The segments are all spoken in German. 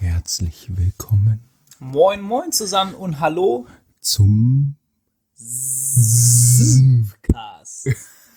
Herzlich willkommen Moin, moin zusammen und hallo zum Cast.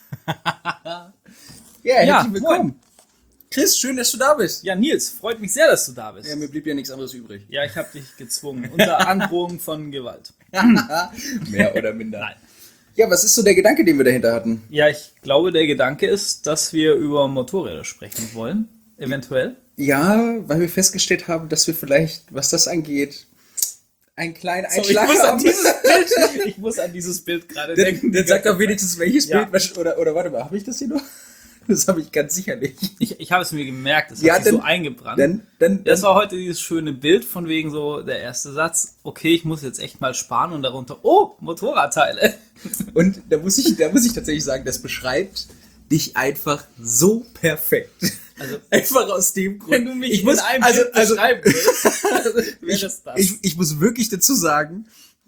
Ja, herzlich willkommen. Moin. Chris, schön, dass du da bist. Ja, Nils, freut mich sehr, dass du da bist. Ja, mir blieb ja nichts anderes übrig. Ja, ich habe dich gezwungen, unter Androhung von Gewalt. Mehr oder minder. Nein. Ja, was ist so der Gedanke, den wir dahinter hatten? Ja, ich glaube, der Gedanke ist, dass wir über Motorräder sprechen wollen, eventuell. Ja, weil wir festgestellt haben, dass wir vielleicht, was das angeht, einen kleinen Einschlag haben. Ich muss an dieses Bild gerade Dann denken. sag doch wenigstens, welches Ja. Bild, oder warte mal, habe ich das hier noch? Das habe ich ganz sicherlich. Ich habe es mir gemerkt, es Ja, hat sich dann- so eingebrannt. Dann, Das war heute dieses schöne Bild von wegen so der erste Satz, okay, ich muss jetzt echt mal sparen und darunter, oh, Motorradteile. Und da muss ich tatsächlich sagen, das beschreibt dich einfach so perfekt. Also, Einfach aus dem Grund. wenn du mich ich muss, in einem also, Bild also, beschreiben willst, wäre das das. ich muss wirklich dazu sagen,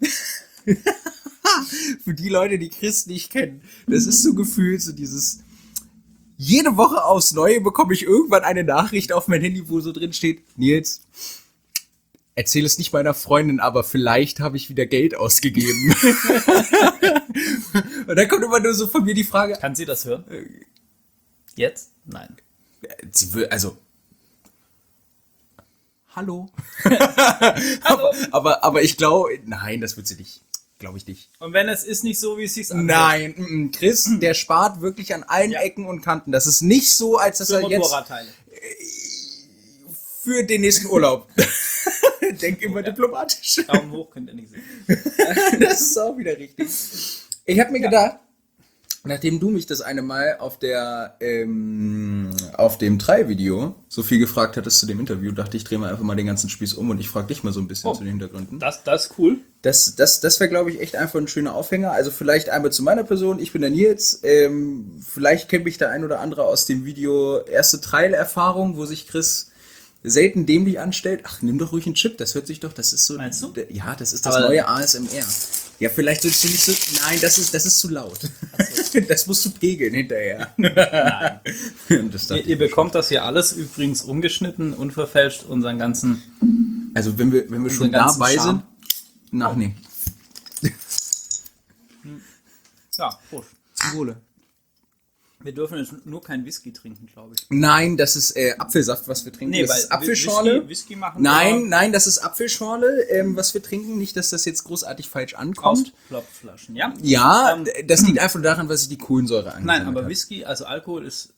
für die Leute, die Chris nicht kennen, das ist so gefühlt so dieses, jede Woche aufs Neue bekomme ich irgendwann eine Nachricht auf mein Handy, wo so drin steht, Nils, erzähl es nicht meiner Freundin, aber vielleicht habe ich wieder Geld ausgegeben. Und dann kommt immer nur so von mir die Frage, Kann sie das hören? Jetzt? Nein. sie will, also, hallo. Hallo. aber ich glaube, nein, das wird sie nicht. Glaube ich nicht. Und wenn es ist nicht so, wie es sich anhört? Nein, Chris, der spart wirklich an allen Ja. Ecken und Kanten. Das ist nicht so, als dass Für er jetzt Motorradteile. für den nächsten Urlaub. Denk immer diplomatisch. Daumen hoch könnt ihr nicht sehen. Das ist auch wieder richtig. Ich habe mir gedacht, nachdem du mich das eine Mal auf dem Try-Video so viel gefragt hattest zu dem Interview, dachte ich, drehe mal einfach mal den ganzen Spieß um und ich frage dich mal so ein bisschen zu den Hintergründen. Das ist cool. Das wäre, glaube ich, echt einfach ein schöner Aufhänger. Also vielleicht einmal zu meiner Person. Ich bin der Nils. Vielleicht kennt mich der ein oder andere aus dem Video erste Trial-Erfahrung, wo sich Chris selten dämlich anstellt. Ach, nimm doch ruhig einen Chip. Das hört sich doch, das ist so... Meinst du? Ja, das ist das Aber- neue ASMR. Ja, vielleicht sollst du nicht so... Nein, das ist zu laut. Das musst du pegeln hinterher. Nein. Das dachte Ihr ich. bekommt das hier alles übrigens ungeschnitten, unverfälscht, unseren ganzen... Also wenn wir schon ganzen dabei Charme. sind... Ach nee, Ja, Prost. zum Wohle. Wir dürfen jetzt nur kein Whisky trinken, glaube ich. Nein, das ist Apfelsaft, was wir trinken. das ist Apfelschorle. Whisky machen Nein, das ist Apfelschorle, was wir trinken. Nicht, dass das jetzt großartig falsch aus ankommt. Plopflaschen, ja? Ja, das liegt einfach daran, was ich die Kohlensäure angesammelt Nein, aber habe. Whisky, also Alkohol ist...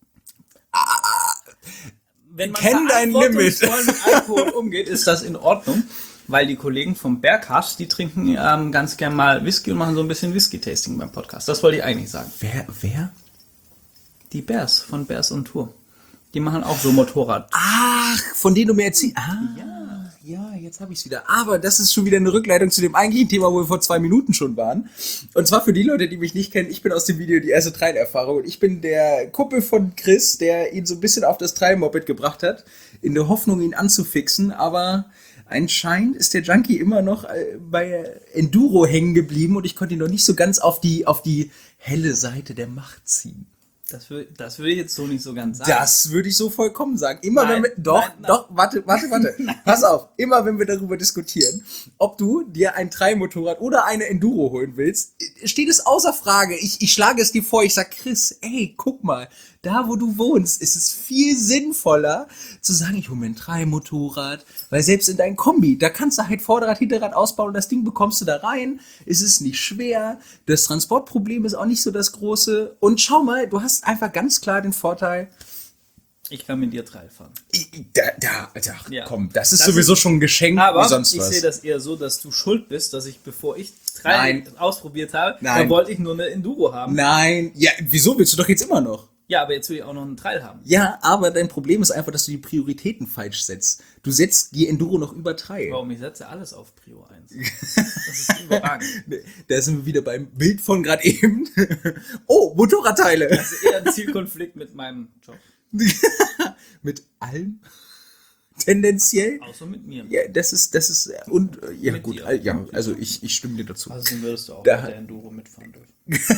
Wenn man Kenn dein Limit. verantwortungsvoll mit Alkohol umgeht, ist das in Ordnung, weil die Kollegen vom Berghaus, die trinken ganz gern mal Whisky und machen so ein bisschen Whisky-Tasting beim Podcast. Das wollte ich eigentlich sagen. Wer? Die Bears von Bears on Tour. Die machen auch so Motorrad. Ach, von denen du mir erzählst. Ja, jetzt habe ich es wieder. Aber das ist schon wieder eine Rückleitung zu dem eigentlichen Thema, wo wir vor 2 Minuten schon waren. Und zwar für die Leute, die mich nicht kennen, ich bin aus dem Video die erste Trail-Erfahrung. Und ich bin der Kumpel von Chris, der ihn so ein bisschen auf das Trail-Moped gebracht hat, in der Hoffnung, ihn anzufixen. Aber anscheinend ist der Junkie immer noch bei Enduro hängen geblieben und ich konnte ihn noch nicht so ganz auf die helle Seite der Macht ziehen. Das würde ich jetzt so nicht so ganz sagen. Das würde ich so vollkommen sagen. Immer Nein, wenn wir, nein. warte. Pass auf. Immer wenn wir darüber diskutieren, ob du dir ein Tri-Motorrad oder eine Enduro holen willst, steht es außer Frage. Ich schlage es dir vor, ich sag, Chris, ey, guck mal, da wo du wohnst, ist es viel sinnvoller zu sagen, ich hole mir ein Tri-Motorrad, weil selbst in deinem Kombi, da kannst du halt Vorderrad, Hinterrad ausbauen und das Ding bekommst du da rein, es ist nicht schwer, das Transportproblem ist auch nicht so das große und schau mal, du hast einfach ganz klar den Vorteil, Ich kann mit dir Trail fahren. Ja. Komm, das ist Das sowieso ist- schon ein Geschenk Aber wie sonst ich was. sehe das eher so, dass du schuld bist, dass ich, bevor ich Trail Nein. ausprobiert habe, Nein. da wollte ich nur eine Enduro haben. Nein, ja, wieso willst du doch jetzt immer noch? Ja, aber jetzt will ich auch noch einen Trail haben. Ja, aber dein Problem ist einfach, dass du die Prioritäten falsch setzt. Du setzt die Enduro noch über Trail. Warum? Ich setze alles auf Prio 1. Das ist überragend. Da sind wir wieder beim Bild von gerade eben. Oh, Motorradteile. Das ist eher ein Zielkonflikt mit meinem Job. Mit allem? Tendenziell? Außer mit mir. Ja, das ist, und, ja Mit gut, dir. ja, also ich stimme dir dazu. Also würdest du auch Da- mit der Enduro mitfahren dürfen.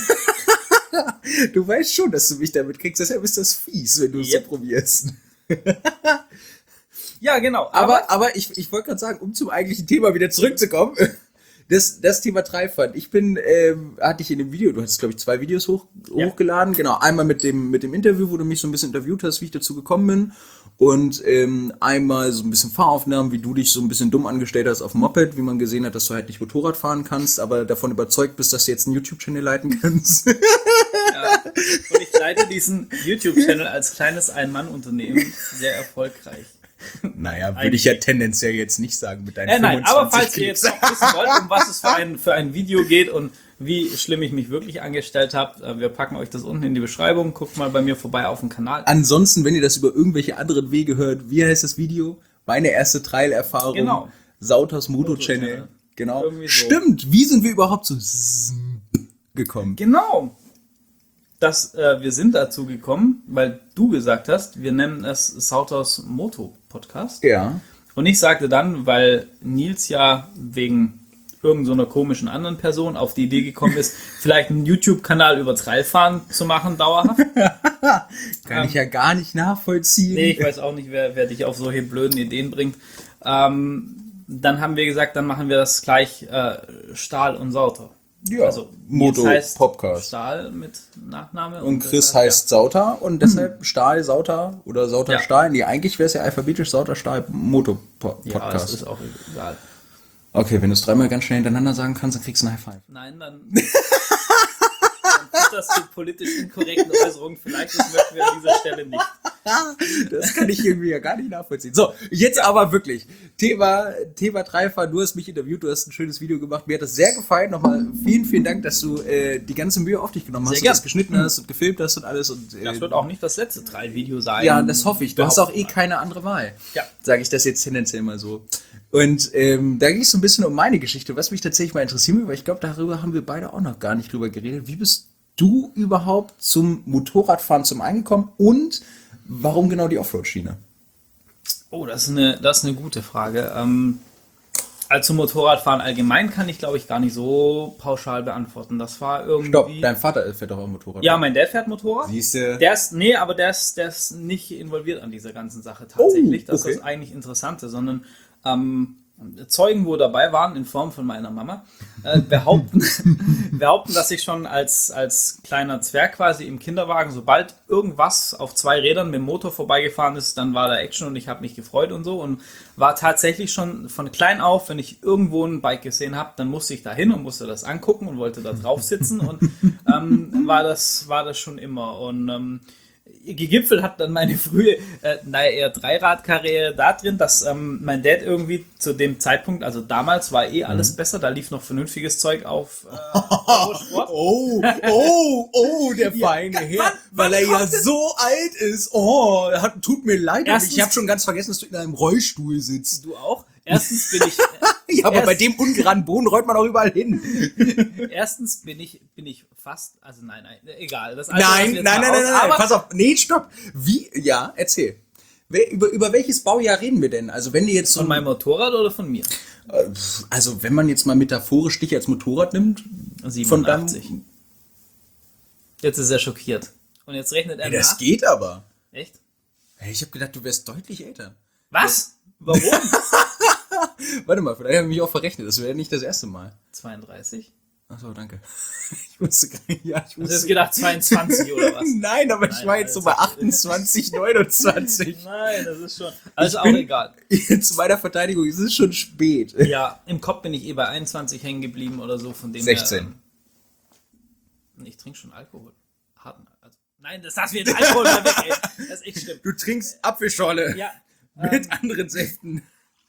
Du weißt schon, dass du mich damit kriegst, deshalb ist das fies, wenn du es so Yep. probierst. Ja, genau. Aber ich wollte gerade sagen, um zum eigentlichen Thema wieder zurückzukommen, das Thema Treibfahrt. Ich bin, hatte ich in dem Video, du hattest, glaube ich, 2 Videos hochgeladen. Genau, einmal mit dem Interview, wo du mich so ein bisschen interviewt hast, wie ich dazu gekommen bin. Und einmal so ein bisschen Fahraufnahmen, wie du dich so ein bisschen dumm angestellt hast auf dem Moped, wie man gesehen hat, dass du halt nicht Motorrad fahren kannst, aber davon überzeugt bist, dass du jetzt einen YouTube-Channel leiten kannst. Ja. Und ich leite diesen YouTube-Channel als kleines Ein-Mann-Unternehmen sehr erfolgreich. Naja, würde ich ja tendenziell jetzt nicht sagen mit deinen 25 Nein, aber falls ihr Klicks. jetzt noch wissen wollt, um was es für ein Video geht und wie schlimm ich mich wirklich angestellt habe, wir packen euch das unten in die Beschreibung. Guckt mal bei mir vorbei auf dem Kanal. Ansonsten, wenn ihr das über irgendwelche anderen Wege hört, wie heißt das Video? Meine erste Trail-Erfahrung. Genau. Sautas Moto-Channel. Genau. Irgendwie so. Stimmt, wie sind wir überhaupt so gekommen? Genau. Wir sind dazu gekommen, weil du gesagt hast, wir nennen es Sautas Moto Podcast. Ja. Und ich sagte dann, weil Nils ja wegen irgend so einer komischen anderen Person auf die Idee gekommen ist, vielleicht einen YouTube-Kanal über Trailfahren zu machen, dauerhaft. Kann ich ja gar nicht nachvollziehen. Nee, ich weiß auch nicht, wer dich auf solche blöden Ideen bringt. Dann haben wir gesagt, dann machen wir das gleich Stahl und Sauter. Ja, Also Moto Nils heißt Podcast. Stahl mit Nachname. Und Chris heißt Sauta und deshalb Stahl, Sauta oder Sauta Ja. Stahl. Nee, eigentlich wäre es ja alphabetisch Sauta Stahl Moto Ja, das Podcast. ist auch egal. Okay, wenn du es 3-mal ganz schnell hintereinander sagen kannst, dann kriegst du ein High Five. Nein, dann das zu politisch inkorrekten Äußerungen. Vielleicht, das möchten wir an dieser Stelle nicht. Das kann ich irgendwie ja gar nicht nachvollziehen. So, jetzt aber wirklich. Thema Dreifahrt, du hast mich interviewt, du hast ein schönes Video gemacht. Mir hat das sehr gefallen. Nochmal vielen Dank, dass du die ganze Mühe auf dich genommen hast Sehr und gern. das geschnitten hast und gefilmt hast und alles. Und, Das wird auch nicht das letzte Trail-Video sein. ja, das hoffe ich. Du hast auch Überhaupt keine andere Wahl. Ja. Sage ich das jetzt tendenziell mal so. Und da ging es so ein bisschen um meine Geschichte, was mich tatsächlich mal interessieren würde, weil ich glaube, darüber haben wir beide auch noch gar nicht drüber geredet. Wie bist du überhaupt zum Motorradfahren zum Eingekommen und warum genau die Offroad-Schiene? Oh, das ist eine gute Frage. Also Motorradfahren allgemein kann ich, glaube ich, gar nicht so pauschal beantworten. Das war irgendwie... Stopp, dein Vater fährt doch auch Motorrad. Ja, mein Dad fährt Motorrad. Siehste. Der ist nicht involviert an dieser ganzen Sache tatsächlich. Oh, Das okay. ist das eigentlich Interessante, sondern Zeugen, wo dabei waren, in Form von meiner Mama, behaupten, dass ich schon als kleiner Zwerg quasi im Kinderwagen, sobald irgendwas auf 2 Rädern mit dem Motor vorbeigefahren ist, dann war da Action und ich habe mich gefreut und so und war tatsächlich schon von klein auf, wenn ich irgendwo ein Bike gesehen habe, dann musste ich da hin und musste das angucken und wollte da drauf sitzen und war das schon immer und gegipfelt hat dann meine frühe, eher Dreirad-Karriere da drin, dass mein Dad irgendwie zu dem Zeitpunkt, also damals war alles besser, da lief noch vernünftiges Zeug auf Eurosport. Der feine Herr, wann weil er ja kommt denn- so alt ist. Oh, tut mir leid, aber Erstens- ich habe schon ganz vergessen, dass du in einem Rollstuhl sitzt. Du auch? Erstens bin ich, Ja, aber Erst- bei dem ungeraden Boden rollt man auch überall hin. erstens bin ich fast, also nein, egal. Das Alter lassen wir Nein, jetzt nein, mal nein, nein, aus, nein, aber pass auf. Nee, stopp. Wie? Ja, erzähl. Über welches Baujahr reden wir denn? Also wenn ihr jetzt so von meinem Motorrad oder von mir? also wenn man jetzt mal metaphorisch dich als Motorrad nimmt, 87. Jetzt ist er schockiert. Und jetzt rechnet er Ey, das nach. geht aber. Echt? Hey, ich habe gedacht, du wärst deutlich älter. Was? Warum? Warte mal, vielleicht habe ich mich auch verrechnet. Das wäre nicht das erste Mal. 32? Achso, danke. Ich wusste gar nicht. Ja, ich Du hast wusste. gedacht 22 oder was? Nein, aber ich Nein, war jetzt so Alter. bei 28, 29. Nein, das ist schon. Also auch bin- egal. Zu meiner Verteidigung, es ist schon spät. Ja, im Kopf bin ich bei 21 hängen geblieben oder so, von dem 16. her. Ich trinke schon Alkohol. Harten. Also, nein, das lassen wir jetzt Alkohol mal weg, ey. Das ist echt schlimm. Du trinkst Apfelschorle Ja. mit anderen Säften.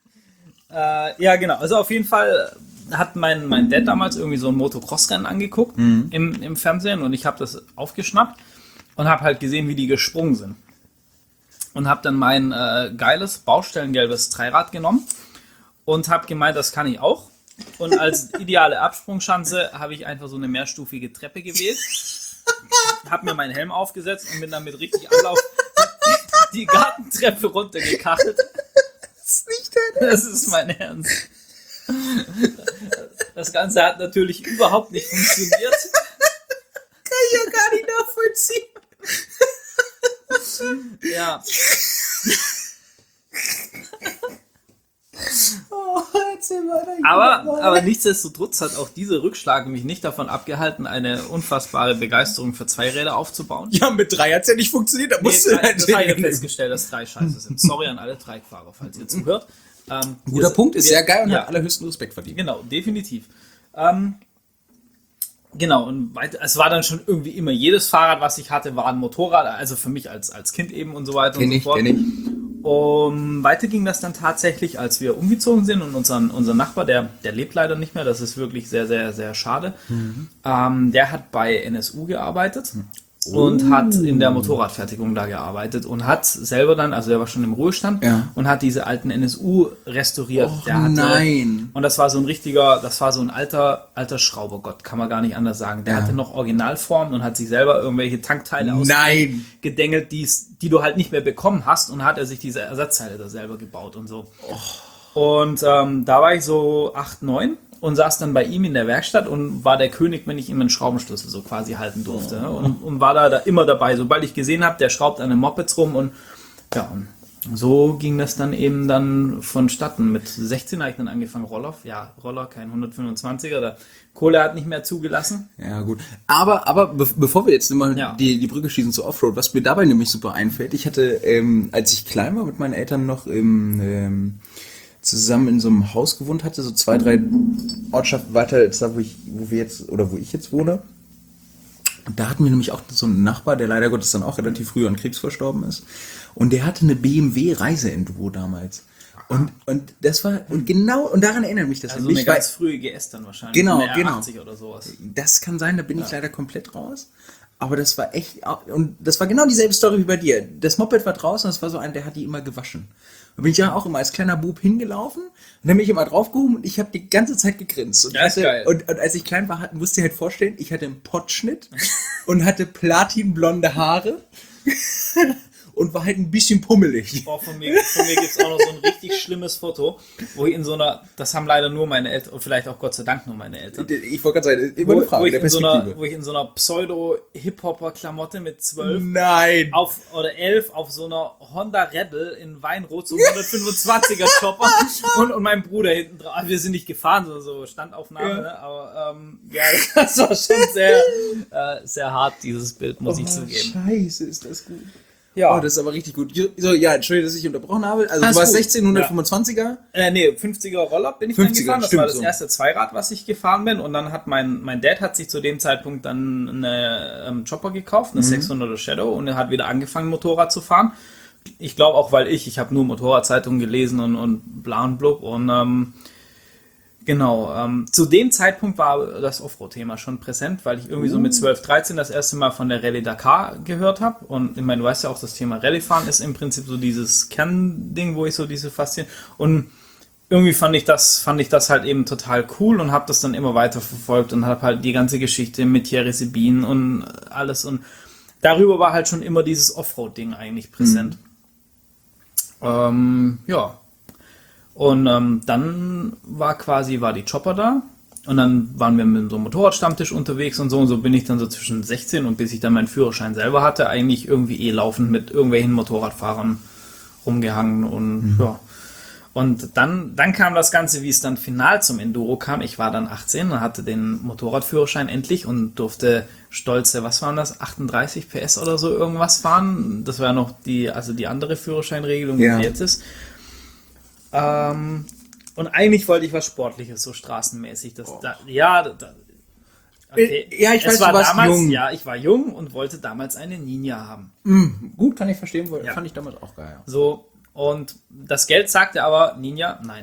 Ja, genau. Also auf jeden Fall hat mein Dad damals irgendwie so ein Motocross-Rennen angeguckt im Fernsehen und ich habe das aufgeschnappt und habe halt gesehen, wie die gesprungen sind. Und habe dann mein geiles, baustellengelbes Dreirad genommen und habe gemeint, das kann ich auch. Und als ideale Absprungschanze habe ich einfach so eine mehrstufige Treppe gewählt, habe mir meinen Helm aufgesetzt und bin dann mit richtig Anlauf die Gartentreppe runtergekachelt. Das ist nicht dein Das ist mein Ernst. Das Ganze hat natürlich überhaupt nicht funktioniert. Kann ich ja gar nicht nachvollziehen. Ja. Aber nichtsdestotrotz hat auch dieser Rückschlag mich nicht davon abgehalten, eine unfassbare Begeisterung für Zweiräder aufzubauen. Ja, mit 3 hat's ja nicht funktioniert. Da musst du das habe ich festgestellt, dass 3 scheiße sind. Sorry an alle Dreifahrer, falls ihr zuhört. Guter Punkt, ist sehr geil und hat allerhöchsten Respekt verdient. Genau, definitiv. Genau, und es war dann schon irgendwie immer, jedes Fahrrad, was ich hatte, war ein Motorrad, also für mich als Kind eben und so weiter und so fort. Kenn ich. Weiter ging das dann tatsächlich, als wir umgezogen sind und unser Nachbar, der lebt leider nicht mehr, das ist wirklich sehr, sehr, sehr schade. Der hat bei NSU gearbeitet. Und hat in der Motorradfertigung da gearbeitet und hat selber dann, also der war schon im Ruhestand und hat diese alten NSU restauriert. Nein. Und das war so ein alter Schraubergott, kann man gar nicht anders sagen. Der hatte noch Originalformen und hat sich selber irgendwelche Tankteile ausgedengelt, die du halt nicht mehr bekommen hast, und hat er sich diese Ersatzteile da selber gebaut und so. Und da war ich so 8, 9. Und saß dann bei ihm in der Werkstatt und war der König, wenn ich ihm einen Schraubenschlüssel so quasi halten durfte. Und war da immer dabei. Sobald ich gesehen habe, der schraubt an den Mopeds rum, und so ging das dann eben dann vonstatten. Mit 16 habe ich dann angefangen, Roller, kein 125er, der Kohle hat nicht mehr zugelassen. Ja, gut. Aber bevor wir jetzt immer die Brücke schießen zu Offroad, was mir dabei nämlich super einfällt, ich hatte, als ich klein war, mit meinen Eltern noch zusammen in so einem Haus gewohnt hatte, so 2, 3 Ortschaften weiter als da, wo ich jetzt wohne. Und da hatten wir nämlich auch so einen Nachbar, der leider Gottes dann auch relativ früh an Krebs verstorben ist. Und der hatte eine BMW Reiseenduro damals. Und das war, und daran erinnert mich das. Also eine ganz frühe GS dann wahrscheinlich. Genau. Eine R80 oder sowas. Das kann sein, da bin ich leider komplett raus. Aber das war echt, und das war genau dieselbe Story wie bei dir. Das Moped war draußen, das war so ein, der hat die immer gewaschen. Da bin ich ja auch immer als kleiner Bub hingelaufen und dann bin ich immer draufgehoben und ich habe die ganze Zeit gegrinst. Und, und als ich klein war, musst du dir halt vorstellen, ich hatte einen Pottschnitt und hatte platinblonde Haare und war halt ein bisschen pummelig. Boah, von mir gibt es auch noch so ein richtig schlimmes Foto, wo ich in so einer, das haben leider nur meine Eltern, und vielleicht auch Gott sei Dank nur meine Eltern. Ich wollte gerade sagen, immer eine Frage der Perspektive. Wo ich in so einer Pseudo-Hip-Hopper-Klamotte mit 12 Nein. oder 11 auf so einer Honda Rebel in Weinrot, so 125er Chopper und mein Bruder hinten drauf. Wir sind nicht gefahren, sondern so Standaufnahme, ne? Aber das war schon sehr, sehr hart, dieses Bild, muss ich zugeben. Scheiße, ist das gut. Ja. Oh, das ist aber richtig gut. So, ja, Entschuldigung, dass ich unterbrochen habe. Also du warst 16, 125er? Nee, 50er Roller bin ich dann gefahren. Das war das erste Zweirad, was ich gefahren bin. Und dann hat mein Dad hat sich zu dem Zeitpunkt dann eine Chopper gekauft, eine 600er Shadow, und er hat wieder angefangen, Motorrad zu fahren. Ich glaube auch, weil ich habe nur Motorradzeitungen gelesen und bla und blub. Und zu dem Zeitpunkt war das Offroad-Thema schon präsent, weil ich irgendwie so mit 12, 13 das erste Mal von der Rallye Dakar gehört habe. Und ich meine, du weißt ja auch, das Thema Rallye-Fahren ist im Prinzip so dieses Kernding, wo ich so diese Faszination. Und irgendwie fand ich das halt eben total cool und habe das dann immer weiter verfolgt und habe halt die ganze Geschichte mit Thierry Sebin und alles. Und darüber war halt schon immer dieses Offroad-Ding eigentlich präsent. Und dann war die Chopper da, und dann waren wir mit so einem Motorradstammtisch unterwegs und so bin ich dann so zwischen 16 und bis ich dann meinen Führerschein selber hatte, eigentlich irgendwie laufend mit irgendwelchen Motorradfahrern rumgehangen und Und dann kam das Ganze, wie es dann final zum Enduro kam. Ich war dann 18 und hatte den Motorradführerschein endlich und durfte stolze, was waren das, 38 PS oder so irgendwas fahren. Das war ja noch die andere Führerscheinregelung, die jetzt ist. Und eigentlich wollte ich was Sportliches, so straßenmäßig. Okay. Ja, ich weiß, du warst jung. Ja, ich war jung und wollte damals eine Ninja haben. Gut, kann ich verstehen, fand ich damals auch geil. So, und das Geld sagte aber, Ninja, nein.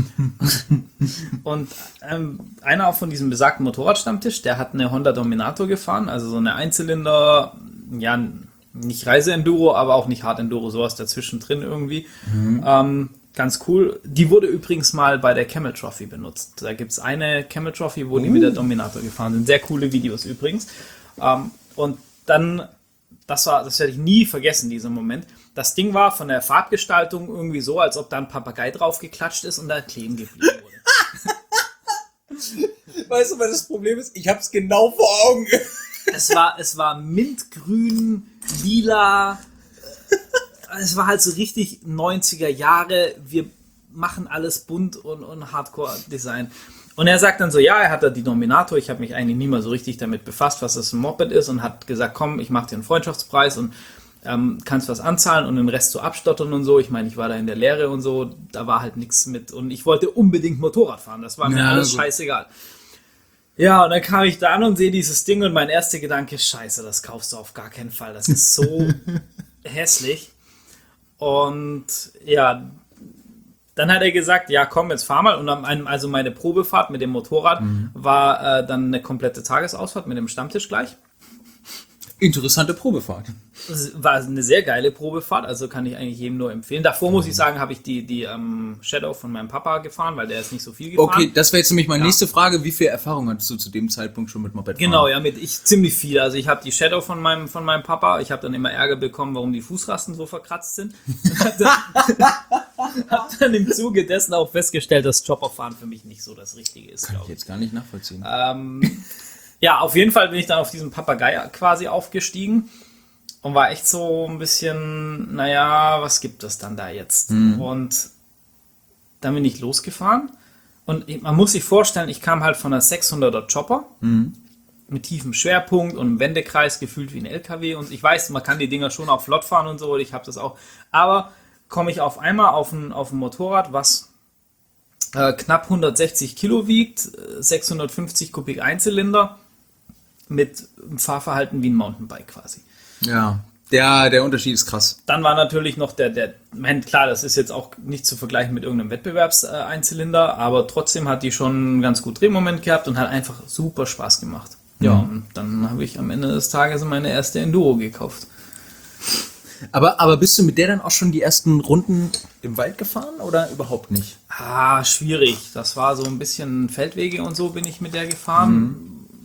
Und einer auch von diesem besagten Motorradstammtisch, der hat eine Honda Dominator gefahren, also so eine Einzylinder, nicht Reise-Enduro, aber auch nicht Hard-Enduro, sowas dazwischen drin irgendwie. Ganz cool. Die wurde übrigens mal bei der Camel Trophy benutzt. Da gibt es eine Camel Trophy, wo die mit der Dominator gefahren sind. Sehr coole Videos übrigens. Und dann, das werde ich nie vergessen, dieser Moment. Das Ding war von der Farbgestaltung irgendwie so, als ob da ein Papagei drauf geklatscht ist und da kleben geblieben wurde. Weißt du, was das Problem ist? Ich hab's genau vor Augen. Es war mintgrün, lila. Es war halt so richtig 90er Jahre. Wir machen alles bunt und Hardcore-Design. Und er sagt dann so, ja, er hat da die Dominator, ich habe mich eigentlich nie mal so richtig damit befasst, was das ein Moped ist und hat gesagt, komm, ich mache dir einen Freundschaftspreis und kannst was anzahlen und den Rest so abstottern und so. Ich meine, ich war da in der Lehre und so, da war halt nichts mit und ich wollte unbedingt Motorrad fahren, das war mir alles scheißegal. Ja, und dann kam ich da an und sehe dieses Ding und mein erster Gedanke, scheiße, das kaufst du auf gar keinen Fall, das ist so hässlich. Und ja, dann hat er gesagt, ja komm, jetzt fahr mal. Und also meine Probefahrt mit dem Motorrad war dann eine komplette Tagesausfahrt mit dem Stammtisch gleich. Interessante Probefahrt. Das war eine sehr geile Probefahrt, also kann ich eigentlich jedem nur empfehlen. Davor muss ich sagen, habe ich die Shadow von meinem Papa gefahren, weil der ist nicht so viel gefahren. Okay, das wäre jetzt nämlich meine nächste Frage. Wie viel Erfahrung hattest du zu dem Zeitpunkt schon mit Moped fahren? Genau, ja, ziemlich viel. Also ich habe die Shadow von meinem Papa, ich habe dann immer Ärger bekommen, warum die Fußrasten so verkratzt sind. Habe dann im Zuge dessen auch festgestellt, dass Chopperfahren für mich nicht so das Richtige ist. Kann ich jetzt gar nicht nachvollziehen. Ja, auf jeden Fall bin ich dann auf diesen Papagei quasi aufgestiegen und war echt so ein bisschen, naja, was gibt es dann da jetzt? Und dann bin ich losgefahren und man muss sich vorstellen, ich kam halt von einer 600er Chopper mit tiefem Schwerpunkt und einem Wendekreis gefühlt wie ein LKW und ich weiß, man kann die Dinger schon auch flott fahren und so, ich habe das auch, aber komme ich auf einmal auf ein Motorrad, was knapp 160 Kilo wiegt, 650 Kubik Einzylinder, mit einem Fahrverhalten wie ein Mountainbike quasi. Ja, der Unterschied ist krass. Dann war natürlich noch klar, das ist jetzt auch nicht zu vergleichen mit irgendeinem Wettbewerbseinzylinder, aber trotzdem hat die schon einen ganz gut Drehmoment gehabt und hat einfach super Spaß gemacht. Ja, und dann habe ich am Ende des Tages meine erste Enduro gekauft. Aber bist du mit der dann auch schon die ersten Runden im Wald gefahren oder überhaupt nicht? Schwierig. Das war so ein bisschen Feldwege und so bin ich mit der gefahren.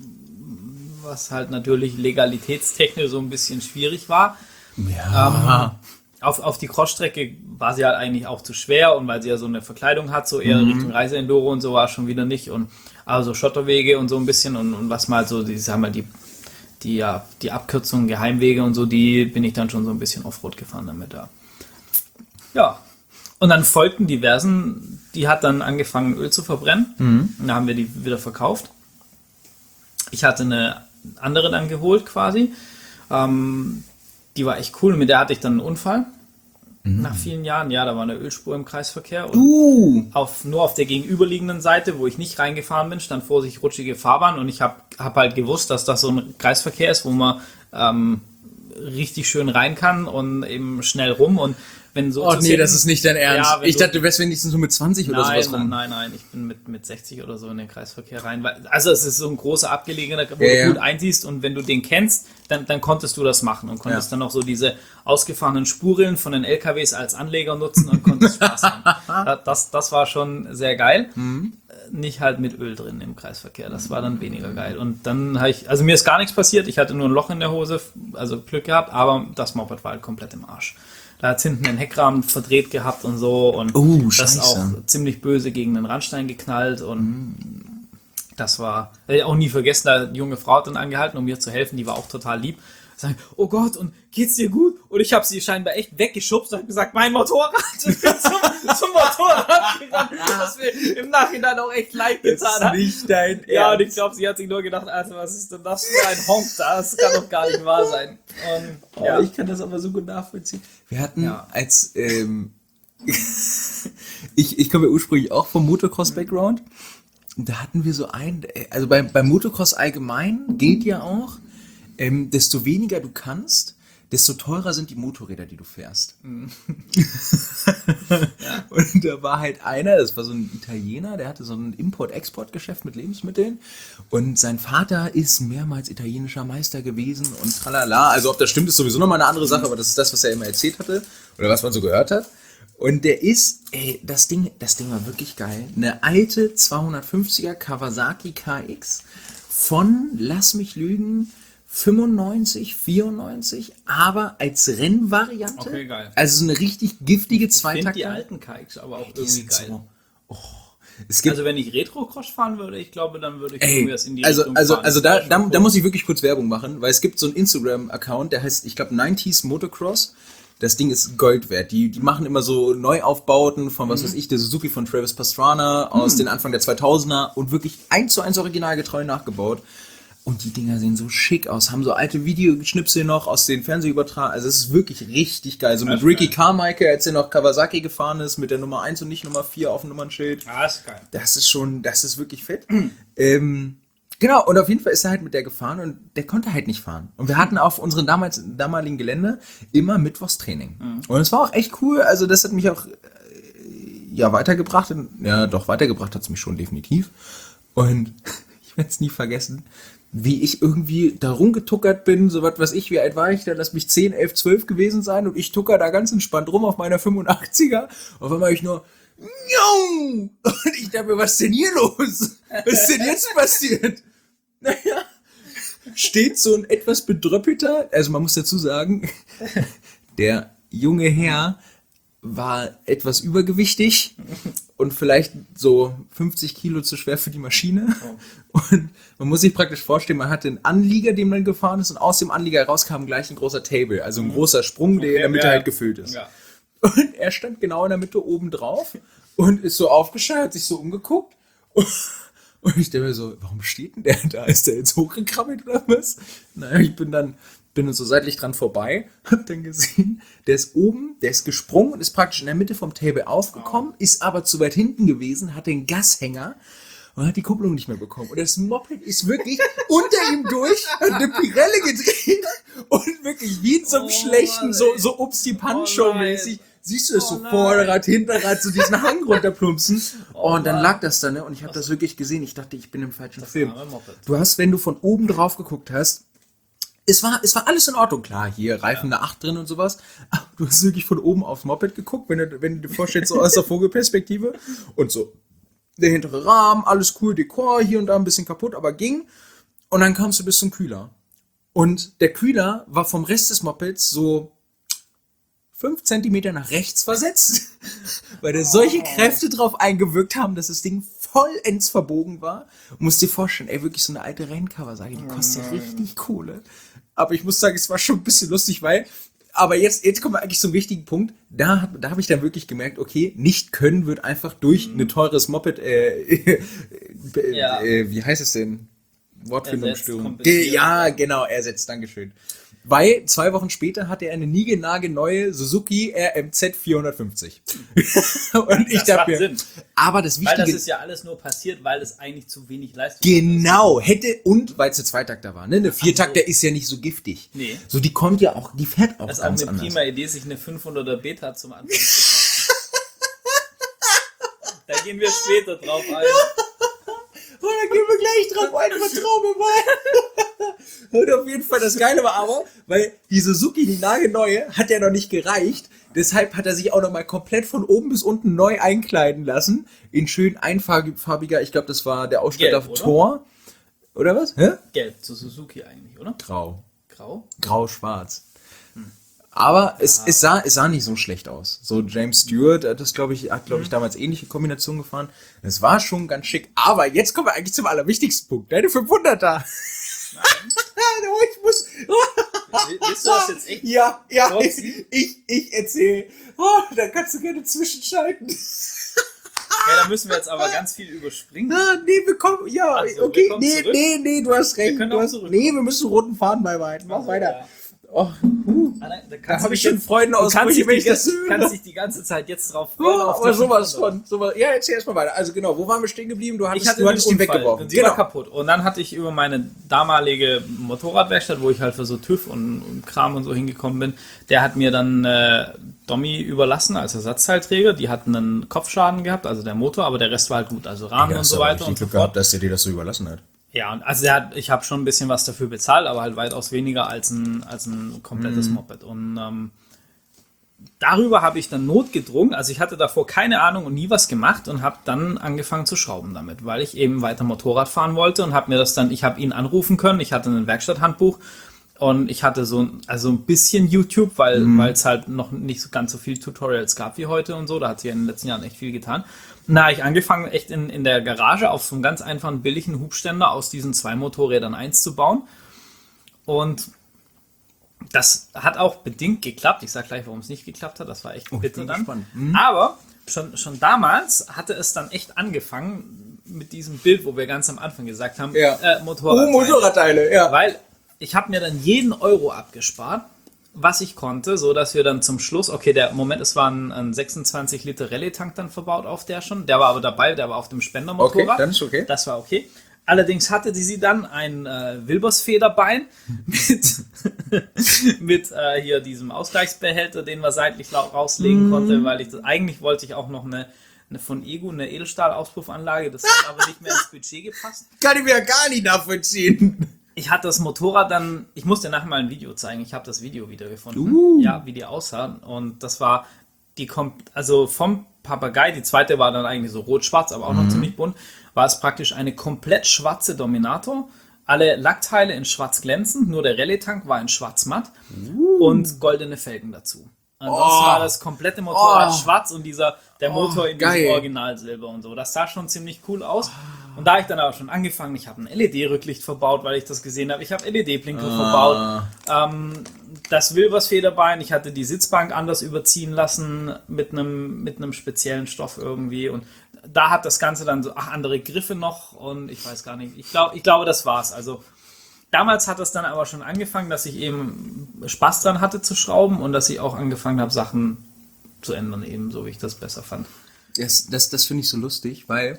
Was halt natürlich legalitätstechnisch so ein bisschen schwierig war. Ja. Auf die Crossstrecke war sie halt eigentlich auch zu schwer und weil sie ja so eine Verkleidung hat, so eher Richtung Reiseenduro und so war schon wieder nicht und also Schotterwege und so ein bisschen und was mal so, die Abkürzungen, Geheimwege und so, die bin ich dann schon so ein bisschen Offroad gefahren damit da. Ja. Und dann folgten diversen, die hat dann angefangen Öl zu verbrennen. Und da haben wir die wieder verkauft. Ich hatte eine andere dann geholt quasi. Die war echt cool. Mit der hatte ich dann einen Unfall. Nach vielen Jahren. Ja, da war eine Ölspur im Kreisverkehr. Und nur auf der gegenüberliegenden Seite, wo ich nicht reingefahren bin, stand vor sich rutschige Fahrbahn. Und ich hab halt gewusst, dass das so ein Kreisverkehr ist, wo man richtig schön rein kann und eben schnell rum. Und wenn so das ist nicht dein Ernst. Ja, ich dachte, du wärst wenigstens so mit 20 oder sowas rum. Nein, ich bin mit 60 oder so in den Kreisverkehr rein. Also es ist so ein großer abgelegener, wo du gut einsiehst und wenn du den kennst, dann konntest du das machen und konntest dann auch so diese ausgefahrenen Spuren von den LKWs als Anleger nutzen und konntest Spaß haben. Das war schon sehr geil. Nicht halt mit Öl drin im Kreisverkehr. Das war dann weniger geil. Und dann habe ich, also mir ist gar nichts passiert. Ich hatte nur ein Loch in der Hose, also Glück gehabt, aber das Moped war halt komplett im Arsch. Da hat es hinten den Heckrahmen verdreht gehabt und so und das auch ziemlich böse gegen den Randstein geknallt und das war, hätte ich auch nie vergessen, da eine junge Frau hat dann angehalten, um mir zu helfen, die war auch total lieb. Sagen, oh Gott, und geht's dir gut? Und ich habe sie scheinbar echt weggeschubst und habe gesagt, mein Motorrad. Und bin zum Motorrad gerannt, was mir im Nachhinein auch echt leid getan hat. Das ist nicht dein Ernst. Ja, und ich glaube, sie hat sich nur gedacht, also was ist denn das für ein Honk da? Das kann doch gar nicht wahr sein. Und, ich kann das aber so gut nachvollziehen. Wir hatten als, ich komme ja ursprünglich auch vom Motocross-Background. Da hatten wir so also beim Motocross allgemein gilt ja auch, desto weniger du kannst, desto teurer sind die Motorräder, die du fährst. Und da war halt einer, das war so ein Italiener, der hatte so ein Import-Export-Geschäft mit Lebensmitteln und sein Vater ist mehrmals italienischer Meister gewesen und tralala. Also ob das stimmt, ist sowieso nochmal eine andere Sache, aber das ist das, was er immer erzählt hatte oder was man so gehört hat. Und der ist, das Ding war wirklich geil. Eine alte 250er Kawasaki KX von, lass mich lügen, 95, 94, aber als Rennvariante. Okay, geil. Also so eine richtig giftige Zweitakter. Ich finde die alten KX aber auch irgendwie geil. So, also wenn ich Retro-Cross fahren würde, ich glaube, dann würde ich irgendwas in die Richtung fahren. Also da muss ich wirklich kurz Werbung machen, weil es gibt so einen Instagram-Account, der heißt, ich glaube, 90s Motocross. Das Ding ist Gold wert. Die machen immer so Neuaufbauten von, was weiß ich, der Suzuki von Travis Pastrana aus den Anfang der 2000er und wirklich 1:1 originalgetreu nachgebaut. Und die Dinger sehen so schick aus, haben so alte Videoschnipsel noch aus den Fernsehübertragungen. Also es ist wirklich richtig geil. So mit Ricky Carmichael, als er noch Kawasaki gefahren ist, mit der Nummer 1 und nicht Nummer 4 auf dem Nummernschild. Ah, ist geil. Das ist wirklich fett. Genau, und auf jeden Fall ist er halt mit der gefahren und der konnte halt nicht fahren. Und wir hatten auf unserem damaligen Gelände immer Mittwochstraining. Und es war auch echt cool. Also das hat mich auch weitergebracht. Ja, doch, weitergebracht hat es mich schon definitiv. Und ich werde es nie vergessen, wie ich irgendwie da rumgetuckert bin, so was weiß ich, wie alt war ich da, lass mich 10, 11, 12 gewesen sein und ich tucker da ganz entspannt rum auf meiner 85er. Auf einmal ich nur, und ich dachte mir, was ist denn hier los? Was ist denn jetzt passiert? Naja, steht so ein etwas bedröppelter, also man muss dazu sagen, der junge Herr war etwas übergewichtig und vielleicht so 50 Kilo zu schwer für die Maschine. Und man muss sich praktisch vorstellen, man hatte einen Anlieger, dem man gefahren ist und aus dem Anlieger rauskam gleich ein großer Table, also ein großer Sprung, der in der Mitte halt gefüllt ist. Ja. Und er stand genau in der Mitte oben drauf und ist so aufgeschaut, hat sich so umgeguckt und ich dachte mir so, warum steht denn der da? Ist der jetzt hochgekrabbelt oder was? Naja, ich bin so seitlich dran vorbei, hab dann gesehen, der ist oben, der ist gesprungen und ist praktisch in der Mitte vom Table aufgekommen, ist aber zu weit hinten gewesen, hat den Gashänger und hat die Kupplung nicht mehr bekommen. Und das Moped ist wirklich unter ihm durch, hat eine Pirelle gedreht und wirklich wie in so einem schlechten, so Ups die Punch-Show-mäßig, siehst du es so Vorderrad, Hinterrad, so diesen Hang runterplumpsen. Und dann lag das da, ne? Und ich habe das wirklich gesehen. Ich dachte, ich bin im falschen Film. Du hast, wenn du von oben drauf geguckt hast, es war alles in Ordnung. Klar, hier Reifen eine 8 drin und sowas. Aber du hast wirklich von oben aufs Moped geguckt, wenn du dir vorstellst, so aus der Vogelperspektive. Und so, der hintere Rahmen, alles cool, Dekor, hier und da ein bisschen kaputt, aber ging. Und dann kamst du bis zum Kühler. Und der Kühler war vom Rest des Mopeds so 5 Zentimeter nach rechts versetzt, weil da solche Kräfte drauf eingewirkt haben, dass das Ding vollends verbogen war. Du musst dir vorstellen, ey, wirklich so eine alte Rennkawasaki, die kostet ja richtig Kohle. Aber ich muss sagen, es war schon ein bisschen lustig, aber jetzt kommen wir eigentlich zum wichtigen Punkt. Da habe ich dann wirklich gemerkt, okay, nicht können wird einfach durch ein teures Moped, wie heißt es denn? Wortfindungsstörung. Ja, genau, ersetzt, Dankeschön. Weil 2 Wochen später hatte er eine niegelnagelneue Suzuki RMZ 450. Und ich dachte mir, Sinn. Aber das Wichtige... Weil das ist ja alles nur passiert, weil es eigentlich zu wenig Leistung genau, hätte, und weil es eine Zweitakter war. Ne? Eine Viertakter ist ja nicht so giftig. Nee. So, die kommt ja auch, die fährt auch ganz anders. Das ist auch eine prima Idee, sich eine 500er Beta zum Anfang zu kaufen. Da gehen wir später drauf ein. Oh, da gehen wir gleich drauf ein, vertrau mir mal. Und auf jeden Fall, das Geile war aber, weil die Suzuki, die nagelneue, hat ja noch nicht gereicht. Deshalb hat er sich auch noch mal komplett von oben bis unten neu einkleiden lassen. In schön einfarbiger, ich glaube, das war der Ausstatter Tor. Oder was? Hä? Gelb zu Suzuki eigentlich, oder? Grau. Grau? Grau-schwarz. Aber es sah nicht so schlecht aus. So James Stewart hat glaube ich, damals ähnliche Kombinationen gefahren. Es war schon ganz schick. Aber jetzt kommen wir eigentlich zum allerwichtigsten Punkt. Deine 500er. Ich muss... Willst du das jetzt echt? Ja, ich erzähle. Da kannst du gerne zwischenschalten. Ja, da müssen wir jetzt aber ganz viel überspringen. Nee, wir kommen, ja, also, okay, nee, du hast recht. Wir müssen roten Faden beibehalten. Mach weiter. Ja. Oh, da habe ich schon Freudenausbrüche, wenn ich das höre. Du kannst dich die ganze Zeit jetzt drauf freuen. Aber sowas von. Ja, erzähl erstmal weiter. Also genau, wo waren wir stehen geblieben? Du hattest die weggeworfen. Und sie war kaputt. Und dann hatte ich über meine damalige Motorradwerkstatt, wo ich halt für so TÜV und Kram und so hingekommen bin, der hat mir dann Dommi überlassen als Ersatzteilträger. Die hatten einen Kopfschaden gehabt, also der Motor, aber der Rest war halt gut. Also Rahmen und so weiter und so fort. Gehabt, dass der dir das so überlassen hat. Ja, also ich habe schon ein bisschen was dafür bezahlt, aber halt weitaus weniger als ein komplettes Moped. Und darüber habe ich dann notgedrungen. Also ich hatte davor keine Ahnung und nie was gemacht und habe dann angefangen zu schrauben damit, weil ich eben weiter Motorrad fahren wollte und habe mir das dann, ich habe ihn anrufen können, ich hatte ein Werkstatthandbuch und ich hatte ein bisschen YouTube, weil es halt noch nicht so ganz so viele Tutorials gab wie heute und so. Da hat sich ja in den letzten Jahren echt viel getan. Na, ich angefangen echt in der Garage auf so einem ganz einfachen billigen Hubständer aus diesen 2 Motorrädern 1 zu bauen. Und Das hat auch bedingt geklappt. Ich sage gleich, warum es nicht geklappt hat. Das war echt bitter dann. Spannend. Aber schon damals hatte es dann echt angefangen mit diesem Bild, wo wir ganz am Anfang gesagt haben, Motorradteile. Motorradteile, ja. Weil ich habe mir dann jeden Euro abgespart, was ich konnte, so dass wir dann zum Schluss, es war ein 26 Liter Rallye-Tank dann verbaut auf der schon. Der war aber dabei, der war auf dem Spendermotorrad. Okay, dann ist okay. Das war okay. Allerdings hatte sie dann ein Wilbers-Federbein mit hier diesem Ausgleichsbehälter, den man seitlich rauslegen konnte, weil eigentlich wollte ich auch noch eine von EGU, eine Edelstahl-Auspuffanlage, das hat aber nicht mehr ins Budget gepasst. Kann ich mir ja gar nicht nachvollziehen. Ich hatte das Motorrad dann, ich muss dir nachher mal ein Video zeigen, ich habe das Video wieder gefunden, ja, wie die aussah, und das war also vom Papagei, die zweite war dann eigentlich so rot-schwarz, aber auch noch ziemlich bunt, war es praktisch eine komplett schwarze Dominator, alle Lackteile in schwarz glänzend, nur der Rallye-Tank war in schwarz matt und goldene Felgen dazu. Ansonsten war das komplette Motorrad schwarz und der Motor in diesem Originalsilber und so. Das sah schon ziemlich cool aus. Und da habe ich dann aber schon angefangen, ich habe ein LED-Rücklicht verbaut, weil ich das gesehen habe. Ich habe LED-Blinker verbaut. Das Wilbers-Federbein, ich hatte die Sitzbank anders überziehen lassen mit einem speziellen Stoff irgendwie. Und da hat das Ganze dann so andere Griffe noch und ich weiß gar nicht. Ich glaube, das war's. Also damals hat es dann aber schon angefangen, dass ich eben Spaß dran hatte zu schrauben und dass ich auch angefangen habe, Sachen zu ändern, eben so wie ich das besser fand. Das finde ich so lustig, weil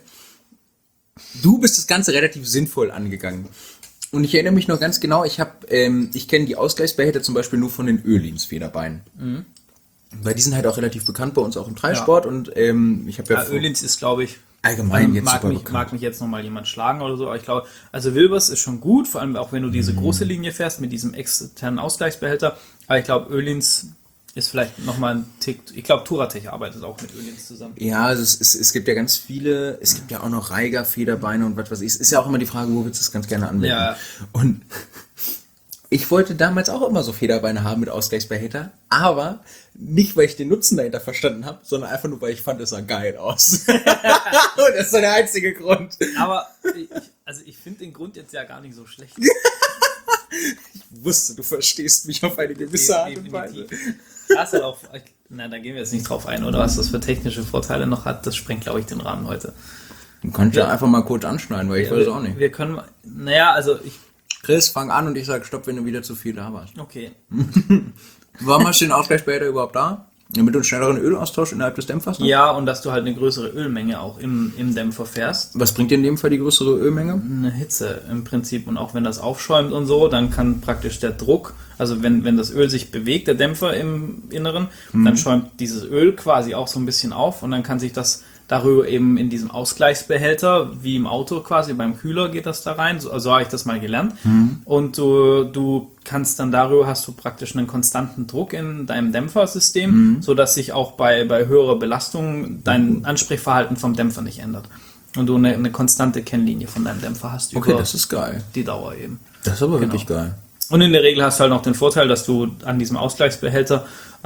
du bist das Ganze relativ sinnvoll angegangen. Und ich erinnere mich noch ganz genau, ich kenne die Ausgleichsbehälter zum Beispiel nur von den Öhlins Federbeinen. Weil die sind halt auch relativ bekannt bei uns auch im Dreisport und ich habe Öhlins ist, glaube ich, allgemein jetzt super bekannt. Mag mich jetzt nochmal jemand schlagen oder so, aber ich glaube, also Wilbers ist schon gut, vor allem auch wenn du diese große Linie fährst mit diesem externen Ausgleichsbehälter, aber ich glaube, Öhlins ist vielleicht nochmal ein Tick, ich glaube, Touratech arbeitet auch mit Öhlins zusammen. Ja, also es gibt ja ganz viele, es gibt ja auch noch Reiger, Federbeine und was weiß ich. Es ist ja auch immer die Frage, wo willst du das ganz gerne anwenden? Ja. Und ich wollte damals auch immer so Federbeine haben mit Ausgleichsbehälter, aber nicht, weil ich den Nutzen dahinter verstanden habe, sondern einfach nur, weil ich fand, es sah geil aus. Und das ist so der einzige Grund. Aber ich finde den Grund jetzt ja gar nicht so schlecht. Ich wusste, du verstehst mich auf eine gewisse Art und Weise. Das halt auch, da gehen wir jetzt nicht drauf ein, oder was das für technische Vorteile noch hat, das sprengt, glaube ich, den Rahmen heute. Du kannst ja einfach mal kurz anschneiden, weil ich weiß es auch nicht. Wir können, Chris, fang an und ich sage Stopp, wenn du wieder zu viel da warst. Okay. Warum hast du den Ausgleichsbehälter überhaupt da? Damit du einen schnelleren Ölaustausch innerhalb des Dämpfers hast? Ja, und dass du halt eine größere Ölmenge auch im Dämpfer fährst. Was bringt dir in dem Fall die größere Ölmenge? Eine Hitze im Prinzip. Und auch wenn das aufschäumt und so, dann kann praktisch der Druck, also wenn das Öl sich bewegt, der Dämpfer im Inneren, dann schäumt dieses Öl quasi auch so ein bisschen auf und dann kann sich das darüber eben in diesem Ausgleichsbehälter, wie im Auto quasi, beim Kühler geht das da rein, so habe ich das mal gelernt. Und du kannst dann darüber, hast du praktisch einen konstanten Druck in deinem Dämpfersystem, sodass sich auch bei höherer Belastung dein Ansprechverhalten vom Dämpfer nicht ändert. Und du eine konstante Kennlinie von deinem Dämpfer hast über das ist geil. Die Dauer eben. Das ist aber wirklich geil. Und in der Regel hast du halt noch den Vorteil, dass du an diesem Ausgleichsbehälter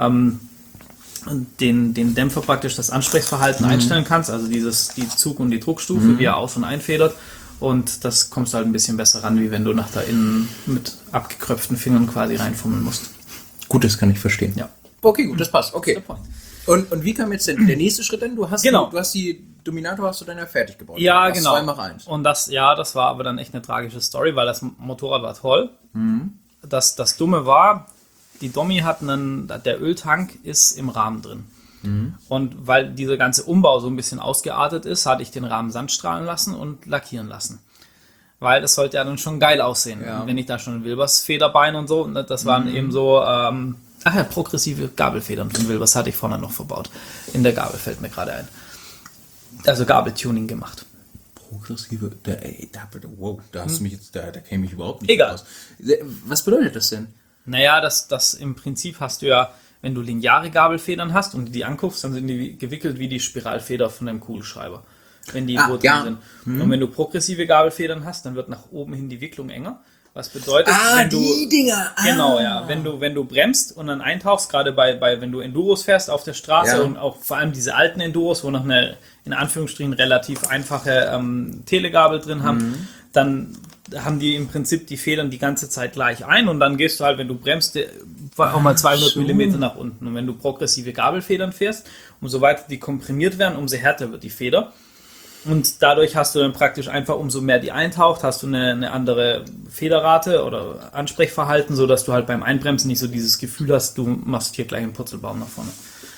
den Dämpfer praktisch das Ansprechverhalten einstellen kannst, also die Zug- und die Druckstufe, wie er aus- und einfedert. Und das kommst du halt ein bisschen besser ran, wie wenn du nach da innen mit abgekröpften Fingern quasi reinfummeln musst. Gut, das kann ich verstehen. Ja. Okay, gut, das passt. Okay. Und wie kam jetzt der nächste Schritt denn? Du hast die Dominator hast du dann ja fertig gebaut. Ja, genau. 2x1. Und das war aber dann echt eine tragische Story, weil das Motorrad war toll. Das Dumme war, die Domi hat der Öltank ist im Rahmen drin. Und weil dieser ganze Umbau so ein bisschen ausgeartet ist, hatte ich den Rahmen sandstrahlen lassen und lackieren lassen. Weil das sollte ja dann schon geil aussehen. Ja. Wenn ich da schon Wilbers Federbein und so, das waren eben so, progressive Gabelfedern von Wilbers hatte ich vorne noch verbaut. In der Gabel fällt mir gerade ein. Also Gabeltuning gemacht. Progressive, da hast du mich jetzt, da käme ich überhaupt nicht raus. Was bedeutet das denn? Naja, das im Prinzip hast du ja, wenn du lineare Gabelfedern hast und die anguckst, dann sind die gewickelt wie die Spiralfeder von deinem Kugelschreiber. Wenn die drin sind. Und wenn du progressive Gabelfedern hast, dann wird nach oben hin die Wicklung enger. Was bedeutet, wenn du die Dinger. Genau, ja, wenn du bremst und dann eintauchst, gerade wenn du Enduros fährst auf der Straße und auch vor allem diese alten Enduros, wo noch eine in Anführungsstrichen relativ einfache Telegabel drin haben, dann haben die im Prinzip die Federn die ganze Zeit gleich ein und dann gehst du halt, wenn du bremst, auch mal 200 Millimeter nach unten. Und wenn du progressive Gabelfedern fährst, umso weiter die komprimiert werden, umso härter wird die Feder. Und dadurch hast du dann praktisch einfach, umso mehr die eintaucht, hast du eine andere Federrate oder Ansprechverhalten, sodass du halt beim Einbremsen nicht so dieses Gefühl hast, du machst hier gleich einen Purzelbaum nach vorne.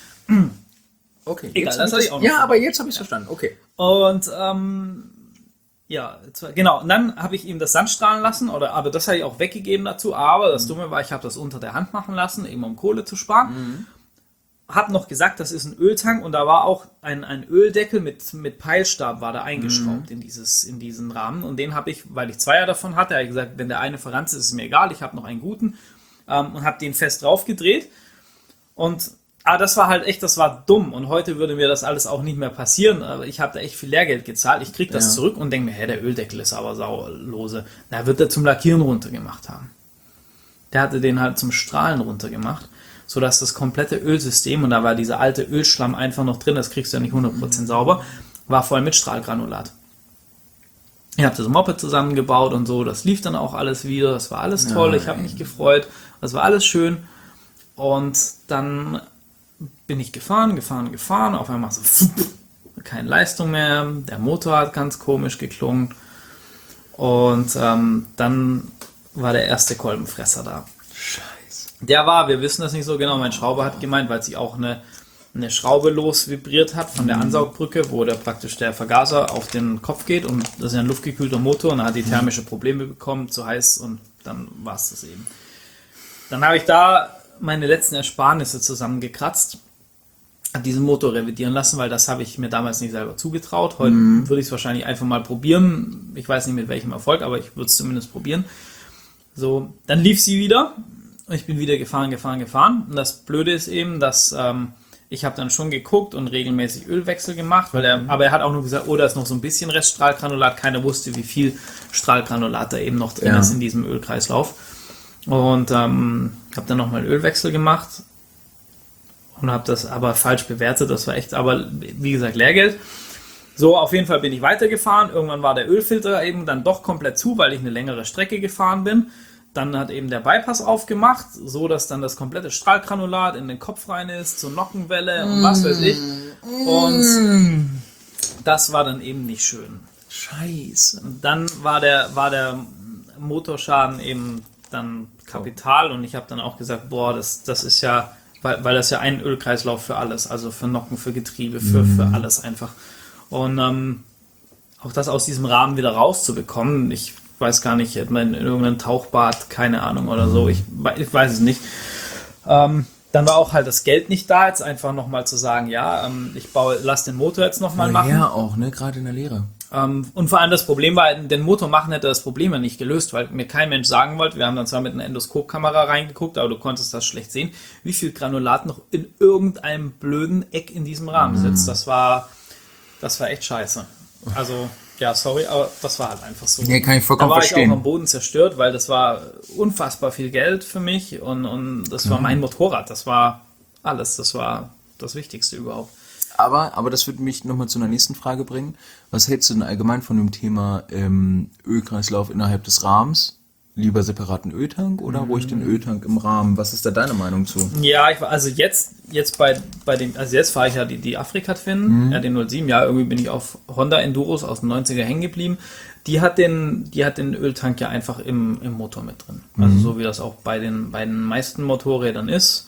Okay, Egal, das hatte ich auch noch. Ja, aber jetzt habe ich es verstanden. Okay. Und ja, genau. Und dann habe ich ihm das Sandstrahlen lassen, aber das habe ich auch weggegeben dazu. Aber das Dumme war, ich habe das unter der Hand machen lassen, eben um Kohle zu sparen. Hab noch gesagt, das ist ein Öltank und da war auch ein Öldeckel mit Peilstab war da eingeschraubt in diesen Rahmen. Und den habe ich, weil ich 2 davon hatte, habe ich gesagt, wenn der eine verranzt ist, ist mir egal, ich habe noch einen guten und habe den fest drauf gedreht. Und das war halt echt, das war dumm. Und heute würde mir das alles auch nicht mehr passieren. Aber ich habe da echt viel Lehrgeld gezahlt. Ich kriege das zurück und denke mir, der Öldeckel ist aber sauerlose. Da wird er zum Lackieren runtergemacht haben. Der hatte den halt zum Strahlen runtergemacht, sodass das komplette Ölsystem, und da war dieser alte Ölschlamm einfach noch drin, das kriegst du ja nicht 100% sauber, war voll mit Strahlgranulat. Ich habe das Moped zusammengebaut und so, das lief dann auch alles wieder, das war alles toll, ich habe mich gefreut, das war alles schön. Und dann bin ich gefahren, auf einmal so keine Leistung mehr, der Motor hat ganz komisch geklungen und dann war der erste Kolbenfresser da. Scheiße. Der war, wir wissen das nicht so genau, mein Schrauber hat gemeint, weil sie auch eine Schraube los vibriert hat von der Ansaugbrücke, wo praktisch der Vergaser auf den Kopf geht und das ist ja ein luftgekühlter Motor und dann hat die thermische Probleme bekommen, zu heiß und dann war es das eben. Dann habe ich da meine letzten Ersparnisse zusammengekratzt, habe diesen Motor revidieren lassen, weil das habe ich mir damals nicht selber zugetraut. Heute würde ich es wahrscheinlich einfach mal probieren. Ich weiß nicht mit welchem Erfolg, aber ich würde es zumindest probieren. So, dann lief sie wieder und ich bin wieder gefahren. Und das Blöde ist eben, dass ich habe dann schon geguckt und regelmäßig Ölwechsel gemacht, aber er hat auch nur gesagt, da ist noch so ein bisschen Reststrahlgranulat. Keiner wusste, wie viel Strahlgranulat da eben noch drin ist in diesem Ölkreislauf. Und habe dann nochmal Ölwechsel gemacht und habe das aber falsch bewertet. Das war echt, aber wie gesagt, Lehrgeld. So, auf jeden Fall bin ich weitergefahren. Irgendwann war der Ölfilter eben dann doch komplett zu, weil ich eine längere Strecke gefahren bin. Dann hat eben der Bypass aufgemacht, so dass dann das komplette Strahlgranulat in den Kopf rein ist, zur Nockenwelle und was weiß ich. Und das war dann eben nicht schön. Scheiße. Und dann war der Motorschaden eben dann Kapital und ich habe dann auch gesagt, das ist ja, weil das ja ein Ölkreislauf für alles, also für Nocken, für Getriebe, für alles einfach. Und auch das aus diesem Rahmen wieder rauszubekommen, ich weiß gar nicht, hätte man in irgendeinem Tauchbad, keine Ahnung oder so, ich weiß es nicht. Dann war auch halt das Geld nicht da, jetzt einfach nochmal zu sagen, lass den Motor jetzt nochmal machen. Ja, auch, ne, gerade in der Lehre. Und vor allem das Problem war, den Motor machen hätte das Problem ja nicht gelöst, weil mir kein Mensch sagen wollte, wir haben dann zwar mit einer Endoskopkamera reingeguckt, aber du konntest das schlecht sehen, wie viel Granulat noch in irgendeinem blöden Eck in diesem Rahmen sitzt. Das war echt scheiße. Also, ja, sorry, aber das war halt einfach so. Nee, kann ich vollkommen verstehen. Da war ich auch am Boden zerstört, weil das war unfassbar viel Geld für mich und das war mein Motorrad, das war alles, das war das Wichtigste überhaupt. Aber das würde mich nochmal zu einer nächsten Frage bringen. Was hältst du denn allgemein von dem Thema Ölkreislauf innerhalb des Rahmens? Lieber separaten Öltank oder ruhig den Öltank im Rahmen? Was ist da deine Meinung zu? Ja, also jetzt bei dem, also jetzt fahre ich ja die Afrika Twin, den 07, irgendwie bin ich auf Honda Enduros aus den 90er hängen geblieben. Die hat den Öltank ja einfach im Motor mit drin. Also so wie das auch bei den meisten Motorrädern ist.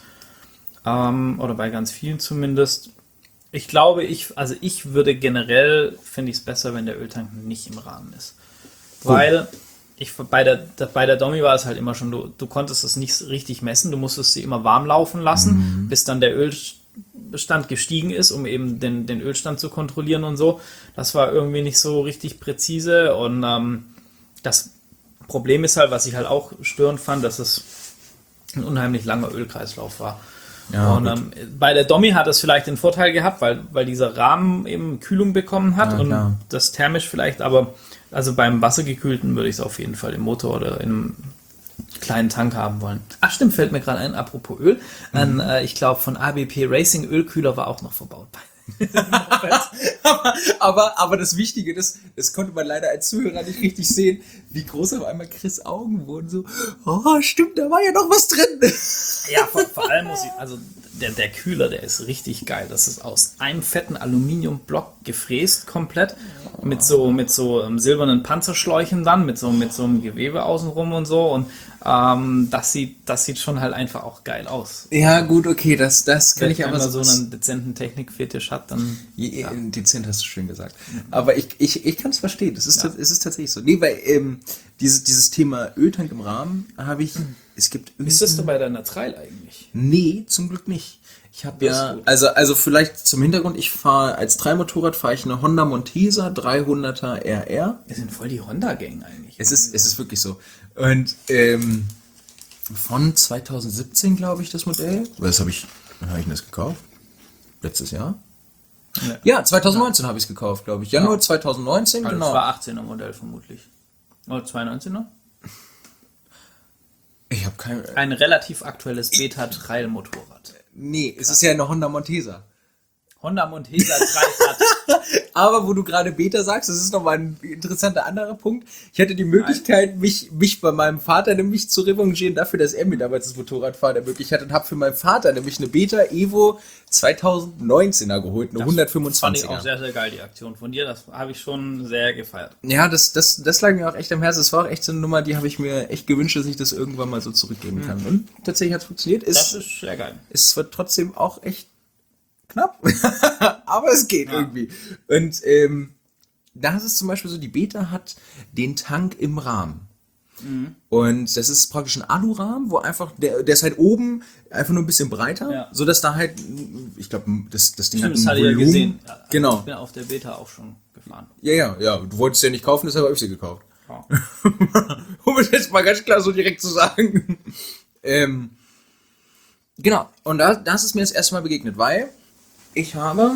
Oder bei ganz vielen zumindest. Ich glaube, ich würde generell, finde ich es besser, wenn der Öltank nicht im Rahmen ist. Cool. Weil bei der Dommi war es halt immer schon, du konntest es nicht richtig messen, du musstest sie immer warm laufen lassen, bis dann der Ölstand gestiegen ist, um eben den Ölstand zu kontrollieren und so. Das war irgendwie nicht so richtig präzise und das Problem ist halt, was ich halt auch störend fand, dass es ein unheimlich langer Ölkreislauf war. Ja, und bei der Dommi hat es vielleicht den Vorteil gehabt, weil dieser Rahmen eben Kühlung bekommen hat und das thermisch vielleicht, aber also beim wassergekühlten würde ich es auf jeden Fall im Motor oder in einem kleinen Tank haben wollen. Ach stimmt, fällt mir gerade ein, apropos Öl, ich glaube von ABP Racing Ölkühler war auch noch verbaut. Aber das Wichtige, das konnte man leider als Zuhörer nicht richtig sehen, wie groß auf einmal Chris' Augen wurden. So, oh, stimmt, da war ja noch was drin. Ja, vor allem muss ich, also der Kühler, der ist richtig geil. Das ist aus einem fetten Aluminiumblock gefräst komplett. Mit so silbernen Panzerschläuchen dann, mit so einem Gewebe außenrum und so. Und das sieht schon halt einfach auch geil aus. Ja, gut, okay, das kann ich Wenn aber man so einen dezenten Technikfetisch hat, dann. Ja. Dezent hast du schön gesagt. Aber ich kann es verstehen. Es ist tatsächlich so. Nee, weil dieses Thema Öltank im Rahmen habe ich. Es gibt Ist das bei deiner Trail eigentlich? Nee, zum Glück nicht. Ich habe Das ist ja, gut. also vielleicht zum Hintergrund, ich fahre als Motorrad fahre ich eine Honda Montesa 300er RR. Wir sind voll die Honda-Gang eigentlich. Es ist wirklich so. Und von 2017, glaube ich, das Modell. Wann habe ich denn das gekauft? Letztes Jahr? Ja, 2019 habe ich es gekauft, glaube ich. Januar 2019, Also genau. das war 18er Modell vermutlich. Oder 219er? Ich habe kein. Ein relativ aktuelles Beta-Trail-Motorrad. Nee, es ist ja eine Honda Montesa. Honda Montesa 3 Aber wo du gerade Beta sagst, das ist nochmal ein interessanter anderer Punkt. Ich hatte die Möglichkeit, mich bei meinem Vater nämlich zu revanchieren dafür, dass er mir damals das Motorradfahren ermöglicht hat und habe für meinen Vater nämlich eine Beta Evo 2019er geholt, eine 125er. Fand ich auch sehr, sehr geil, die Aktion von dir. Das habe ich schon sehr gefeiert. Ja, das lag mir auch echt am Herzen. Das war auch echt so eine Nummer, die habe ich mir echt gewünscht, dass ich das irgendwann mal so zurückgeben kann. Und tatsächlich hat es funktioniert. Das ist sehr geil. Es wird trotzdem auch echt knapp, aber es geht irgendwie. Und da ist es zum Beispiel so, die Beta hat den Tank im Rahmen. Und das ist praktisch ein Alurahmen, wo einfach, der ist halt oben einfach nur ein bisschen breiter, sodass da halt, ich glaube, das Ding hat ein Das hatte ich ja Volumen. gesehen. Genau. Ich bin auf der Beta auch schon gefahren. Ja, du wolltest ja nicht kaufen, deshalb habe ich sie gekauft. Ja. Um es jetzt mal ganz klar so direkt zu sagen. Genau, und da ist es mir das erste Mal begegnet, weil ich habe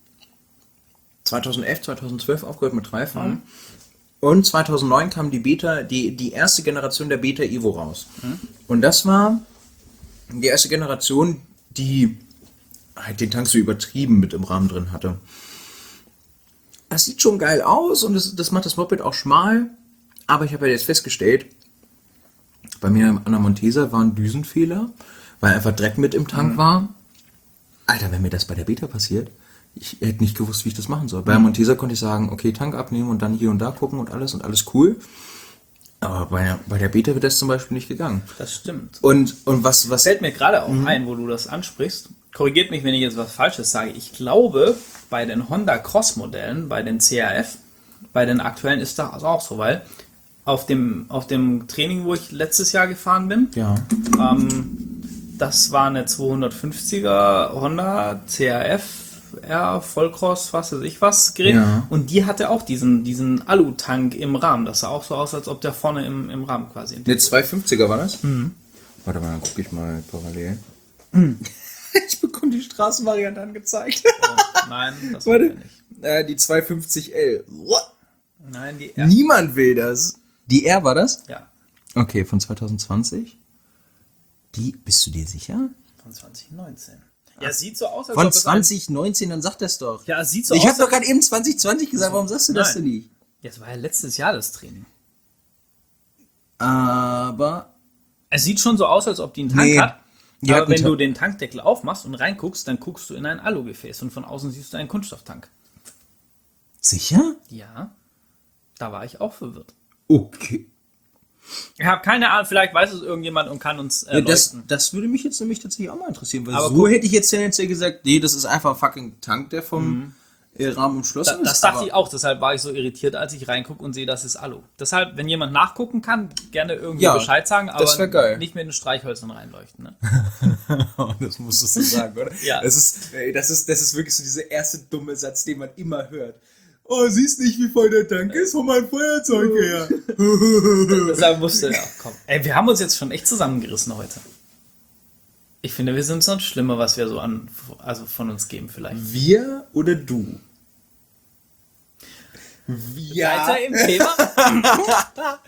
2011, 2012 aufgehört mit Dreifahren und 2009 kam die Beta, die erste Generation der Beta Evo raus. Und das war die erste Generation, die halt den Tank so übertrieben mit im Rahmen drin hatte. Das sieht schon geil aus und das macht das Moped auch schmal, aber ich habe ja jetzt festgestellt, bei mir an der Montesa war ein Düsenfehler, weil einfach Dreck mit im Tank war. Alter, wenn mir das bei der Beta passiert, ich hätte nicht gewusst, wie ich das machen soll. Bei der Montesa konnte ich sagen, okay, Tank abnehmen und dann hier und da gucken und alles cool. Aber bei der Beta wird das zum Beispiel nicht gegangen. Das stimmt. Und was Fällt mir gerade auch ein, wo du das ansprichst. Korrigiert mich, wenn ich jetzt was Falsches sage. Ich glaube, bei den Honda Cross-Modellen, bei den CRF, bei den aktuellen ist das auch so, weil auf dem Training, wo ich letztes Jahr gefahren bin, ja. Das war eine 250er Honda CRF R Vollcross, was weiß ich was, Gerät. Ja. Und die hatte auch diesen Alu-Tank im Rahmen. Das sah auch so aus, als ob der vorne im Rahmen quasi Eine 250er war das? Warte mal, dann gucke ich mal parallel. Ich bekomme die Straßenvariante angezeigt. Nein, das war Warte. nicht. Die 250L. Nein, die R. Niemand will das. Die R war das? Ja, Okay, von 2020. Bist du dir sicher? von 2019. Ja, sieht so aus, als Von ob es 2019, dann sag das doch. Ja, es sieht so Ich aus. habe doch gerade eben 2020 gesagt, warum sagst du das Nein. denn nicht? Das war ja letztes Jahr das Training. Aber Es sieht schon so aus, als ob die einen Tank Nee. hat. Die hat Aber wenn einen du Tank. den Tankdeckel aufmachst und reinguckst, dann guckst du in ein Alugefäß und von außen siehst du einen Kunststofftank. sicher? Ja, da war ich auch verwirrt. Okay. Ich habe keine Ahnung, vielleicht weiß es irgendjemand und kann uns Ja, das erleuchten. würde mich jetzt nämlich tatsächlich auch mal interessieren, weil Aber so guck- hätte ich jetzt tendenziell gesagt, nee, das ist einfach ein fucking Tank, der vom Rahmen umschlossen Das ist. dachte aber- ich auch, deshalb war ich so irritiert, als ich reingucke und sehe, das ist Alu. Deshalb, wenn jemand nachgucken kann, gerne irgendwie Ja, Bescheid sagen, aber das wär geil. nicht mit den Streichhölzern reinleuchten. Ne? Das musstest du sagen, oder? Ja. Das ist wirklich so dieser erste dumme Satz, den man immer hört. Oh, siehst nicht, wie voll der Tank ist von meinem Feuerzeug her. Deshalb musste ja, komm. Ey, wir haben uns jetzt schon echt zusammengerissen heute. Ich finde, wir sind sonst schlimmer, was wir so von uns geben vielleicht. Wir oder du? Wir. Weiter im Thema.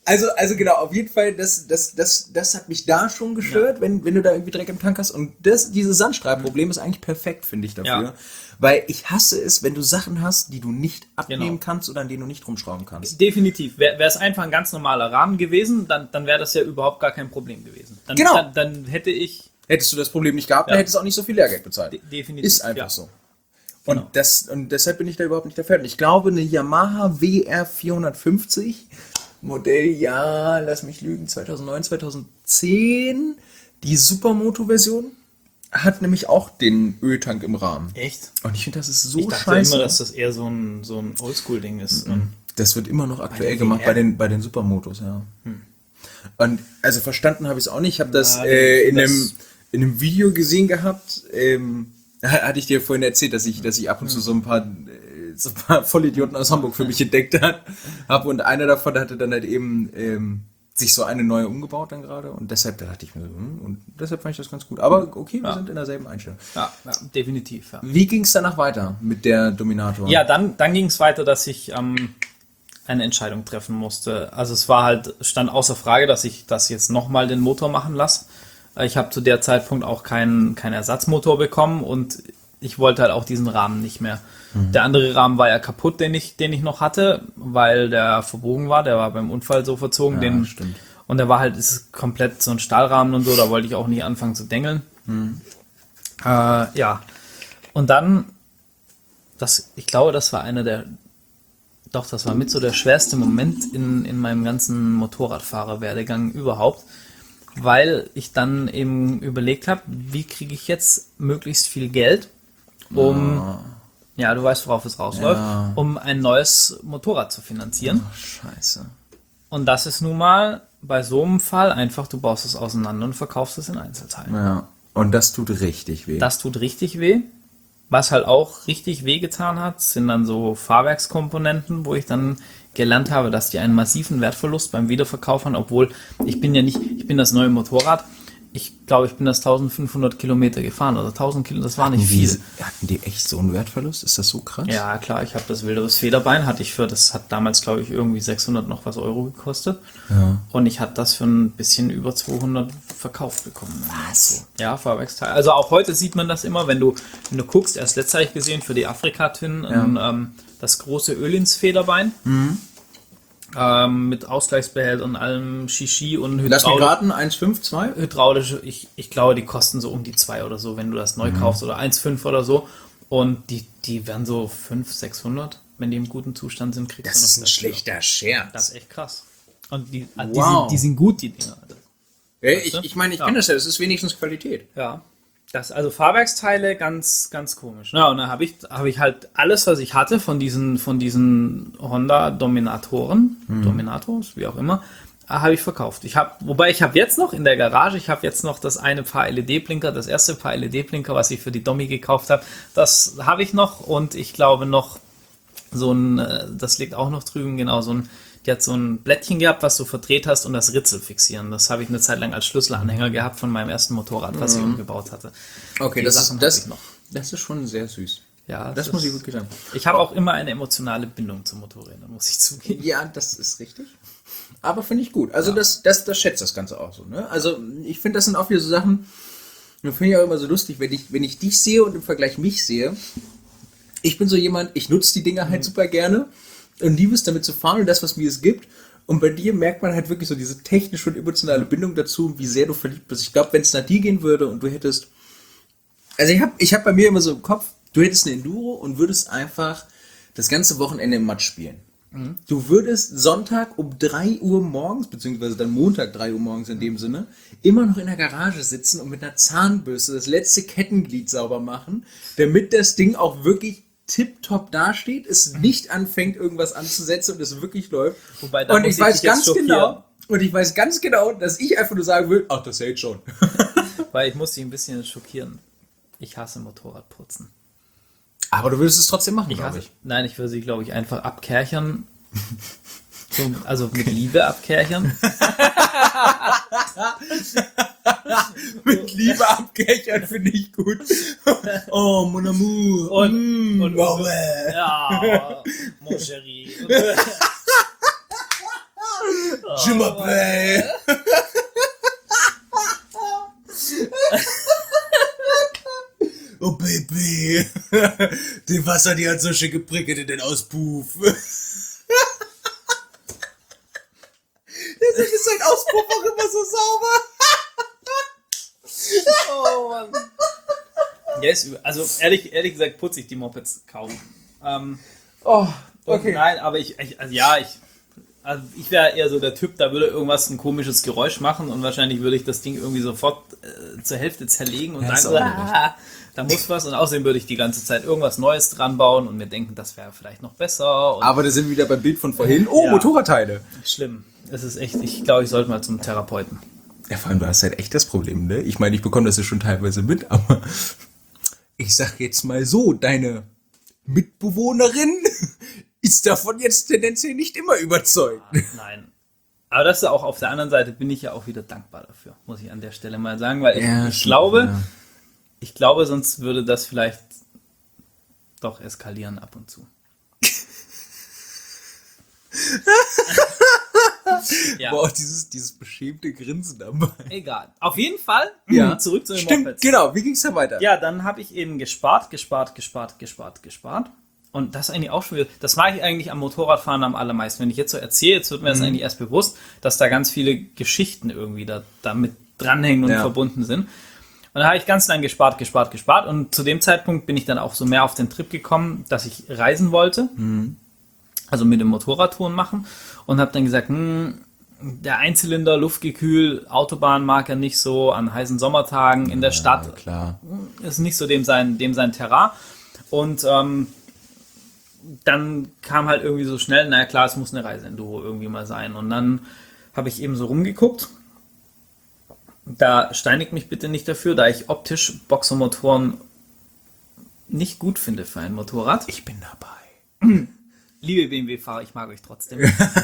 Also genau, auf jeden Fall, das hat mich da schon gestört, wenn du da irgendwie Dreck im Tank hast. Und dieses Sandstrahlproblem ist eigentlich perfekt, finde ich, dafür. Ja. Weil ich hasse es, wenn du Sachen hast, die du nicht abnehmen Genau. kannst oder an denen du nicht rumschrauben kannst. Definitiv. Wäre es einfach ein ganz normaler Rahmen gewesen, dann wäre das ja überhaupt gar kein Problem gewesen. Genau. Dann hätte ich... Hättest du das Problem nicht gehabt, dann hättest du auch nicht so viel Lehrgeld bezahlt. Definitiv. Ist einfach ja. so. Genau. Und deshalb bin ich da überhaupt nicht der Fan. Ich glaube, eine Yamaha WR 450, Modelljahr, lass mich lügen, 2009, 2010, die Supermoto-Version, hat nämlich auch den Öltank im Rahmen. Echt? Und ich finde, das ist so Ich dachte scheiße. immer, dass das eher so ein Oldschool-Ding ist. Das wird immer noch aktuell der gemacht WR? bei den Supermotos, ja. Und also verstanden habe ich es auch nicht. Ich habe das Ja, in das- einem Video gesehen gehabt. Hatte ich dir vorhin erzählt, dass ich ab und zu so ein paar Vollidioten aus Hamburg für mich entdeckt habe. Und einer davon hatte dann halt eben sich so eine neue umgebaut dann gerade. Und deshalb, da dachte ich mir so, und deshalb fand ich das ganz gut. Aber okay, wir sind in derselben Einstellung. Ja, definitiv. Ja, Wie ging es danach weiter mit der Dominator? ja dann ging es weiter, dass ich eine Entscheidung treffen musste. Also es war halt, stand außer Frage, dass ich das jetzt nochmal den Motor machen lasse. Ich habe zu der Zeitpunkt auch keinen Ersatzmotor bekommen und ich wollte halt auch diesen Rahmen nicht mehr. Der andere Rahmen war ja kaputt, den ich noch hatte, weil der verbogen war. Der war beim Unfall so verzogen. Ja, stimmt. Und der war halt, ist komplett so ein Stahlrahmen und so, da wollte ich auch nicht anfangen zu dengeln. Ja. Und dann, ich glaube, das war das war mit so der schwerste Moment in meinem ganzen Motorradfahrerwerdegang überhaupt, weil ich dann eben überlegt habe, wie kriege ich jetzt möglichst viel Geld, ja, du weißt, worauf es rausläuft, um ein neues Motorrad zu finanzieren. Oh, scheiße. Und das ist nun mal bei so einem Fall einfach, du baust es auseinander und verkaufst es in Einzelteilen. Ja. Und das tut richtig weh. Das tut richtig weh. Was halt auch richtig weh getan hat, sind dann so Fahrwerkskomponenten, wo ich dann gelernt habe, dass die einen massiven Wertverlust beim Wiederverkauf haben, obwohl ich bin das neue Motorrad. Ich glaube, ich bin das 1500 Kilometer gefahren oder 1000 Kilometer, das war nicht viel. Hatten die echt so einen Wertverlust? Ist das so krass? Ja, klar, ich habe das wilderes Federbein, das hat damals, glaube ich, irgendwie 600 noch was Euro gekostet. Ja. Und ich hatte das für ein bisschen über 200 verkauft bekommen. Was? Ja, Fahrwerksteil. Also auch heute sieht man das immer, wenn du guckst, erst letztes habe ich gesehen für die Afrika-Twin, das große Öl ins Federbein. Mit Ausgleichsbehälter und allem Shishi und Lass mich raten, 1,5, 2? hydraulische, ich glaube, die kosten so um die 2 oder so, wenn du das neu kaufst, oder 1,5 oder so. Und die werden so 500, 600, wenn die im guten Zustand sind, kriegst Das du noch ist ein dafür. schlechter Scherz. Das ist echt krass. Und die Wow. sind gut, die Dinger. Ich meine, ich kenne das ja, das ist wenigstens Qualität. Ja. Also Fahrwerksteile, ganz, ganz komisch. Ja, und dann habe ich halt alles, was ich hatte von diesen Honda Dominatoren, Dominators, wie auch immer, habe ich verkauft. Ich habe jetzt noch in der Garage, das eine Paar LED-Blinker, das erste Paar LED-Blinker, was ich für die Domi gekauft habe, das habe ich noch, und ich glaube noch so das liegt auch noch drüben, genau, die hat so ein Blättchen gehabt, was du verdreht hast, und das Ritzel fixieren. Das habe ich eine Zeit lang als Schlüsselanhänger gehabt von meinem ersten Motorrad, was ich umgebaut hatte. Okay, Die das Sachen ist, habe das, ich noch. das ist schon sehr süß. Ja, Das muss ich gut gesagt. Ich habe auch immer eine emotionale Bindung zu Motorrädern, muss ich zugeben. Ja, das ist richtig. Aber finde ich gut. Also das schätzt das Ganze auch so. Ne? Also ich finde, das sind auch wieder so Sachen, das finde ich auch immer so lustig, wenn ich dich sehe und im Vergleich mich sehe. Ich bin so jemand, ich nutze die Dinger halt super gerne und liebe es, damit zu fahren und das, was mir es gibt. Und bei dir merkt man halt wirklich so diese technische und emotionale Bindung dazu, wie sehr du verliebt bist. Ich glaube, wenn es nach dir gehen würde und du hättest... Also ich hab bei mir immer so im Kopf, du hättest eine Enduro und würdest einfach das ganze Wochenende im Matsch spielen. Du würdest Sonntag um 3 Uhr morgens, beziehungsweise dann Montag 3 Uhr morgens in dem Sinne, immer noch in der Garage sitzen und mit einer Zahnbürste das letzte Kettenglied sauber machen, damit das Ding auch wirklich tipptopp dasteht, es nicht anfängt, irgendwas anzusetzen und es wirklich läuft. Wobei, da Und muss ich weiß dich jetzt ganz schockieren. genau, dass ich einfach nur sagen will, ach, das hält schon. Weil ich muss dich ein bisschen schockieren. Ich hasse Motorradputzen. Aber du würdest es trotzdem machen, glaube ich. Nein, ich würde sie, glaube ich, einfach abkerchern. Also mit Liebe abkerchern. Mit Liebe abgechert finde ich gut. Oh, mon amour. Und wow. ja, mon chéri. Je m'appelle. Oh Baby, die Wasser, die hat so schön geprickelt in den Auspuff. Deshalb ist sein Auspuff auch immer so sauber. Oh Mann. Ja, ist also ehrlich gesagt putze ich die Mopeds kaum. Oh, okay. Nein, aber ich wäre eher so der Typ, da würde irgendwas ein komisches Geräusch machen und wahrscheinlich würde ich das Ding irgendwie sofort zur Hälfte zerlegen und sagen, da muss was, und außerdem würde ich die ganze Zeit irgendwas Neues dran bauen und mir denken, das wäre vielleicht noch besser. Und Aber da sind wir wieder beim Bild von vorhin. Oh, Ja. Motorradteile. schlimm. Es ist echt, ich glaube, ich sollte mal zum Therapeuten. Ja, vor allem, du hast halt echt das Problem, ne? Ich meine, ich bekomme das ja schon teilweise mit, aber ich sag jetzt mal so, deine Mitbewohnerin ist davon jetzt tendenziell nicht immer überzeugt. Nein. Aber das ist auch auf der anderen Seite, bin ich ja auch wieder dankbar dafür, muss ich an der Stelle mal sagen, weil ich glaube, sonst würde das vielleicht doch eskalieren ab und zu. Ja. Aber auch dieses beschämte Grinsen dabei. Egal. Auf jeden Fall zurück zu den Stimmt, Mopeds. genau. Wie ging's da weiter? Ja, dann habe ich eben gespart. Und das eigentlich auch schon wieder, das mag ich eigentlich am Motorradfahren am allermeisten. Wenn ich jetzt so erzähle, jetzt wird mir das eigentlich erst bewusst, dass da ganz viele Geschichten irgendwie damit dranhängen und verbunden sind. Und da habe ich ganz lang gespart. Und zu dem Zeitpunkt bin ich dann auch so mehr auf den Trip gekommen, dass ich reisen wollte. Also mit dem Motorradtouren machen. Und habe dann gesagt, der Einzylinder, Luftgekühl, Autobahn mag er nicht so, an heißen Sommertagen in der Stadt. Klar. Ist nicht so dem sein Terrain. Und dann kam halt irgendwie so schnell, naja klar, es muss eine Reiseenduro irgendwie mal sein. Und dann habe ich eben so rumgeguckt. Da steinigt mich bitte nicht dafür, da ich optisch Boxermotoren nicht gut finde für ein Motorrad. Ich bin dabei. Liebe BMW-Fahrer, ich mag euch trotzdem.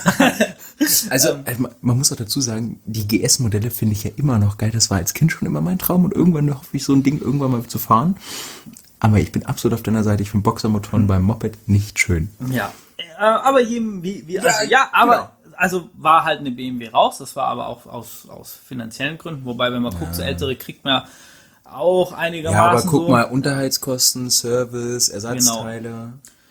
Also, man muss auch dazu sagen, die GS-Modelle finde ich ja immer noch geil. Das war als Kind schon immer mein Traum und irgendwann hoffe ich, so ein Ding irgendwann mal zu fahren. Aber ich bin absolut auf deiner Seite. Ich finde Boxermotoren beim Moped nicht schön. Ja, aber jedem also war halt eine BMW raus. Das war aber auch aus finanziellen Gründen. Wobei, wenn man guckt, so ältere kriegt man auch einigermaßen. Ja, aber guck so. mal, Unterhaltskosten, Service, Ersatzteile.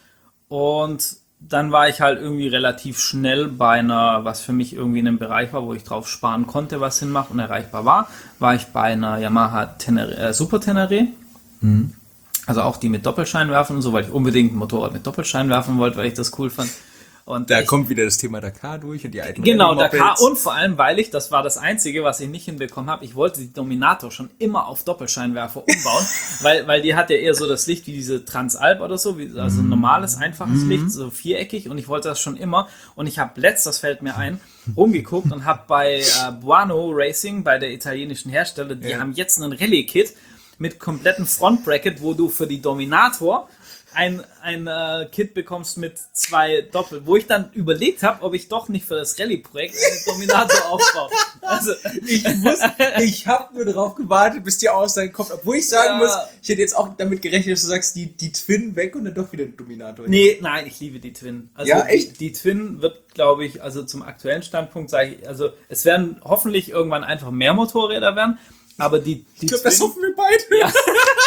Und dann war ich halt irgendwie relativ schnell bei einer, was für mich irgendwie in einem Bereich war, wo ich drauf sparen konnte, was Sinn macht und erreichbar war ich bei einer Yamaha Super Tenere. Also auch die mit Doppelscheinwerfern und so, weil ich unbedingt ein Motorrad mit Doppelscheinwerfern wollte, weil ich das cool fand. Und Da kommt wieder das Thema Dakar durch und die alten Genau, Rallye-Mopeds. Dakar, und vor allem, weil das war das Einzige, was ich nicht hinbekommen habe, ich wollte die Dominator schon immer auf Doppelscheinwerfer umbauen, weil die hat ja eher so das Licht wie diese Transalp oder so, also ein normales, einfaches Licht, so viereckig, und ich wollte das schon immer, und ich habe das fällt mir ein, rumgeguckt und habe bei Buono Racing, bei der italienischen Hersteller, die haben jetzt einen Rallye-Kit mit kompletten Frontbracket, wo du für die Dominator ein Kit bekommst mit 2 Doppel, wo ich dann überlegt habe, ob ich doch nicht für das Rallye-Projekt einen Dominator aufbaue. Also, Ich habe nur darauf gewartet, bis die Aussage kommt. Obwohl ich sagen muss, ich hätte jetzt auch damit gerechnet, dass du sagst, die Twin weg und dann doch wieder ein Dominator. Nein, ich liebe die Twin. Also Ja, echt? Die Twin wird, glaube ich, also zum aktuellen Standpunkt sage ich, also es werden hoffentlich irgendwann einfach mehr Motorräder werden, aber die Ich glaube, das hoffen wir beide. Ja.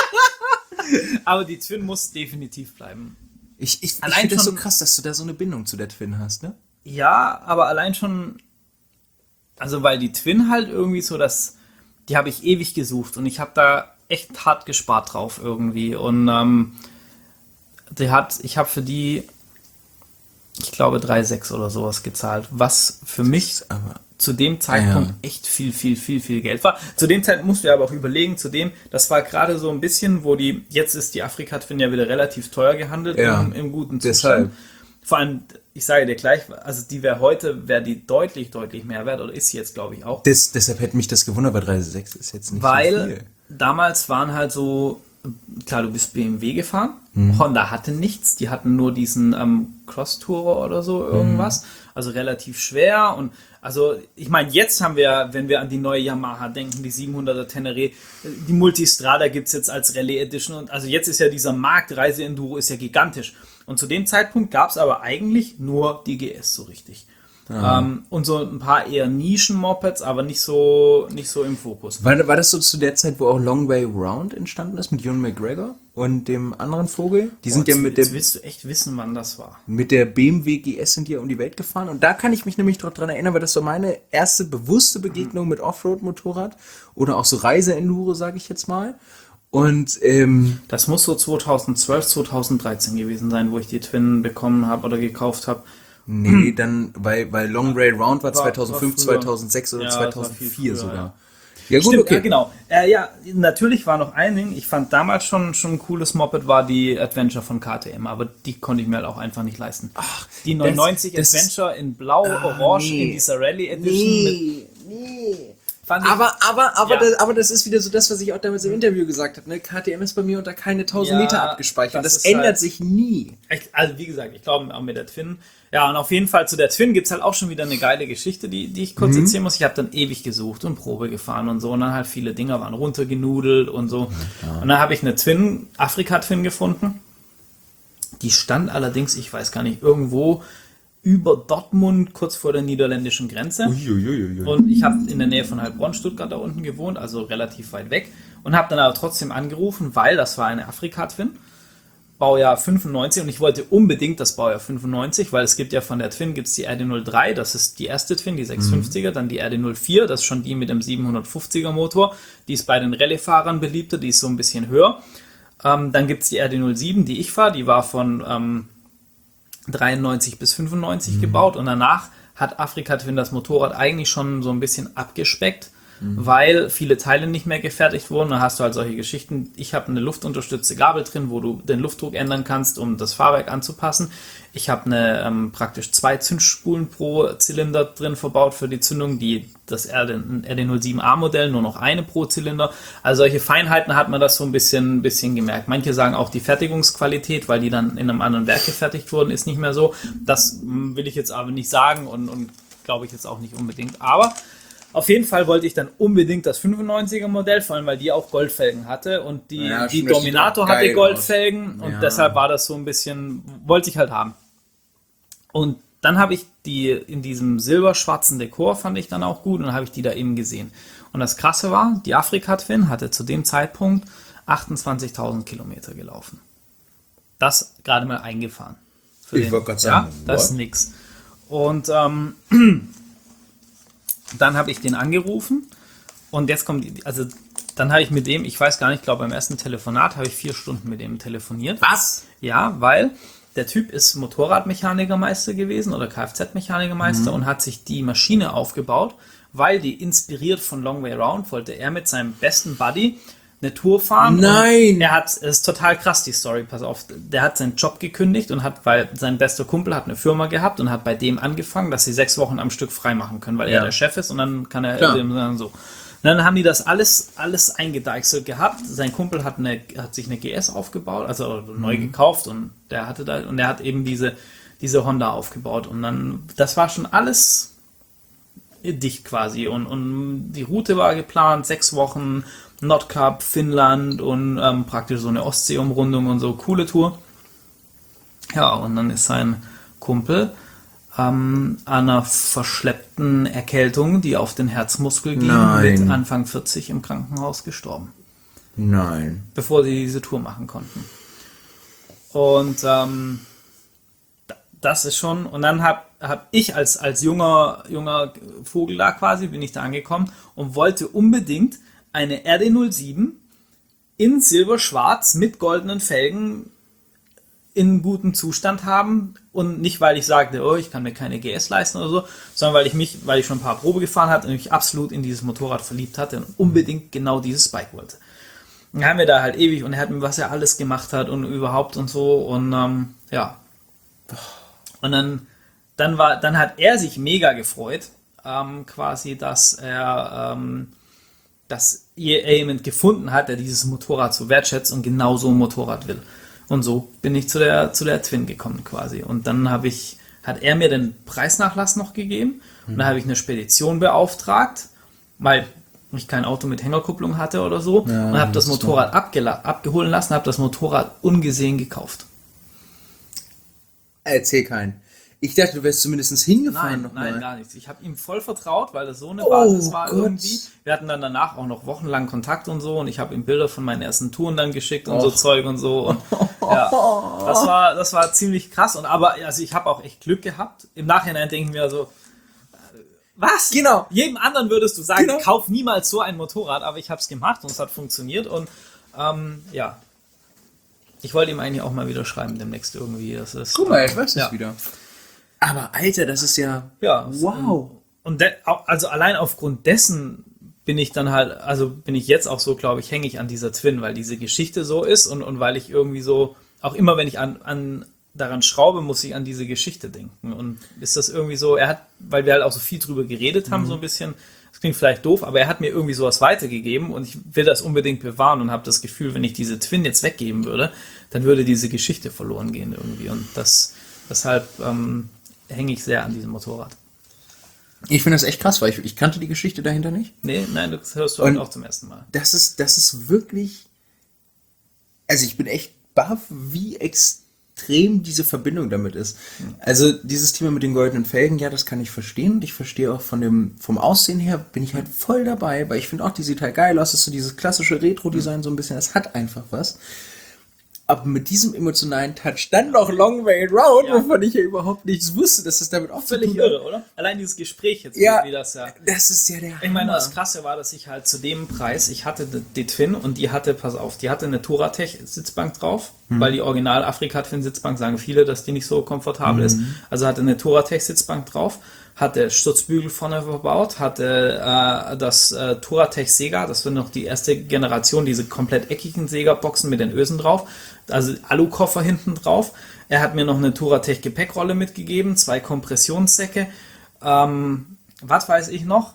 Aber die Twin muss definitiv bleiben. Ich Allein finde das so schon- krass, dass du da so eine Bindung zu der Twin hast, ne? Ja, aber allein schon, also weil die Twin halt irgendwie so die habe ich ewig gesucht und ich habe da echt hart gespart drauf irgendwie, und ich habe für die, ich glaube 3,6 oder sowas gezahlt, was für mich Aber zu dem Zeitpunkt Ja. echt viel Geld war. Zu dem Zeitpunkt musst du aber auch überlegen, das war gerade so ein bisschen, jetzt ist die Afrika-Twin ja wieder relativ teuer gehandelt, Ja, im guten Zustand. deshalb. Vor allem, ich sage dir gleich, also die wäre die deutlich mehr wert, oder ist sie jetzt, glaube ich, auch. deshalb hätte mich das gewundert, weil 3.6 ist jetzt nicht so Weil viel. damals waren halt so, klar, du bist BMW gefahren, Honda hatte nichts, die hatten nur diesen Cross-Tourer oder so irgendwas, also relativ schwer, und also ich meine, jetzt haben wir, wenn wir an die neue Yamaha denken, die 700er Tenere, die Multistrada gibt es jetzt als Rallye Edition, und also jetzt ist ja dieser Markt Reise-Enduro ist ja gigantisch, und zu dem Zeitpunkt gab es aber eigentlich nur die GS so richtig. Und so ein paar eher Nischen-Mopeds, aber nicht so im Fokus. War das so zu der Zeit, wo auch Long Way Round entstanden ist mit Ewan McGregor und dem anderen Vogel? Die sind ja jetzt willst du echt wissen, wann das war. mit der BMW GS sind die ja um die Welt gefahren. Und da kann ich mich nämlich dran erinnern, weil das so meine erste bewusste Begegnung mit Offroad-Motorrad oder auch so Reise-Enduro, sage ich jetzt mal. Und Das muss so 2012, 2013 gewesen sein, wo ich die Twin bekommen habe oder gekauft habe. nee, dann, weil Long Way Round war 2005, war früher. 2006 oder Ja, das war viel 2004 früher, sogar. ja. Ja gut, Stimmt, okay. ja, genau. Ja, natürlich war noch ein Ding. Ich fand damals schon ein cooles Moped war die Adventure von KTM, aber die konnte ich mir halt auch einfach nicht leisten. Ach, die 990 das- Adventure in Blau, Orange nee. in dieser Rally Edition fand ich, Aber das ist wieder so das, was ich auch damals im Interview gesagt habe. Ne? KTM ist bei mir unter keine 1000 Ja, Meter abgespeichert. das Das ist ändert halt- sich nie. also wie gesagt, ich glaube auch mit der Twin. Ja, und auf jeden Fall zu der Twin gibt's halt auch schon wieder eine geile Geschichte, die ich kurz erzählen muss. Ich habe dann ewig gesucht und Probe gefahren und so. Und dann halt viele Dinger waren runtergenudelt und so. Und dann habe ich eine Twin, Afrika-Twin gefunden. Die stand allerdings, ich weiß gar nicht, irgendwo über Dortmund, kurz vor der niederländischen Grenze. Und ich habe in der Nähe von Heilbronn, Stuttgart da unten gewohnt, also relativ weit weg. Und habe dann aber trotzdem angerufen, weil das war eine Afrika-Twin. Baujahr 95 und ich wollte unbedingt das Baujahr 95, weil es gibt ja von der Twin gibt's die RD03, das ist die erste Twin, die 650er, dann die RD04, das ist schon die mit dem 750er Motor, die ist bei den Rallye-Fahrern beliebter, die ist so ein bisschen höher. Dann gibt's die RD07, die ich fahre, die war von 93 bis 95 gebaut und danach hat Afrika Twin das Motorrad eigentlich schon so ein bisschen abgespeckt, weil viele Teile nicht mehr gefertigt wurden. Dann hast du halt solche Geschichten. Ich habe eine luftunterstützte Gabel drin, wo du den Luftdruck ändern kannst, um das Fahrwerk anzupassen. Ich habe eine praktisch 2 Zündspulen pro Zylinder drin verbaut für die Zündung, die das RD07A Modell nur noch eine pro Zylinder. Also solche Feinheiten hat man das so ein bisschen gemerkt. Manche sagen auch die Fertigungsqualität, weil die dann in einem anderen Werk gefertigt wurden, ist nicht mehr so. Das will ich jetzt aber nicht sagen und glaube ich jetzt auch nicht unbedingt. Aber auf jeden Fall wollte ich dann unbedingt das 95er Modell, vor allem weil die auch Goldfelgen hatte und die stimmt, Dominator das sieht auch hatte geil Goldfelgen und Ja. deshalb war das so ein bisschen, wollte ich halt haben. Und dann habe ich die in diesem silberschwarzen Dekor, fand ich dann auch gut und dann habe ich die da eben gesehen. Und das Krasse war, die Afrika Twin hatte zu dem Zeitpunkt 28.000 Kilometer gelaufen. Das gerade mal eingefahren. Ich wollte gerade sagen, ja, das ist what? nix. Und dann habe ich den angerufen und jetzt kommt, also dann habe ich mit dem, ich weiß gar nicht, ich glaube beim ersten Telefonat habe ich 4 Stunden mit dem telefoniert. Was? Ja, weil der Typ ist Motorradmechanikermeister gewesen oder Kfz-Mechanikermeister und hat sich die Maschine aufgebaut, weil die inspiriert von Long Way Round wollte er mit seinem besten Buddy eine Tour fahren. Nein! Und es ist total krass, die Story, pass auf. Der hat seinen Job gekündigt und hat, weil sein bester Kumpel hat eine Firma gehabt und hat bei dem angefangen, dass sie 6 Wochen am Stück frei machen können, weil er der Chef ist und dann kann er Klar. dem sagen so. Und dann haben die das alles eingedeichselt gehabt. Sein Kumpel hat sich eine GS aufgebaut, also neu gekauft und der hat eben diese Honda aufgebaut und dann, das war schon alles dicht quasi und die Route war geplant, 6 Wochen, Nordkap, Finnland und praktisch so eine Ostsee-Umrundung und so, coole Tour. Ja, und dann ist sein Kumpel an einer verschleppten Erkältung, die auf den Herzmuskel ging, Nein. mit Anfang 40 im Krankenhaus gestorben, Nein. bevor sie diese Tour machen konnten. Und das ist schon, und dann hab ich als junger Vogel da quasi, bin ich da angekommen und wollte unbedingt eine RD07 in silberschwarz mit goldenen Felgen in gutem Zustand haben und nicht, weil ich sagte, oh, ich kann mir keine GS leisten oder so, sondern weil ich schon ein paar Probe gefahren hatte und mich absolut in dieses Motorrad verliebt hatte und unbedingt genau dieses Bike wollte. Dann haben wir da halt ewig und er hat mir, was er alles gemacht hat und überhaupt und so und ja. Und dann hat er sich mega gefreut, quasi, dass er jemand gefunden hat, der dieses Motorrad so wertschätzt und genau so ein Motorrad will. Und so bin ich zu der Twin gekommen quasi. Und dann hat er mir den Preisnachlass noch gegeben und dann habe ich eine Spedition beauftragt, weil ich kein Auto mit Hängerkupplung hatte oder so und habe das Motorrad abgeholt lassen, habe das Motorrad ungesehen gekauft. Erzähl keinen. Ich dachte, du wärst zumindest hingefahren Nein, nochmal. gar nichts. Ich habe ihm voll vertraut, weil das so eine Oh Basis war Gott. irgendwie. Wir hatten dann danach auch noch wochenlang Kontakt und so und ich habe ihm Bilder von meinen ersten Touren dann geschickt und so Zeug und so. Und, ja, das war ziemlich krass. Und aber also ich habe auch echt Glück gehabt. Im Nachhinein denken wir so, was? Genau. Jedem anderen würdest du sagen, Genau. kauf niemals so ein Motorrad, aber ich habe es gemacht und es hat funktioniert und ja. Ich wollte ihm eigentlich auch mal wieder schreiben demnächst irgendwie. Das ist, Guck mal, jetzt weißt du es ja. wieder. Aber Alter, das ist ja... Ja. Wow. Und also allein aufgrund dessen bin ich dann halt, also bin ich jetzt auch so, glaube ich, hänge ich an dieser Twin, weil diese Geschichte so ist und weil ich irgendwie so, auch immer wenn ich daran schraube, muss ich an diese Geschichte denken. Und ist das irgendwie so, weil wir halt auch so viel drüber geredet haben, so ein bisschen, das klingt vielleicht doof, aber er hat mir irgendwie sowas weitergegeben und ich will das unbedingt bewahren und habe das Gefühl, wenn ich diese Twin jetzt weggeben würde, dann würde diese Geschichte verloren gehen irgendwie. Und deshalb hänge ich sehr an diesem Motorrad. Ich finde das echt krass, weil ich kannte die Geschichte dahinter nicht. Nee, nein, das hörst du Und heute auch zum ersten Mal. Das ist wirklich... Also ich bin echt baff, wie extrem diese Verbindung damit ist. Also dieses Thema mit den goldenen Felgen, ja, das kann ich verstehen. Und ich verstehe auch vom Aussehen her, bin ich halt voll dabei, weil ich finde auch, die sieht halt geil aus. Das ist so dieses klassische Retro-Design so ein bisschen, das hat einfach was. Aber mit diesem emotionalen Touch dann noch Long Way Round, Ja. wovon ich ja überhaupt nichts wusste, dass es damit auch zu Völlig tun hat. irre, oder? Allein dieses Gespräch jetzt, Ja, wie das ja... das ist ja der Ich meine, Hammer. das Krasse war, dass ich halt zu dem Preis, ich hatte die Twin und die hatte, pass auf, die hatte eine Touratech Sitzbank drauf, weil die Original Afrika Twin Sitzbank sagen viele, dass die nicht so komfortabel ist. Also hatte eine Touratech Sitzbank drauf, hatte Stutzbügel vorne verbaut, hatte das Touratech Sega, das war noch die erste Generation, diese komplett eckigen Sega-Boxen mit den Ösen drauf, also Alukoffer hinten drauf. Er hat mir noch eine Touratech Gepäckrolle mitgegeben, 2 Kompressionssäcke, was weiß ich noch.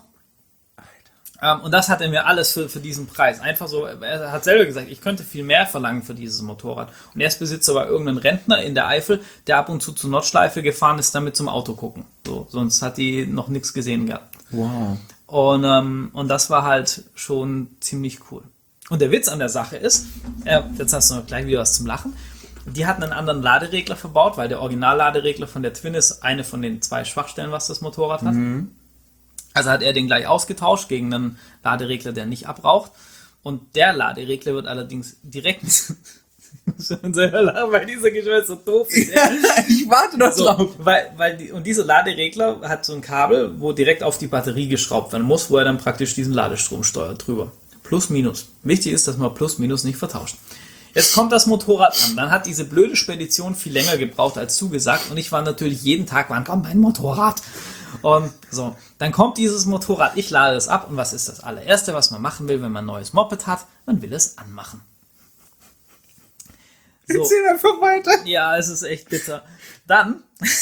Und das hat er mir alles für diesen Preis. Einfach so, er hat selber gesagt, ich könnte viel mehr verlangen für dieses Motorrad. Und Erstbesitzer war irgendein Rentner in der Eifel, der ab und zu zur Nordschleife gefahren ist, damit zum Auto gucken. So, sonst hat die noch nichts gesehen gehabt. Wow. Und das war halt schon ziemlich cool. Und der Witz an der Sache ist, jetzt hast du noch gleich wieder was zum Lachen, die hatten einen anderen Laderegler verbaut, weil der Originalladeregler von der Twin ist eine von den 2 Schwachstellen, was das Motorrad hat. Also hat er den gleich ausgetauscht gegen einen Laderegler, der nicht abraucht. Und der Laderegler wird allerdings direkt weil dieser Geschwätz so doof ist. Ich warte noch So, drauf. und dieser Laderegler hat so ein Kabel, wo direkt auf die Batterie geschraubt werden muss, wo er dann praktisch diesen Ladestrom steuert drüber. Plus, minus. Wichtig ist, dass man Plus, minus nicht vertauscht. Jetzt kommt das Motorrad an. Dann hat diese blöde Spedition viel länger gebraucht als zugesagt. Und ich war natürlich jeden Tag, wann kommt mein Motorrad? Und so, dann kommt dieses Motorrad, ich lade es ab. Und was ist das allererste, was man machen will, wenn man ein neues Moped hat? Man will es anmachen. So. Erzähl einfach weiter. Ja, es ist echt bitter. Dann,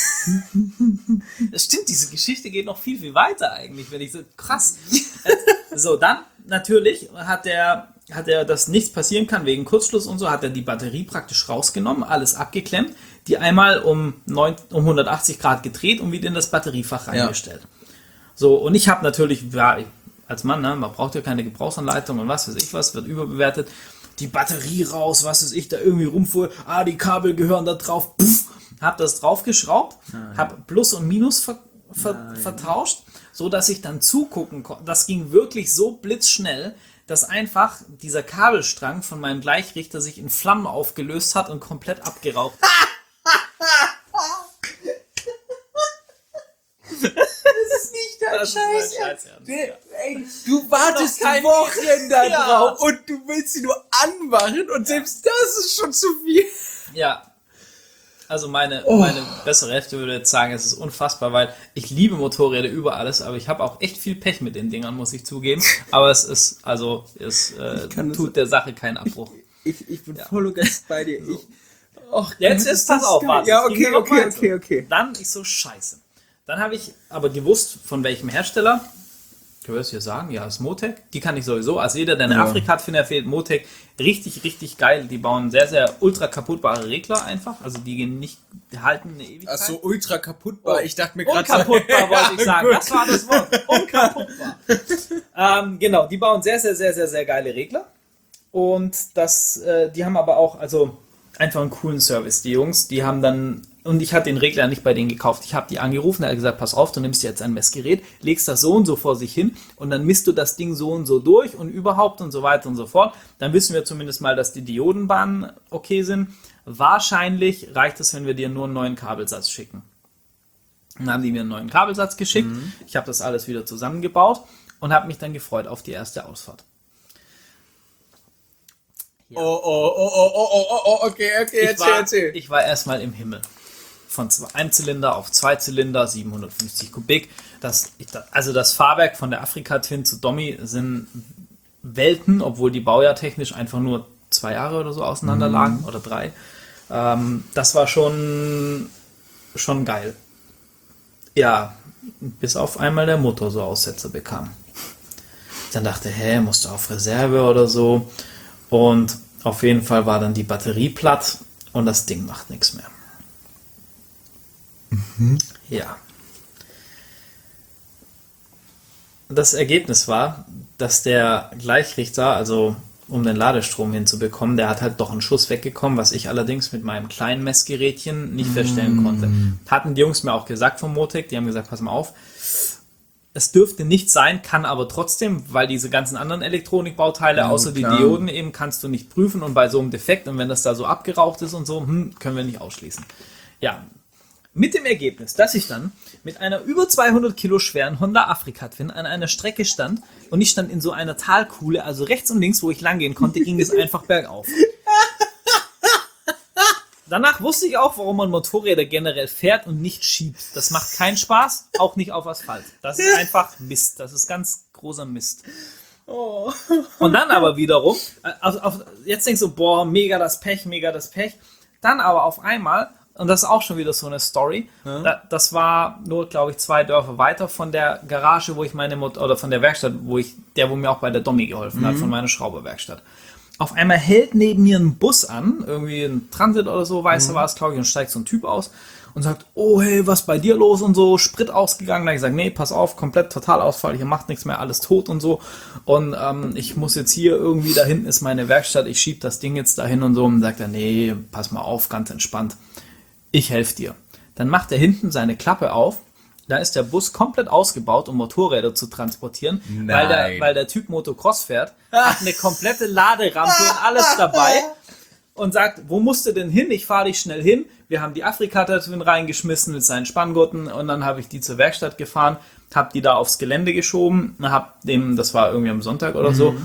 es stimmt, diese Geschichte geht noch viel, viel weiter eigentlich, wenn ich so, krass. So, dann, natürlich hat er, dass nichts passieren kann wegen Kurzschluss und so, hat er die Batterie praktisch rausgenommen, alles abgeklemmt, die einmal um 180 Grad gedreht und wieder in das Batteriefach reingestellt. So, und ich habe natürlich, ja, als Mann, ne, man braucht ja keine Gebrauchsanleitung und was weiß ich was, wird überbewertet. Die Batterie raus, was weiß ich, da irgendwie rumfuhr, die Kabel gehören da drauf, puff, hab das draufgeschraubt, hab Plus und Minus vertauscht, so dass ich dann zugucken konnte. Das ging wirklich so blitzschnell, dass einfach dieser Kabelstrang von meinem Gleichrichter sich in Flammen aufgelöst hat und komplett abgeraucht. Das ist nicht dein Das ist Scheiß. mein Scheiß, ja. Ey, du wartest Noch kein Wochen da Ja. drauf und du willst sie nur anmachen und selbst das ist schon zu viel. Ja. Also meine bessere Hälfte würde jetzt sagen, es ist unfassbar, weil ich liebe Motorräder über alles, aber ich habe auch echt viel Pech mit den Dingern, muss ich zugeben. Aber es tut der Sache keinen Abbruch. Ich bin voll und ganz bei dir. Jetzt ist pass auf, warte. Ja, es ging noch weiter. okay. Dann ich so, scheiße. Dann habe ich aber gewusst, von welchem Hersteller. Können wir das hier sagen? Ja, das ist Motec. Die kann ich sowieso. Also jeder, der eine Afrika hat, findet, fehlt Motec. Richtig, richtig geil. Die bauen sehr, sehr ultra kaputtbare Regler einfach. Also die gehen nicht, die halten eine Ewigkeit. Ach so, ultra kaputtbar. Ich dachte mir gerade Unkaputtbar wollte ich sagen. Das war das Wort. Unkaputtbar. Genau, die bauen sehr, sehr, sehr, sehr, sehr geile Regler. Und die haben aber auch, also einfach einen coolen Service. Die Jungs, die haben dann Und ich hatte den Regler nicht bei denen gekauft. Ich habe die angerufen, er hat gesagt, pass auf, du nimmst jetzt ein Messgerät, legst das so und so vor sich hin und dann misst du das Ding so und so durch und überhaupt und so weiter und so fort. Dann wissen wir zumindest mal, dass die Diodenbahnen okay sind. Wahrscheinlich reicht es, wenn wir dir nur einen neuen Kabelsatz schicken. Dann haben die mir einen neuen Kabelsatz geschickt. Ich habe das alles wieder zusammengebaut und habe mich dann gefreut auf die erste Ausfahrt. Ja. Okay, erzähl. Ich war erstmal im Himmel. Von Einzylinder auf Zweizylinder, 750 Kubik. Also das Fahrwerk von der Afrika Twin zu Dommi sind Welten, obwohl die baujahrtechnisch einfach nur 2 Jahre oder so auseinander lagen oder 3. Das war schon geil. Ja, bis auf einmal der Motor so Aussetzer bekam. Dann dachte, musst du auf Reserve oder so. Und auf jeden Fall war dann die Batterie platt und das Ding macht nichts mehr. Ja. Das Ergebnis war, dass der Gleichrichter, also um den Ladestrom hinzubekommen, der hat halt doch einen Schuss weggekommen, was ich allerdings mit meinem kleinen Messgerätchen nicht feststellen konnte. Hatten die Jungs mir auch gesagt vom Motec, die haben gesagt, pass mal auf, es dürfte nicht sein, kann aber trotzdem, weil diese ganzen anderen Elektronikbauteile, außer die Dioden eben, kannst du nicht prüfen und bei so einem Defekt und wenn das da so abgeraucht ist und so, können wir nicht ausschließen. Ja, mit dem Ergebnis, dass ich dann mit einer über 200 Kilo schweren Honda Afrika Twin an einer Strecke stand und ich stand in so einer Talkuhle, also rechts und links, wo ich lang gehen konnte, ging es einfach bergauf. Danach wusste ich auch, warum man Motorräder generell fährt und nicht schiebt. Das macht keinen Spaß, auch nicht auf Asphalt. Das ist einfach Mist. Das ist ganz großer Mist. Und dann aber wiederum, jetzt denkst du, boah, mega das Pech. Dann aber auf einmal, und das ist auch schon wieder so eine Story, das war nur, glaube ich, 2 Dörfer weiter von der Garage, wo ich oder von der Werkstatt, wo mir auch bei der Dommi geholfen hat, von meiner Schrauberwerkstatt. Auf einmal hält neben mir ein Bus an, irgendwie ein Transit oder so, weißer war es, glaube ich, und steigt so ein Typ aus und sagt, oh hey, was bei dir los und so, Sprit ausgegangen. Da habe ich gesagt, nee, pass auf, komplett Totalausfall, hier macht nichts mehr, alles tot und so. Und ich muss jetzt hier irgendwie, da hinten ist meine Werkstatt, ich schieb das Ding jetzt dahin und so. Und sagt er, nee, pass mal auf, ganz entspannt, ich helfe dir. Dann macht er hinten seine Klappe auf. Da ist der Bus komplett ausgebaut, um Motorräder zu transportieren, weil der Typ Motocross fährt, hat eine komplette Laderampe und alles dabei und sagt, wo musst du denn hin? Ich fahre dich schnell hin. Wir haben die Afrika Twin reingeschmissen mit seinen Spanngurten und dann habe ich die zur Werkstatt gefahren, habe die da aufs Gelände geschoben, das war irgendwie am Sonntag oder so,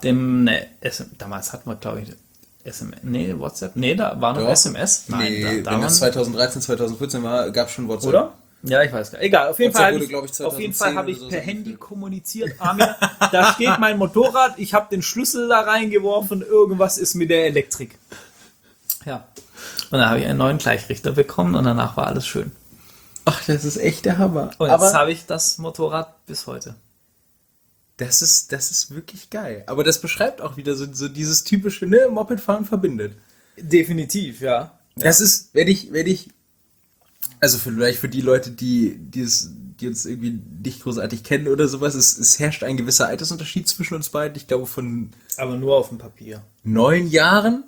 damals hatten wir, glaube ich, WhatsApp, da war noch SMS. Nein, wenn das 2013, 2014 war, gab es schon WhatsApp. Oder? Ja, ich weiß gar nicht. Egal, auf jeden Fall habe ich so per Handy kommuniziert. Armin, da steht mein Motorrad, ich habe den Schlüssel da reingeworfen, irgendwas ist mit der Elektrik. Ja. Und dann habe ich einen neuen Gleichrichter bekommen und danach war alles schön. Ach, das ist echt der Hammer. Und jetzt habe ich das Motorrad bis heute. Das ist wirklich geil. Aber das beschreibt auch wieder so dieses typische, Mopedfahren verbindet. Definitiv, ja. Das ist, wenn ich also vielleicht für die Leute, die uns irgendwie nicht großartig kennen oder sowas, es herrscht ein gewisser Altersunterschied zwischen uns beiden. Ich glaube von... Aber nur auf dem Papier. 9 Jahren?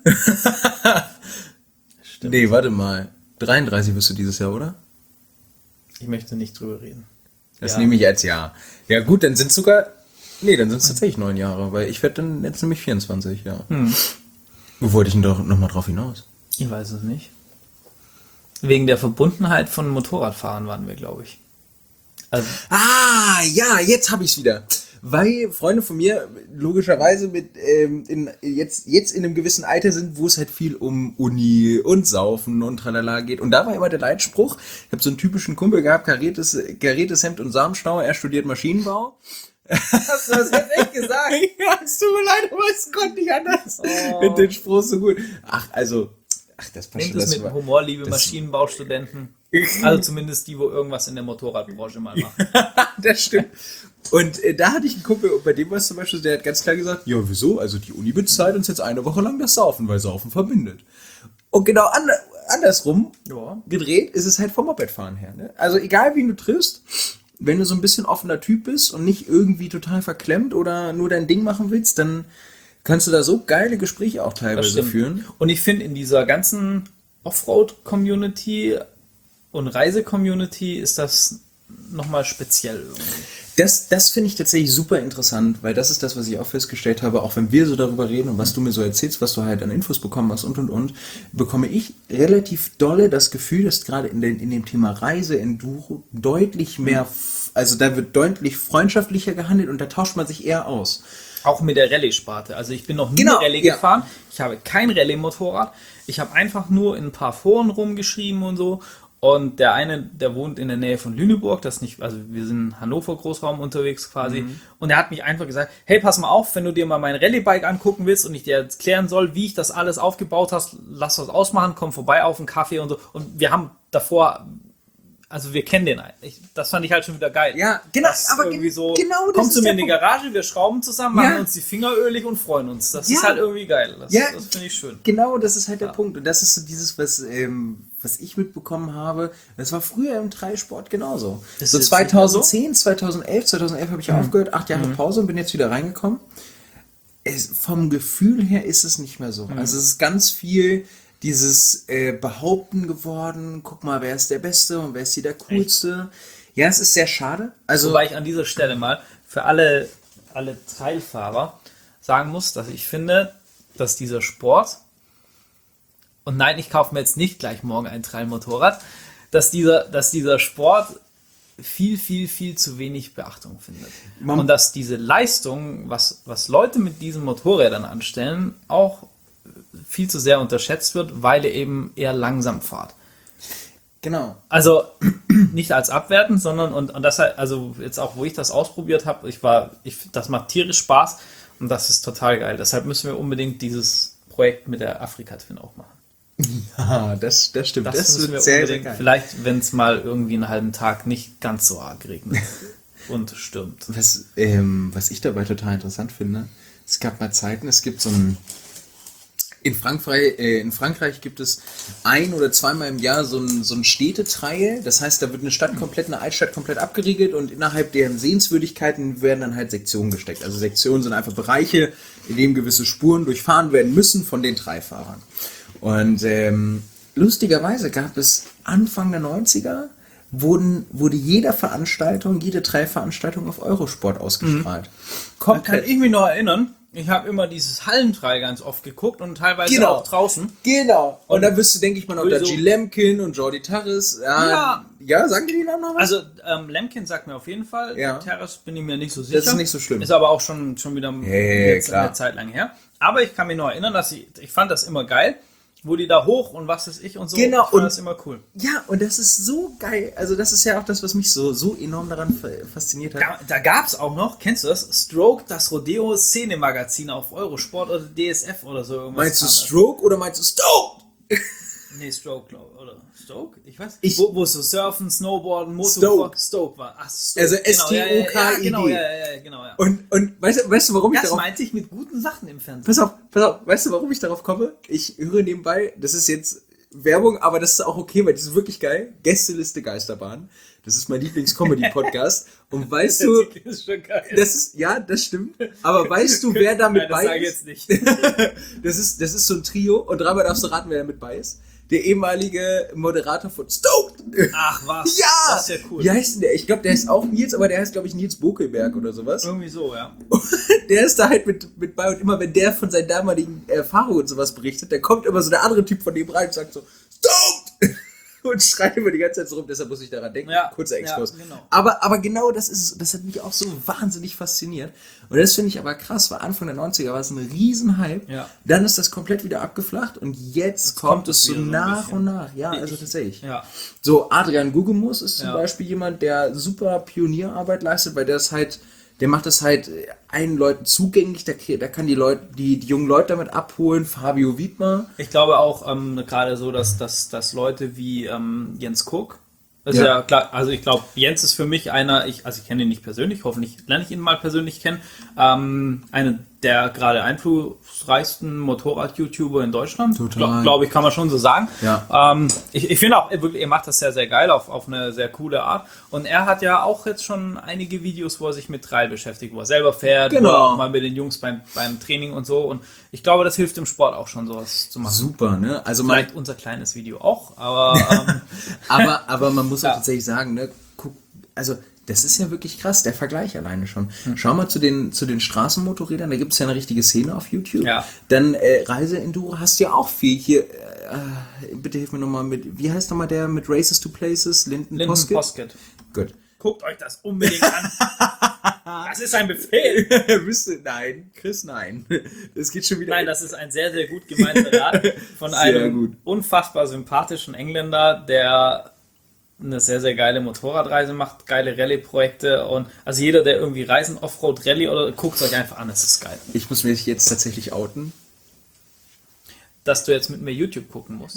Stimmt. Nee, warte mal. 33 bist du dieses Jahr, oder? Ich möchte nicht drüber reden. Das nehme ich als Jahr. Ja gut, dann sind es tatsächlich 9 Jahre, weil ich werde dann jetzt nämlich 24, ja. Wo wollte ich denn doch nochmal drauf hinaus? Ich weiß es nicht. Wegen der Verbundenheit von Motorradfahren waren wir, glaube ich. Also, ja, jetzt habe ich es wieder. Weil Freunde von mir logischerweise jetzt in einem gewissen Alter sind, wo es halt viel um Uni und Saufen und tralala geht. Und da war immer der Leitspruch, ich habe so einen typischen Kumpel gehabt, kariertes Hemd und Samenschnauer, er studiert Maschinenbau. Hast du das jetzt echt gesagt? Ja, es tut mir leid, aber es konnte nicht anders. Mit den Spruch so gut. Das passt Nehmt schon. es mit Humor, liebe Maschinenbaustudenten. Also zumindest die, wo irgendwas in der Motorradbranche mal machen. Das stimmt. Und da hatte ich einen Kumpel, bei dem war es zum Beispiel, der hat ganz klar gesagt, ja, wieso? Also die Uni bezahlt uns jetzt 1 Woche lang das Saufen, weil Saufen verbindet. Und genau andersrum gedreht ist es halt vom Mopedfahren her. Ne? Also egal, wen du triffst, wenn du so ein bisschen offener Typ bist und nicht irgendwie total verklemmt oder nur dein Ding machen willst, dann kannst du da so geile Gespräche auch teilweise führen. Und ich finde, in dieser ganzen Offroad-Community und Reise-Community ist das nochmal speziell irgendwie. Das finde ich tatsächlich super interessant, weil das ist das, was ich auch festgestellt habe, auch wenn wir so darüber reden und was du mir so erzählst, was du halt an Infos bekommen hast und, bekomme ich relativ dolle das Gefühl, dass gerade in dem Thema Reise, Enduro deutlich mehr, also da wird deutlich freundschaftlicher gehandelt und da tauscht man sich eher aus. Auch mit der Rallye-Sparte. Also ich bin noch nie Rallye gefahren. Ich habe kein Rallye-Motorrad. Ich habe einfach nur in ein paar Foren rumgeschrieben und so. Und der eine, der wohnt in der Nähe von Lüneburg, das nicht, also wir sind in Hannover Großraum unterwegs quasi. Und er hat mich einfach gesagt, hey, pass mal auf, wenn du dir mal mein Rallye-Bike angucken willst und ich dir erklären soll, wie ich das alles aufgebaut hast, lass was ausmachen, komm vorbei auf einen Kaffee und so. Und wir haben davor, also wir kennen den eigentlich. Das fand ich halt schon wieder geil. Ja, genau, aber irgendwie so, genau das kommst ist du mir in der die Garage, wir schrauben zusammen, machen uns die Finger ölig und freuen uns. Das ist halt irgendwie geil. Das finde ich schön. Genau, das ist halt der Punkt. Und das ist so dieses, was ich mitbekommen habe. Das war früher im Dreisport genauso. Das so 2010, 2011 habe ich aufgehört, 8 Jahre Pause und bin jetzt wieder reingekommen. Vom Gefühl her ist es nicht mehr so. Also es ist ganz viel dieses Behaupten geworden, guck mal, wer ist der Beste und wer ist hier der Coolste. Echt? Ja, es ist sehr schade. Also, wobei ich an dieser Stelle mal für alle Trailfahrer sagen muss, dass ich finde, dass dieser Sport, und nein, ich kaufe mir jetzt nicht gleich morgen ein Trail-Motorrad, dass dieser Sport viel zu wenig Beachtung findet. Und dass diese Leistung, was Leute mit diesen Motorrädern anstellen, auch viel zu sehr unterschätzt wird, weil ihr eben eher langsam fahrt. Genau. Also nicht als abwertend, sondern und das halt, also jetzt auch, wo ich das ausprobiert habe, das macht tierisch Spaß und das ist total geil. Deshalb müssen wir unbedingt dieses Projekt mit der Afrika-Twin auch machen. Ja, das stimmt. Das wird sehr geil. Vielleicht, wenn es mal irgendwie einen halben Tag nicht ganz so arg regnet und stürmt. Was ich dabei total interessant finde, es gab mal Zeiten, es gibt so ein in Frankreich gibt es ein- oder zweimal im Jahr so ein Städtetrail. Das heißt, da wird eine Altstadt komplett abgeriegelt und innerhalb deren Sehenswürdigkeiten werden dann halt Sektionen gesteckt. Also Sektionen sind einfach Bereiche, in denen gewisse Spuren durchfahren werden müssen von den Dreifahrern. Und lustigerweise gab es Anfang der 90er wurde jede Trailveranstaltung auf Eurosport ausgestrahlt. Da kann ich mich noch erinnern. Ich habe immer dieses Hallentrail ganz oft geguckt und teilweise auch draußen. Genau. Und dann wirst du, denke ich mal, noch der G. Lemkin und Jordi Tarris. Ja, sagen die Namen noch was? Also Lemkin sagt mir auf jeden Fall. Ja. Tarris bin ich mir nicht so sicher. Das ist nicht so schlimm. Ist aber auch schon wieder eine Zeit lang her. Aber ich kann mich noch erinnern, dass ich fand das immer geil, wo die da hoch und was ist ich und so. Genau. Ich fand das immer cool. Ja, und das ist so geil. Also das ist ja auch das, was mich so enorm daran fasziniert hat. Da gab es auch noch, kennst du das? Stroke, das Rodeo-Szene-Magazin auf Eurosport oder DSF oder so. Irgendwas. Meinst du Stroke oder meinst du Stoke? Nee, Stroke, oder Stoke? Ich weiß nicht. Wo so Surfen, Snowboarden, Motocross, Stoke war. Ach, Stoke. Also S-T-O-K-I-D. Ja, genau, ja. Und weißt du, warum ich das meinte ich mit guten Sachen im Fernsehen. Pass auf, weißt du, warum ich darauf komme? Ich höre nebenbei, das ist jetzt Werbung, aber das ist auch okay, weil das ist wirklich geil. Gästeliste Geisterbahn. Das ist mein Lieblings-Comedy-Podcast. Und weißt du, das ist schon geil. Das stimmt. Aber weißt du, wer da mit bei ist? Das sage ich jetzt nicht. Das ist so ein Trio und dreimal darfst du raten, wer da mit bei ist. Der ehemalige Moderator von Stoked. Ach was, ja! Das ist ja cool. Wie heißt denn der? Ich glaube, der ist auch Nils, aber der heißt, glaube ich, Nils Bokelberg oder sowas. Irgendwie so, ja. Der ist da halt mit bei und immer, wenn der von seinen damaligen Erfahrungen und sowas berichtet, dann kommt immer so der andere Typ von dem rein und sagt so, Stoked! Und schreit immer die ganze Zeit so rum, deshalb muss ich daran denken. Ja, kurzer Exkurs. Ja, genau. Aber genau das hat mich auch so wahnsinnig fasziniert. Und das finde ich aber krass, weil Anfang der 90er war es ein Riesenhype. Ja. Dann ist das komplett wieder abgeflacht und jetzt kommt es so nach und nach. Ja, also tatsächlich. Ja. So, Adrian Gugemus ist zum Beispiel jemand, der super Pionierarbeit leistet, weil der macht das halt allen Leuten zugänglich, der kann die jungen Leute damit abholen, Fabio Wiedmer. Ich glaube auch gerade so, dass Leute wie Jens Cook, das ist ja klar, also ich glaube, Jens ist für mich einer, ich kenne ihn nicht persönlich, hoffentlich lerne ich ihn mal persönlich kennen, eine der gerade einflussreichsten Motorrad-YouTuber in Deutschland. Total. Glaube ich, kann man schon so sagen. Ja. Ich finde auch, er macht das sehr, sehr geil auf eine sehr coole Art. Und er hat ja auch jetzt schon einige Videos, wo er sich mit Trail beschäftigt, wo er selber fährt, Genau. oder auch mal mit den Jungs beim Training und so. Und ich glaube, das hilft im Sport auch schon, sowas zu machen. Super, ne? Also Vielleicht unser kleines Video auch, aber aber man muss auch tatsächlich sagen, ne, guck, also das ist ja wirklich krass, der Vergleich alleine schon. Schau mal zu den Straßenmotorrädern, da gibt es ja eine richtige Szene auf YouTube. Ja. Dann Reise-Enduro hast du ja auch viel hier. Bitte hilf mir nochmal mit, wie heißt nochmal der mit Races to Places? Linden Poskett? Gut. Guckt euch das unbedingt an. Das ist ein Befehl. Nein, Chris, nein. Das geht schon wieder. Nein, das ist ein sehr, sehr gut gemeinter Rat von einem unfassbar sympathischen Engländer, der eine sehr, sehr geile Motorradreise macht, geile Rallye-Projekte und also jeder, der irgendwie Reisen, Offroad, Rallye oder guckt es euch einfach an, das ist geil. Ich muss mich jetzt tatsächlich outen. Dass du jetzt mit mir YouTube gucken musst.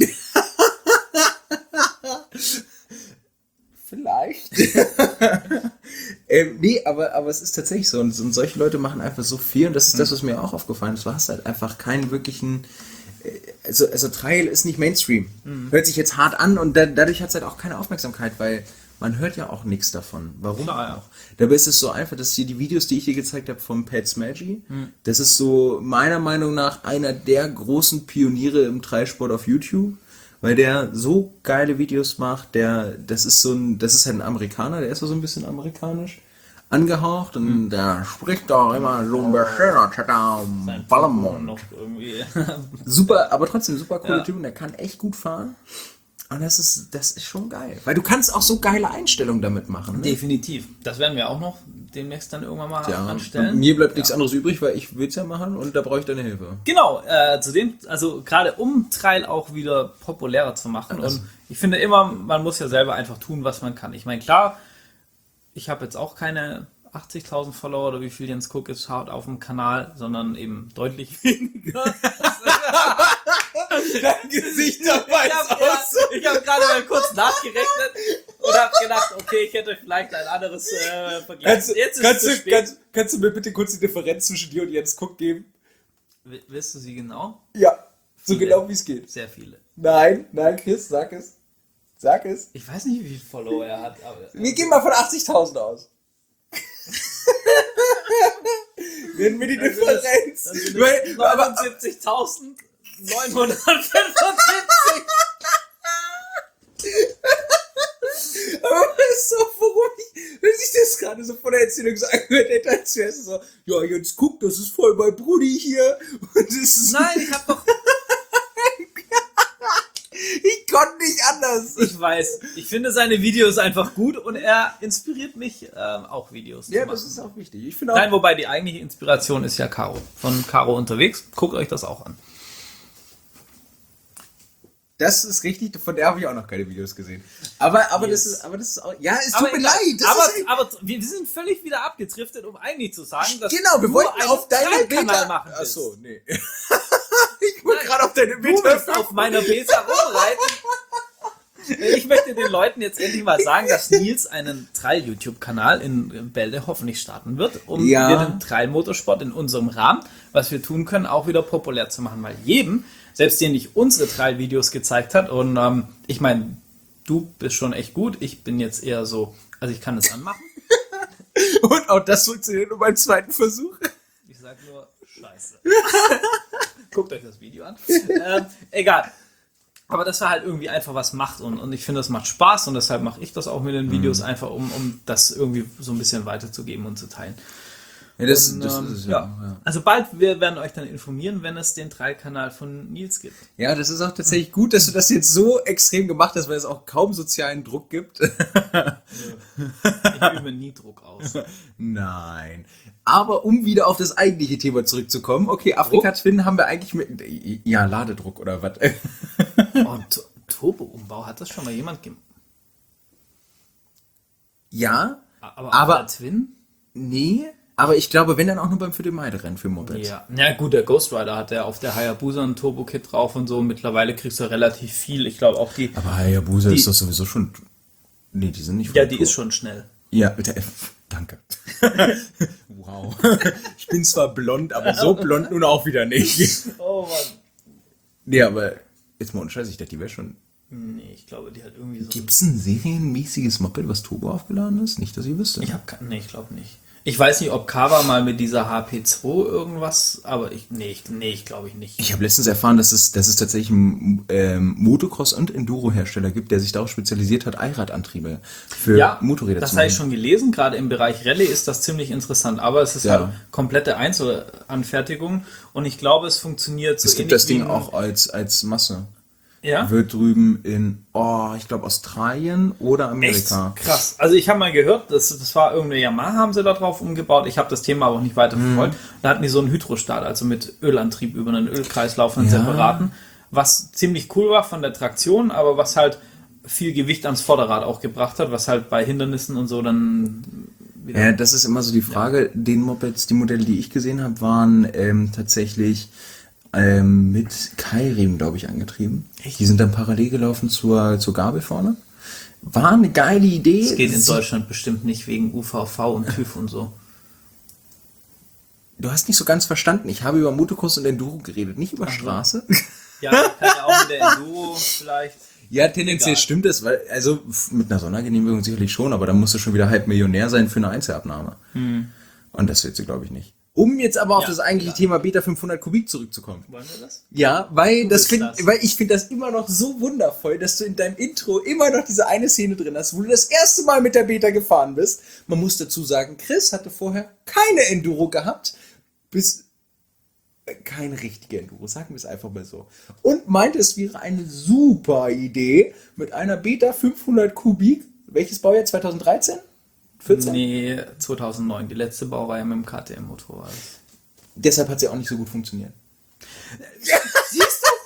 Vielleicht. Nee, aber es ist tatsächlich so. Und solche Leute machen einfach so viel. Und das ist das, was mir auch aufgefallen ist. Du hast halt einfach keinen wirklichen... Also Trail ist nicht Mainstream. Hört sich jetzt hart an und dadurch hat es halt auch keine Aufmerksamkeit, weil man hört ja auch nichts davon. Warum auch? Dabei ist es so einfach, dass hier die Videos, die ich dir gezeigt habe vom Pat Smaggy, das ist so meiner Meinung nach einer der großen Pioniere im Trailsport auf YouTube, weil der so geile Videos macht. Das ist halt ein Amerikaner, der ist so ein bisschen amerikanisch angehaucht und der spricht doch immer so ein bisschen Ballermond. Super, aber trotzdem super coole Typ und der kann echt gut fahren. Und das ist schon geil. Weil du kannst auch so geile Einstellungen damit machen. Ne? Definitiv. Das werden wir auch noch demnächst dann irgendwann mal anstellen. Mir bleibt nichts anderes übrig, weil ich will es ja machen und da brauche ich deine Hilfe. Genau, also gerade um Trail auch wieder populärer zu machen. Und ich finde immer, man muss ja selber einfach tun, was man kann. Ich meine, klar, ich habe jetzt auch keine 80.000 Follower oder wie viel Jens Cook ist schaut auf dem Kanal, sondern eben deutlich weniger. Dein Gesicht dabei Ich habe gerade mal kurz nachgerechnet und habe gedacht, okay, ich hätte vielleicht ein anderes Vergleich. Kannst du mir bitte kurz die Differenz zwischen dir und Jens Cook geben? Willst du sie genau? Ja, so Viele. genau wie es geht. Sehr viele. Nein, Chris, sag es. Sag es. Ich weiß nicht, wie viele Follower er hat. Aber Wir gehen mal von 80.000 aus. Nennen wir die Differenz. 79.975. Aber weißt du, wenn ich das gerade so von der Erzählung so angehört hätte, als wäre es so, ja, jetzt guck, das ist voll mein Brudi hier. Und das ist Nein, ich hab doch... Ich konnte nicht anders. Ich weiß. Ich finde seine Videos einfach gut und er inspiriert mich auch Videos zu machen. Ja, das ist auch wichtig. Ich finde auch. Nein, wobei die eigentliche Inspiration ist ja Caro. Von Caro unterwegs. Guckt euch das auch an. Das ist richtig, von der habe ich auch noch keine Videos gesehen. Aber das ist auch. Ja, es tut mir leid. Aber wir sind völlig wieder abgedriftet, um eigentlich zu sagen, dass genau, wir wollten auf deine Bilder machen. Achso, nee. Ich wollte gerade auf deine Bilder. Du willst auf meiner Beta rumreiten. Ich möchte den Leuten jetzt endlich mal sagen, dass Nils einen Trail-YouTube-Kanal in Bälde hoffentlich starten wird, um wir den Trail-Motorsport in unserem Rahmen, was wir tun können, auch wieder populär zu machen. Weil jedem, selbst den ich unsere Trail-Videos gezeigt hat, und ich meine, du bist schon echt gut, ich bin jetzt eher so, also ich kann es anmachen. Und auch das funktioniert nur beim zweiten Versuch. Ich sag nur, scheiße. Guckt euch das Video an. Egal. Aber dass er halt irgendwie einfach was macht und ich finde, das macht Spaß und deshalb mache ich das auch mit den Videos einfach, um das irgendwie so ein bisschen weiterzugeben und zu teilen. Ja, das ist es ja. Also bald, wir werden euch dann informieren, wenn es den Trail-Kanal von Nils gibt. Ja, das ist auch tatsächlich gut, dass du das jetzt so extrem gemacht hast, weil es auch kaum sozialen Druck gibt. Ich übe nie Druck aus. Nein. Aber um wieder auf das eigentliche Thema zurückzukommen, okay, Afrika-Twin haben wir eigentlich mit, ja, Ladedruck oder was? Und Turbo-Umbau, hat das schon mal jemand gemacht? Ja, aber Twin? Nee, aber ich glaube, wenn dann auch nur beim 4. Mai-Rennen für Mopeds. Ja, gut, der Ghost Rider hat ja auf der Hayabusa ein Turbo-Kit drauf und so. Mittlerweile kriegst du relativ viel. Ich glaube auch die... Aber Hayabusa ist doch sowieso schon... Nee, die sind nicht... Ja, die ist schon schnell. Ja, danke. Wow. Ich bin zwar blond, aber so blond nun auch wieder nicht. Oh Mann. Nee, aber jetzt mal unscheiß, ich dachte, die wäre schon... Nee, ich glaube, die hat irgendwie so... Gibt's ein serienmäßiges Moped, was Turbo aufgeladen ist? Nicht, dass ich wüsste. Nee, ich glaube nicht. Ich weiß nicht, ob Kawa mal mit dieser HP2 irgendwas, aber ich glaube ich nicht. Ich habe letztens erfahren, dass es tatsächlich einen Motocross- und Enduro-Hersteller gibt, der sich darauf spezialisiert hat, Allradantriebe für Motorräder das zu habe machen. ich schon gelesen. Gerade im Bereich Rallye ist das ziemlich interessant, aber es ist halt komplette Einzelanfertigung und ich glaube, es funktioniert so. Es gibt das Ding auch als Masse. Ja? Wird drüben in, ich glaube Australien oder Amerika. Echt? Krass. Also ich habe mal gehört, das war irgendeine Yamaha, haben sie da drauf umgebaut. Ich habe das Thema aber auch nicht weiter verfolgt. Da hatten die so einen Hydrostat, also mit Ölantrieb über einen Ölkreislauf, einen separaten, was ziemlich cool war von der Traktion, aber was halt viel Gewicht ans Vorderrad auch gebracht hat, was halt bei Hindernissen und so dann wieder... Ja, das ist immer so die Frage. Den Mopeds, die Modelle, die ich gesehen habe, waren tatsächlich mit Keilriemen, glaube ich, angetrieben. Echt? Die sind dann parallel gelaufen zur Gabel vorne. War eine geile Idee. Das geht in Deutschland bestimmt nicht wegen UVV und TÜV und so. Du hast nicht so ganz verstanden. Ich habe über Motocross und Enduro geredet, nicht über Straße. Ja, kann ja auch mit der Enduro vielleicht. Ja, tendenziell stimmt das, weil, also mit einer Sondergenehmigung sicherlich schon, aber dann musst du schon wieder halb Millionär sein für eine Einzelabnahme. Und das wird sie, glaube ich, nicht. Um jetzt aber auf das eigentliche Thema Beta 500 Kubik zurückzukommen. Wollen wir das? Ja, weil ich finde das immer noch so wundervoll, dass du in deinem Intro immer noch diese eine Szene drin hast, wo du das erste Mal mit der Beta gefahren bist. Man muss dazu sagen, Chris hatte vorher keine Enduro gehabt, keine richtige Enduro, sagen wir es einfach mal so. Und meinte, es wäre eine super Idee mit einer Beta 500 Kubik. Welches Baujahr? 2013? 14? Nee, 2009. Die letzte Baureihe mit dem KTM-Motorrad. Deshalb hat sie auch nicht so gut funktioniert. Siehst du?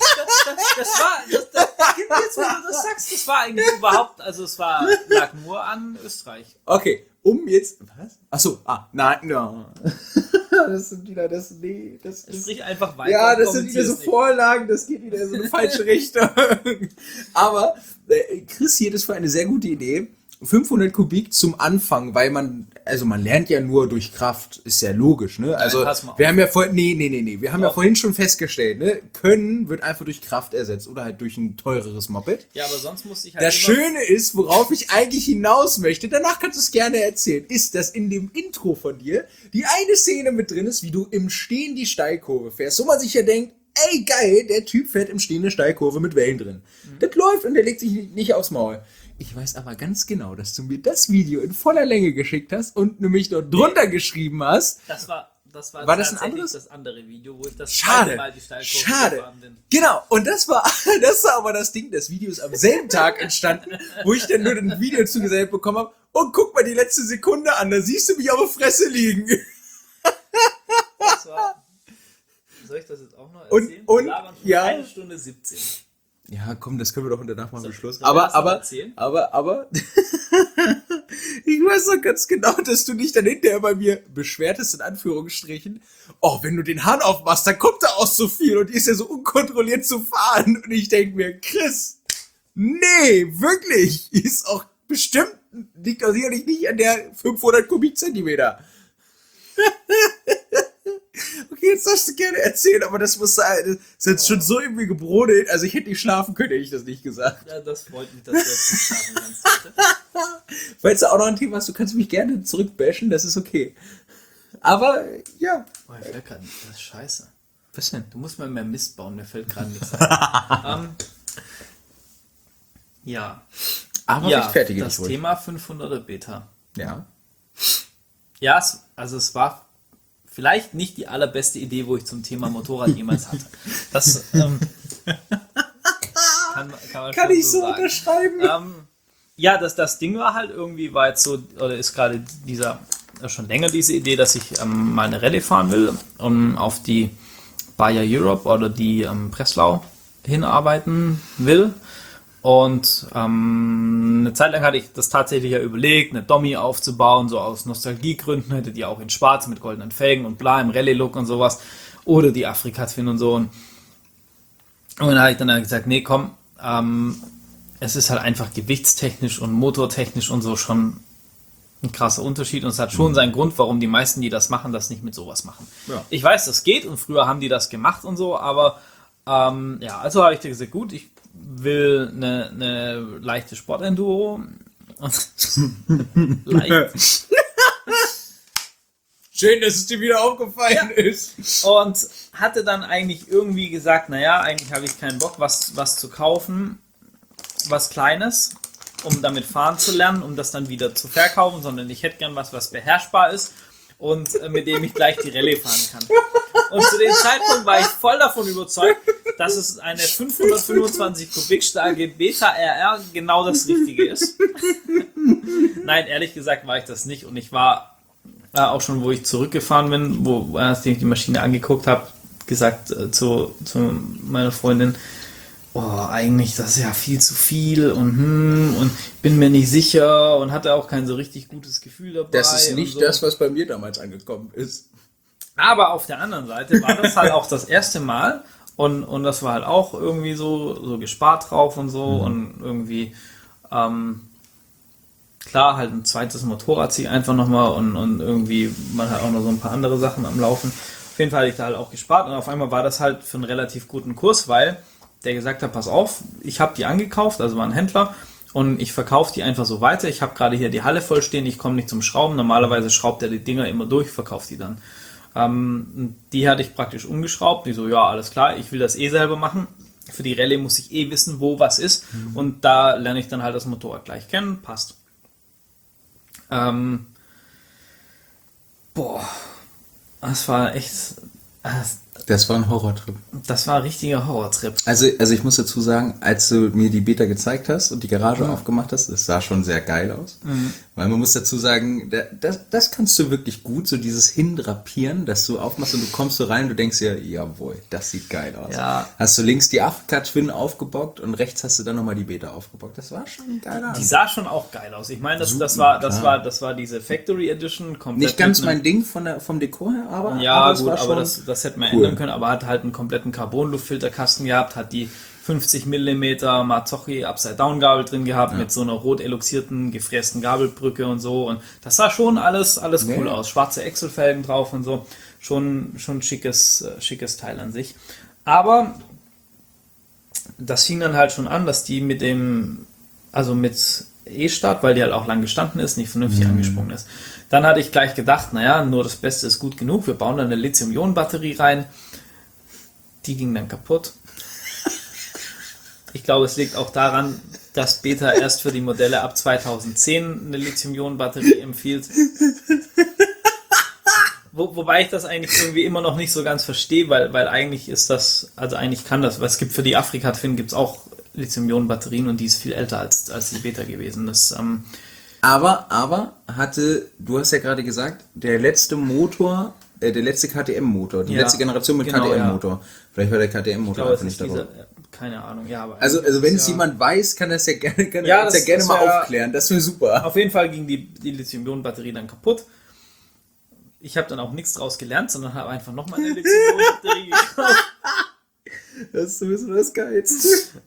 Jetzt, wo du das sagst, das war eigentlich überhaupt, also lag nur an Österreich. Okay, was? Achso, nein, no. Das sind wieder, Sprich einfach weiter. Ja, das sind wieder so Vorlagen, das geht wieder in so eine falsche Richtung. Aber Chris hielt es für eine sehr gute Idee. 500 Kubik zum Anfang, weil man lernt ja nur durch Kraft, ist ja logisch, ne? Also, wir haben ja wir haben ja vorhin schon festgestellt, ne? Können wird einfach durch Kraft ersetzt oder halt durch ein teureres Moped. Ja, aber sonst musste ich halt. Das Schöne ist, worauf ich eigentlich hinaus möchte, danach kannst du es gerne erzählen, ist, dass in dem Intro von dir die eine Szene mit drin ist, wie du im Stehen die Steilkurve fährst, wo man sich ja denkt, ey geil, der Typ fährt im Stehen eine Steilkurve mit Wellen drin. Das läuft und der legt sich nicht aufs Maul. Ich weiß aber ganz genau, dass du mir das Video in voller Länge geschickt hast und nämlich dort drunter geschrieben hast. Das war das ein anderes? Das andere Video, wo ich das Mal die Steilkurve gefahren bin. Genau, und das war aber das Ding, das Video ist am selben Tag entstanden, wo ich dann nur ein Video zugesendet bekommen habe. Und guck mal die letzte Sekunde an, da siehst du mich auf der Fresse liegen. Soll ich das jetzt auch noch erzählen? Und ja. 1 Stunde 17. Ja, komm, das können wir doch danach mal beschlussen. Aber, ich weiß doch ganz genau, dass du dich dann hinterher bei mir beschwertest, in Anführungsstrichen. Wenn du den Hahn aufmachst, dann kommt da aus so viel und die ist ja so unkontrolliert zu fahren. Und ich denke mir, Chris, nee, wirklich, ist auch bestimmt, liegt auch sicherlich nicht an der 500 Kubikzentimeter. Okay, jetzt darfst du gerne erzählen, aber das muss sein. Das ist jetzt schon so irgendwie gebrodelt. Also ich hätte nicht schlafen können, hätte ich das nicht gesagt. Ja, das freut mich, dass du jetzt nicht schlafen kannst. Falls du auch noch ein Thema hast, du kannst mich gerne zurückbashen, das ist okay. Aber, ja. Oh, ich fällt gerade, das ist scheiße. Was denn? Du musst mal mehr Mist bauen, mir fällt gerade nichts ein. Ja. Aber ja, rechtfertige das dich ruhig. Thema 500er Beta. Ja. Ja, es war vielleicht nicht die allerbeste Idee, wo ich zum Thema Motorrad jemals hatte. Das kann ich so unterschreiben. Ja, das Ding war halt irgendwie, war jetzt so, oder ist gerade schon länger diese Idee, dass ich mal eine Rallye fahren will, auf die Bayer Europe oder die Breslau hinarbeiten will. Und eine Zeit lang hatte ich das tatsächlich ja überlegt, eine Dommi aufzubauen, so aus Nostalgiegründen, hätte die auch in schwarz mit goldenen Felgen und bla im Rallye-Look und sowas. Oder die Afrika-Twin und so. Und dann habe ich dann gesagt, nee, komm, es ist halt einfach gewichtstechnisch und motortechnisch und so schon ein krasser Unterschied und es hat schon seinen Grund, warum die meisten, die das machen, das nicht mit sowas machen. Ja. Ich weiß, das geht und früher haben die das gemacht und so, aber also habe ich dir gesagt, gut, ich will eine leichte Sportenduro. Leicht. Schön, dass es dir wieder aufgefallen ist. Und hatte dann eigentlich irgendwie gesagt, naja, eigentlich habe ich keinen Bock, was zu kaufen, was Kleines, um damit fahren zu lernen, um das dann wieder zu verkaufen, sondern ich hätte gern was beherrschbar ist und mit dem ich gleich die Rallye fahren kann. Und zu dem Zeitpunkt war ich voll davon überzeugt, dass es eine 525 Kubik starke Beta RR genau das Richtige ist. Nein, ehrlich gesagt war ich das nicht und ich war auch schon, wo ich zurückgefahren bin, als ich die Maschine angeguckt habe, gesagt zu meiner Freundin, eigentlich das ist ja viel zu viel und bin mir nicht sicher und hatte auch kein so richtig gutes Gefühl dabei. Das ist nicht so. das, was bei mir damals angekommen ist. Aber auf der anderen Seite war das halt auch das erste Mal und das war halt auch irgendwie so gespart drauf und so und irgendwie klar, halt ein zweites Motorrad ziehe einfach nochmal und irgendwie man hat auch noch so ein paar andere Sachen am Laufen. Auf jeden Fall hatte ich da halt auch gespart und auf einmal war das halt für einen relativ guten Kurs, weil der gesagt hat, pass auf, ich habe die angekauft, also war ein Händler und ich verkaufe die einfach so weiter. Ich habe gerade hier die Halle voll stehen, ich komme nicht zum Schrauben. Normalerweise schraubt er die Dinger immer durch, verkauft die dann. Die hatte ich praktisch umgeschraubt. Die so, ja, alles klar, ich will das selber machen. Für die Rallye muss ich wissen, wo was ist. Und da lerne ich dann halt das Motorrad gleich kennen. Passt. Das war echt... Das war ein Horrortrip. Das war ein richtiger Horrortrip. Also ich muss dazu sagen, als du mir die Beta gezeigt hast und die Garage aufgemacht hast, das sah schon sehr geil aus. Weil man muss dazu sagen, das kannst du wirklich gut, so dieses Hindrapieren, dass du aufmachst und du kommst so rein und du denkst dir, jawohl, das sieht geil aus. Ja. Hast du links die Afrika Twin aufgebockt und rechts hast du dann nochmal die Beta aufgebockt. Das war schon geil aus. Die sah schon auch geil aus. Ich meine, das war diese Factory Edition. Komplett nicht ganz mein Ding vom Dekor her, aber ja, es gut, war schon aber das hätte man cool. ändern können, aber hat halt einen kompletten Carbon-Luftfilterkasten gehabt, hat die 50 mm Marzocchi Upside-Down-Gabel drin gehabt, mit so einer rot eloxierten, gefrästen Gabelbrücke und so. Und das sah schon alles cool aus. Schwarze Excel-Felgen drauf und so. Schon schickes Teil an sich. Aber das fing dann halt schon an, dass die mit E-Start, weil die halt auch lang gestanden ist, nicht vernünftig angesprungen ist. Dann hatte ich gleich gedacht, naja, nur das Beste ist gut genug. Wir bauen dann eine Lithium-Ionen-Batterie rein. Die ging dann kaputt. Ich glaube, es liegt auch daran, dass Beta erst für die Modelle ab 2010 eine Lithium-Ionen-Batterie empfiehlt. Wobei ich das eigentlich irgendwie immer noch nicht so ganz verstehe, weil eigentlich ist das, also eigentlich kann das, weil es gibt für die Afrika Twin gibt es auch Lithium-Ionen-Batterien und die ist viel älter als die Beta gewesen. Das, aber du hast ja gerade gesagt, der letzte Motor, der letzte KTM-Motor, die letzte Generation mit genau, KTM-Motor. Ja. Vielleicht war der KTM-Motor einfach nicht dabei. Keine Ahnung, ja. Aber also wenn es jemand weiß, kann das ja gerne mal aufklären. Das wäre super. Auf jeden Fall ging die Lithium-Ionen-Batterie dann kaputt. Ich habe dann auch nichts draus gelernt, sondern habe einfach nochmal eine Lithium-Ionen-Batterie gekauft. Das ist sowieso das Geilste.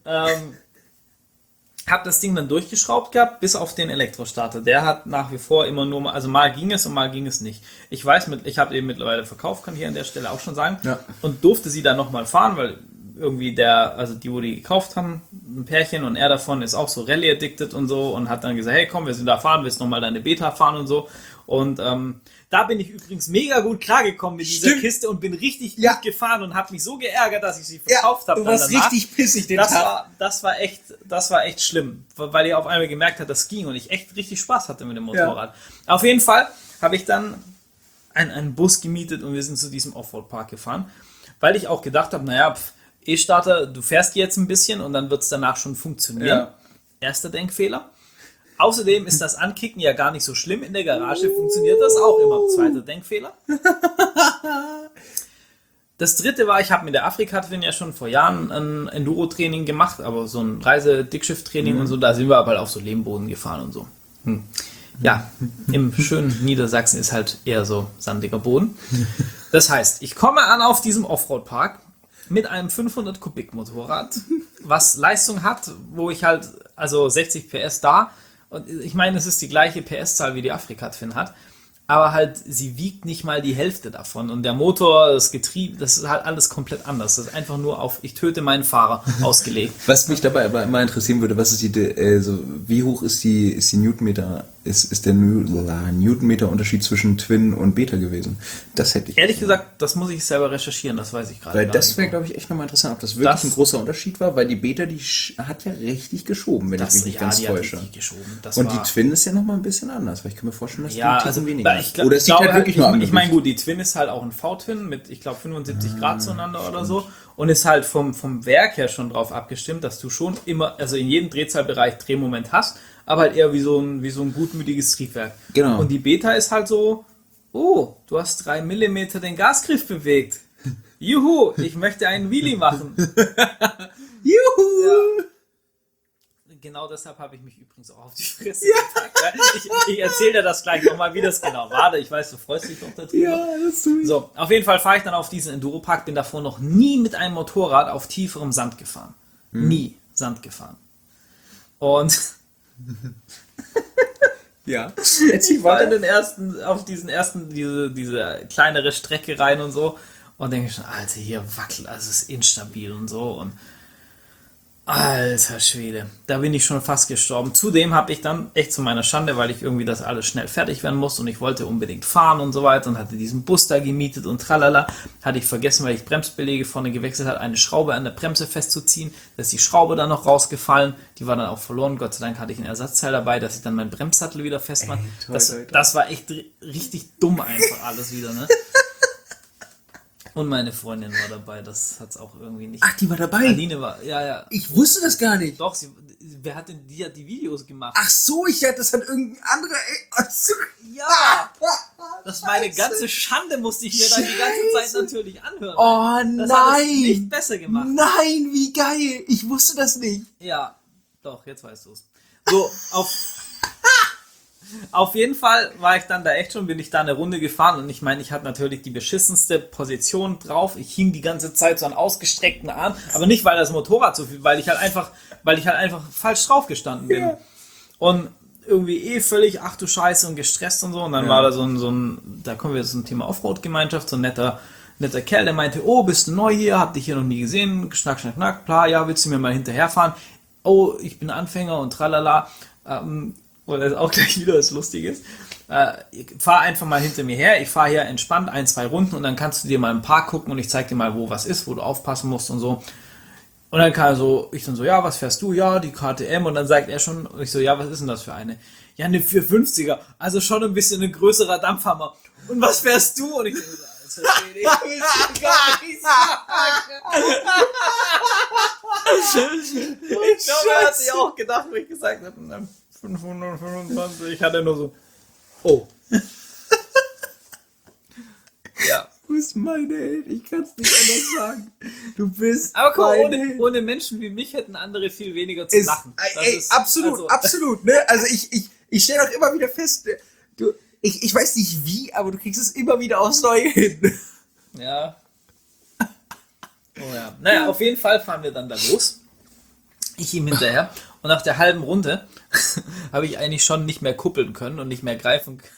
Habe das Ding dann durchgeschraubt gehabt, bis auf den Elektrostarter. Der hat nach wie vor immer nur, also mal ging es und mal ging es nicht. Ich weiß, ich habe eben mittlerweile verkauft, kann ich hier an der Stelle auch schon sagen. Ja. Und durfte sie dann nochmal fahren, weil irgendwie die, wo die gekauft haben, ein Pärchen und er davon ist auch so Rallye-addicted und so und hat dann gesagt, hey komm, wir sind da fahren, willst nochmal deine Beta fahren und so. Und da bin ich übrigens mega gut klargekommen mit dieser Kiste und bin richtig gut gefahren und habe mich so geärgert, dass ich sie verkauft habe. Du warst richtig pissig den Tag. Das war echt schlimm, weil ich auf einmal gemerkt habe, das ging und ich echt richtig Spaß hatte mit dem Motorrad. Ja. Auf jeden Fall habe ich dann einen Bus gemietet und wir sind zu diesem Offroad-Park gefahren, weil ich auch gedacht habe, naja, E-Starter, du fährst jetzt ein bisschen und dann wird es danach schon funktionieren. Ja. Erster Denkfehler. Außerdem ist das Ankicken ja gar nicht so schlimm. In der Garage funktioniert das auch immer. Zweiter Denkfehler. Das dritte war, ich habe mit der Afrika Twin ja schon vor Jahren ein Enduro-Training gemacht, aber so ein Reise-Dickschiff-Training und so, da sind wir aber auf so Lehmboden gefahren und so. Ja, im schönen Niedersachsen ist halt eher so sandiger Boden. Das heißt, ich komme an auf diesem Offroad-Park mit einem 500 Kubik Motorrad, was Leistung hat, wo ich halt, also 60 PS da Und ich meine, es ist die gleiche PS-Zahl, wie die Afrika Twin hat. Aber halt, sie wiegt nicht mal die Hälfte davon. Und der Motor, das Getriebe, das ist halt alles komplett anders. Das ist einfach nur auf ich töte meinen Fahrer ausgelegt. Was mich dabei aber immer interessieren würde, was ist wie hoch ist die Newtonmeter, ist der Newtonmeter Unterschied zwischen Twin und Beta gewesen? Das hätte ich. Ehrlich gesagt, das muss ich selber recherchieren, das weiß ich gerade Weil gar das nicht. wäre, glaube ich, echt nochmal interessant, ob das wirklich ein großer Unterschied war, weil die Beta, die hat ja richtig geschoben, wenn ich mich nicht ganz die hat täusche. richtig geschoben. Und die Twin ist ja nochmal ein bisschen anders, weil ich kann mir vorstellen, dass Ja, die also weniger. Oder es liegt halt wirklich nur am ich meine, Gewicht. gut, die Twin ist halt auch ein V-Twin mit, ich glaube, 75 Grad zueinander oder so und ist halt vom Werk her schon drauf abgestimmt, dass du schon immer, also in jedem Drehzahlbereich Drehmoment hast, aber halt eher wie so ein gutmütiges Triebwerk. Genau. Und die Beta ist halt so, oh, du hast 3 Millimeter den Gasgriff bewegt. Juhu, ich möchte einen Wheelie machen. Juhu! Ja. Genau deshalb habe ich mich übrigens auch auf die Fresse gepackt. Ich erzähle dir das gleich nochmal, wie das genau war. Ich weiß, du freust dich doch darüber. Ja, das tue ich. So, auf jeden Fall fahre ich dann auf diesen Enduropark, bin davor noch nie mit einem Motorrad auf tieferem Sand gefahren. Nie Sand gefahren. Und Ja. ich war auf diese kleinere Strecke rein und so und denke schon, Alter, hier wackelt, also es ist instabil und so und alter Schwede, da bin ich schon fast gestorben. Zudem habe ich dann echt zu meiner Schande, weil ich irgendwie das alles schnell fertig werden musste und ich wollte unbedingt fahren und so weiter und hatte diesen Bus da gemietet und tralala, hatte ich vergessen, weil ich Bremsbeläge vorne gewechselt habe, eine Schraube an der Bremse festzuziehen. Da ist die Schraube dann noch rausgefallen, die war dann auch verloren. Gott sei Dank hatte ich ein Ersatzteil dabei, dass ich dann meinen Bremssattel wieder festmache. Das war echt richtig dumm einfach alles wieder, ne? Und meine Freundin war dabei, das hat's auch irgendwie nicht. Ach, die war dabei? Aline war, ja. Ich wusste das gar nicht. Doch, wer hat denn die hat die Videos gemacht? Ach so, das hat irgendein anderer. Ach so. Ja! Das ist meine ganze Schande, musste ich mir dann die ganze Zeit natürlich anhören. Oh Das hat es nein! nicht besser gemacht. Nein, wie geil! Ich wusste das nicht. Ja, doch, jetzt weißt du es. So, auf jeden Fall war ich dann da echt schon, bin ich da eine Runde gefahren und ich meine, ich hatte natürlich die beschissenste Position drauf. Ich hing die ganze Zeit so an ausgestreckten Arm, aber nicht, weil das Motorrad so viel, weil ich halt einfach falsch drauf gestanden bin. Ja. Und irgendwie völlig, ach du Scheiße, und gestresst und so. Und dann war da so ein, da kommen wir jetzt zum Thema Offroad-Gemeinschaft, so ein netter Kerl, der meinte, oh, bist du neu hier, hab dich hier noch nie gesehen, schnack, schnack, schnack, bla, ja, willst du mir mal hinterherfahren? Oh, ich bin Anfänger und tralala. Und das ist auch gleich wieder was Lustiges. Fahr einfach mal hinter mir her. Ich fahre hier entspannt 1-2 Runden und dann kannst du dir mal im Park gucken und ich zeig dir mal, wo was ist, wo du aufpassen musst und so. Und dann ich dann so, ja, was fährst du? Ja, die KTM. Und dann sagt er schon, und ich so, ja, was ist denn das für eine? Ja, eine 450er. Also schon ein bisschen ein größerer Dampfhammer. Und was fährst du? Und ich so, Alter, ich will gar nicht sagen. Ich glaube, er hat sich auch gedacht, wo ich gesagt habe, 525. Ich hatte nur so, oh. Ja. Du bist meine Held, ich kann es nicht anders sagen. Du bist Aber guck, meine ohne Menschen wie mich hätten andere viel weniger zu lachen. Absolut, absolut. Ne? Also ich stelle auch immer wieder fest, ich weiß nicht wie, aber du kriegst es immer wieder aufs Neue hin. Ja. Oh ja. Naja, auf jeden Fall fahren wir dann da los. Ich ihm hinterher. Und nach der halben Runde habe ich eigentlich schon nicht mehr kuppeln können und nicht mehr greifen können.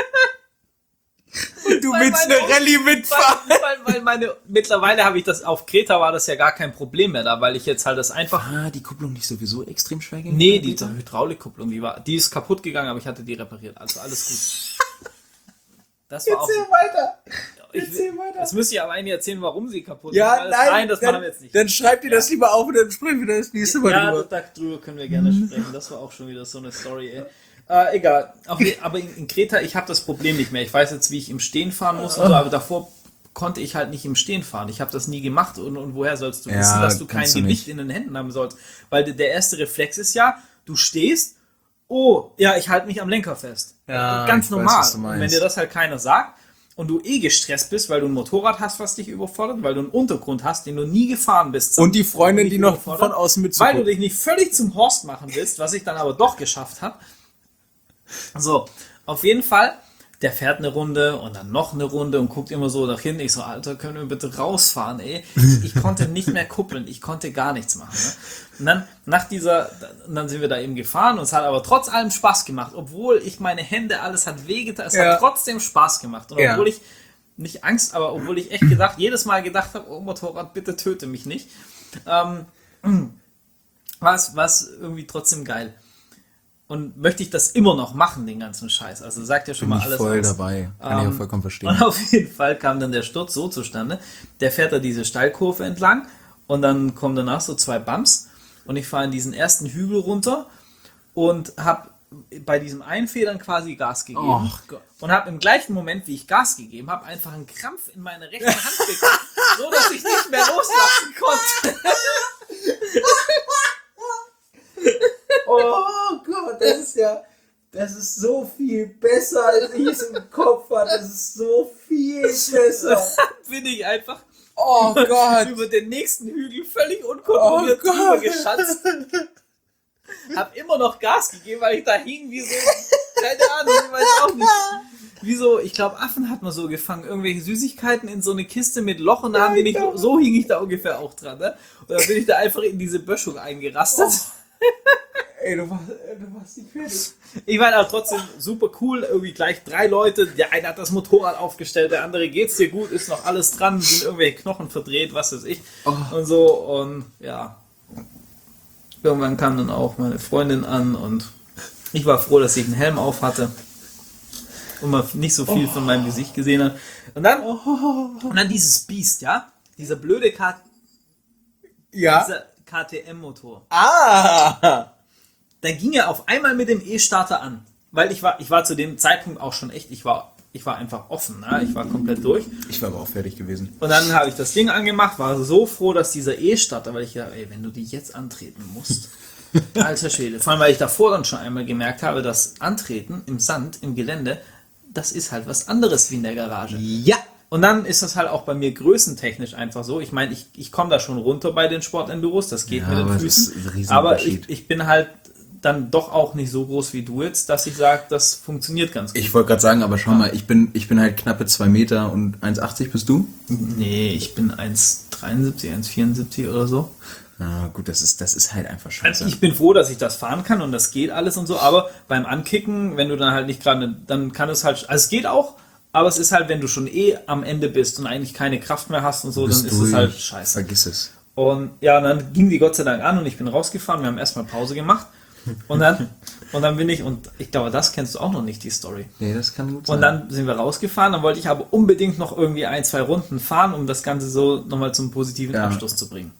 Du willst eine Rallye mitfahren. Mittlerweile habe ich das, auf Kreta war das ja gar kein Problem mehr da, weil ich jetzt halt das einfach... Die Kupplung nicht sowieso extrem schwer ging? Nee, die Hydraulikkupplung, die ist kaputt gegangen, aber ich hatte die repariert. Also alles gut. Das war Erzähl weiter. Erzähl weiter. Das müsste ich aber eigentlich erzählen, warum sie kaputt Ja, ist. nein, Das dann, machen wir jetzt nicht. Dann schreib dir das lieber auf und dann sprechen wir das nächste Mal Ja, drüber. darüber können wir gerne sprechen. Das war auch schon wieder so eine Story, ey. Egal. Aber in Kreta, ich habe das Problem nicht mehr. Ich weiß jetzt, wie ich im Stehen fahren muss und so, aber davor konnte ich halt nicht im Stehen fahren. Ich habe das nie gemacht und woher sollst du wissen, dass du kein Gewicht in den Händen haben sollst? Weil der erste Reflex ist ja, du stehst, oh, ja, ich halte mich am Lenker fest. Ja, ganz ich normal. weiß, was du meinst. Und wenn dir das halt keiner sagt und du gestresst bist, weil du ein Motorrad hast, was dich überfordert, weil du einen Untergrund hast, den du nie gefahren bist. Und die Freundin, die noch von außen weil mitzugucken. du dich nicht völlig zum Horst machen willst, was ich dann aber doch geschafft habe. So, auf jeden Fall, der fährt eine Runde und dann noch eine Runde und guckt immer so nach hinten. Ich so, Alter, können wir bitte rausfahren, ey? Ich konnte nicht mehr kuppeln, ich konnte gar nichts machen. Ne? Und dann sind wir da eben gefahren und es hat aber trotz allem Spaß gemacht. Obwohl ich meine Hände, alles hat wehgetan, es hat trotzdem Spaß gemacht. Und obwohl ich nicht Angst, aber obwohl ich echt jedes Mal gedacht habe, oh Motorrad, bitte töte mich nicht, war es irgendwie trotzdem geil. Und möchte ich das immer noch machen, den ganzen Scheiß. Also sagt ja schon mal alles voll aus. dabei. Kann ich auch vollkommen verstehen. Und auf jeden Fall kam dann der Sturz so zustande. Der fährt da diese Steilkurve entlang und dann kommen danach so 2 Bumps und ich fahre in diesen ersten Hügel runter und habe bei diesem Einfedern quasi Gas gegeben. Und habe im gleichen Moment, wie ich Gas gegeben habe, einfach einen Krampf in meine rechte Hand bekommen, so dass ich nicht mehr loslassen konnte. Oh Gott, das ist so viel besser, als ich es im Kopf hatte. Das ist so viel besser. Dann bin ich einfach über den nächsten Hügel völlig unkontrolliert drüber geschatzt. Hab immer noch Gas gegeben, weil ich da hing wie so, keine Ahnung, ich weiß auch nicht. Wie so, ich glaube, Affen hat man so gefangen, irgendwelche Süßigkeiten in so eine Kiste mit Loch und da haben die nicht, so hing ich da ungefähr auch dran, ne? Und dann bin ich da einfach in diese Böschung eingerastet. Ey, du warst nicht fertig. Ich war aber trotzdem super cool, irgendwie gleich 3 Leute, der eine hat das Motorrad aufgestellt, der andere geht's dir gut, ist noch alles dran, sind irgendwelche Knochen verdreht, was weiß ich und so und ja. Irgendwann kam dann auch meine Freundin an und ich war froh, dass ich einen Helm auf hatte und man nicht so viel von meinem Gesicht gesehen hat. Und dann dieses Biest, ja? Dieser blöde dieser KTM-Motor. Da ging er auf einmal mit dem E-Starter an. Weil ich war zu dem Zeitpunkt auch schon echt, ich war einfach offen, ne? Ich war komplett durch. Ich war aber auch fertig gewesen. Und dann habe ich das Ding angemacht, war so froh, dass dieser E-Starter, weil ich dachte, ey, wenn du die jetzt antreten musst, alter Schwede. Vor allem, weil ich davor dann schon einmal gemerkt habe, dass Antreten im Sand, im Gelände, das ist halt was anderes wie in der Garage. Ja! Und dann ist das halt auch bei mir größentechnisch einfach so. Ich meine, ich komme da schon runter bei den Sportenduros, das geht mit den Füßen. Aber ich bin halt dann doch auch nicht so groß wie du jetzt, dass ich sage, das funktioniert ganz gut. Ich wollte gerade sagen, aber schau mal, ich bin halt knappe 2 Meter und 1,80 bist du? Nee, ich bin 1,73, 1,74 oder so. Ah, gut, das ist halt einfach scheiße. Ich bin froh, dass ich das fahren kann und das geht alles und so, aber beim Ankicken, wenn du dann halt nicht gerade, dann kann es halt, also es geht auch, aber es ist halt, wenn du schon am Ende bist und eigentlich keine Kraft mehr hast und so, dann ist es halt scheiße. Vergiss es. Und ja, dann ging die Gott sei Dank an und ich bin rausgefahren, wir haben erstmal Pause gemacht. Und dann bin ich, und ich glaube, das kennst du auch noch nicht, die Story. Nee, das kann gut sein. Und dann sind wir rausgefahren, dann wollte ich aber unbedingt noch irgendwie 1, 2 Runden fahren, um das Ganze so nochmal zum positiven Abschluss zu bringen.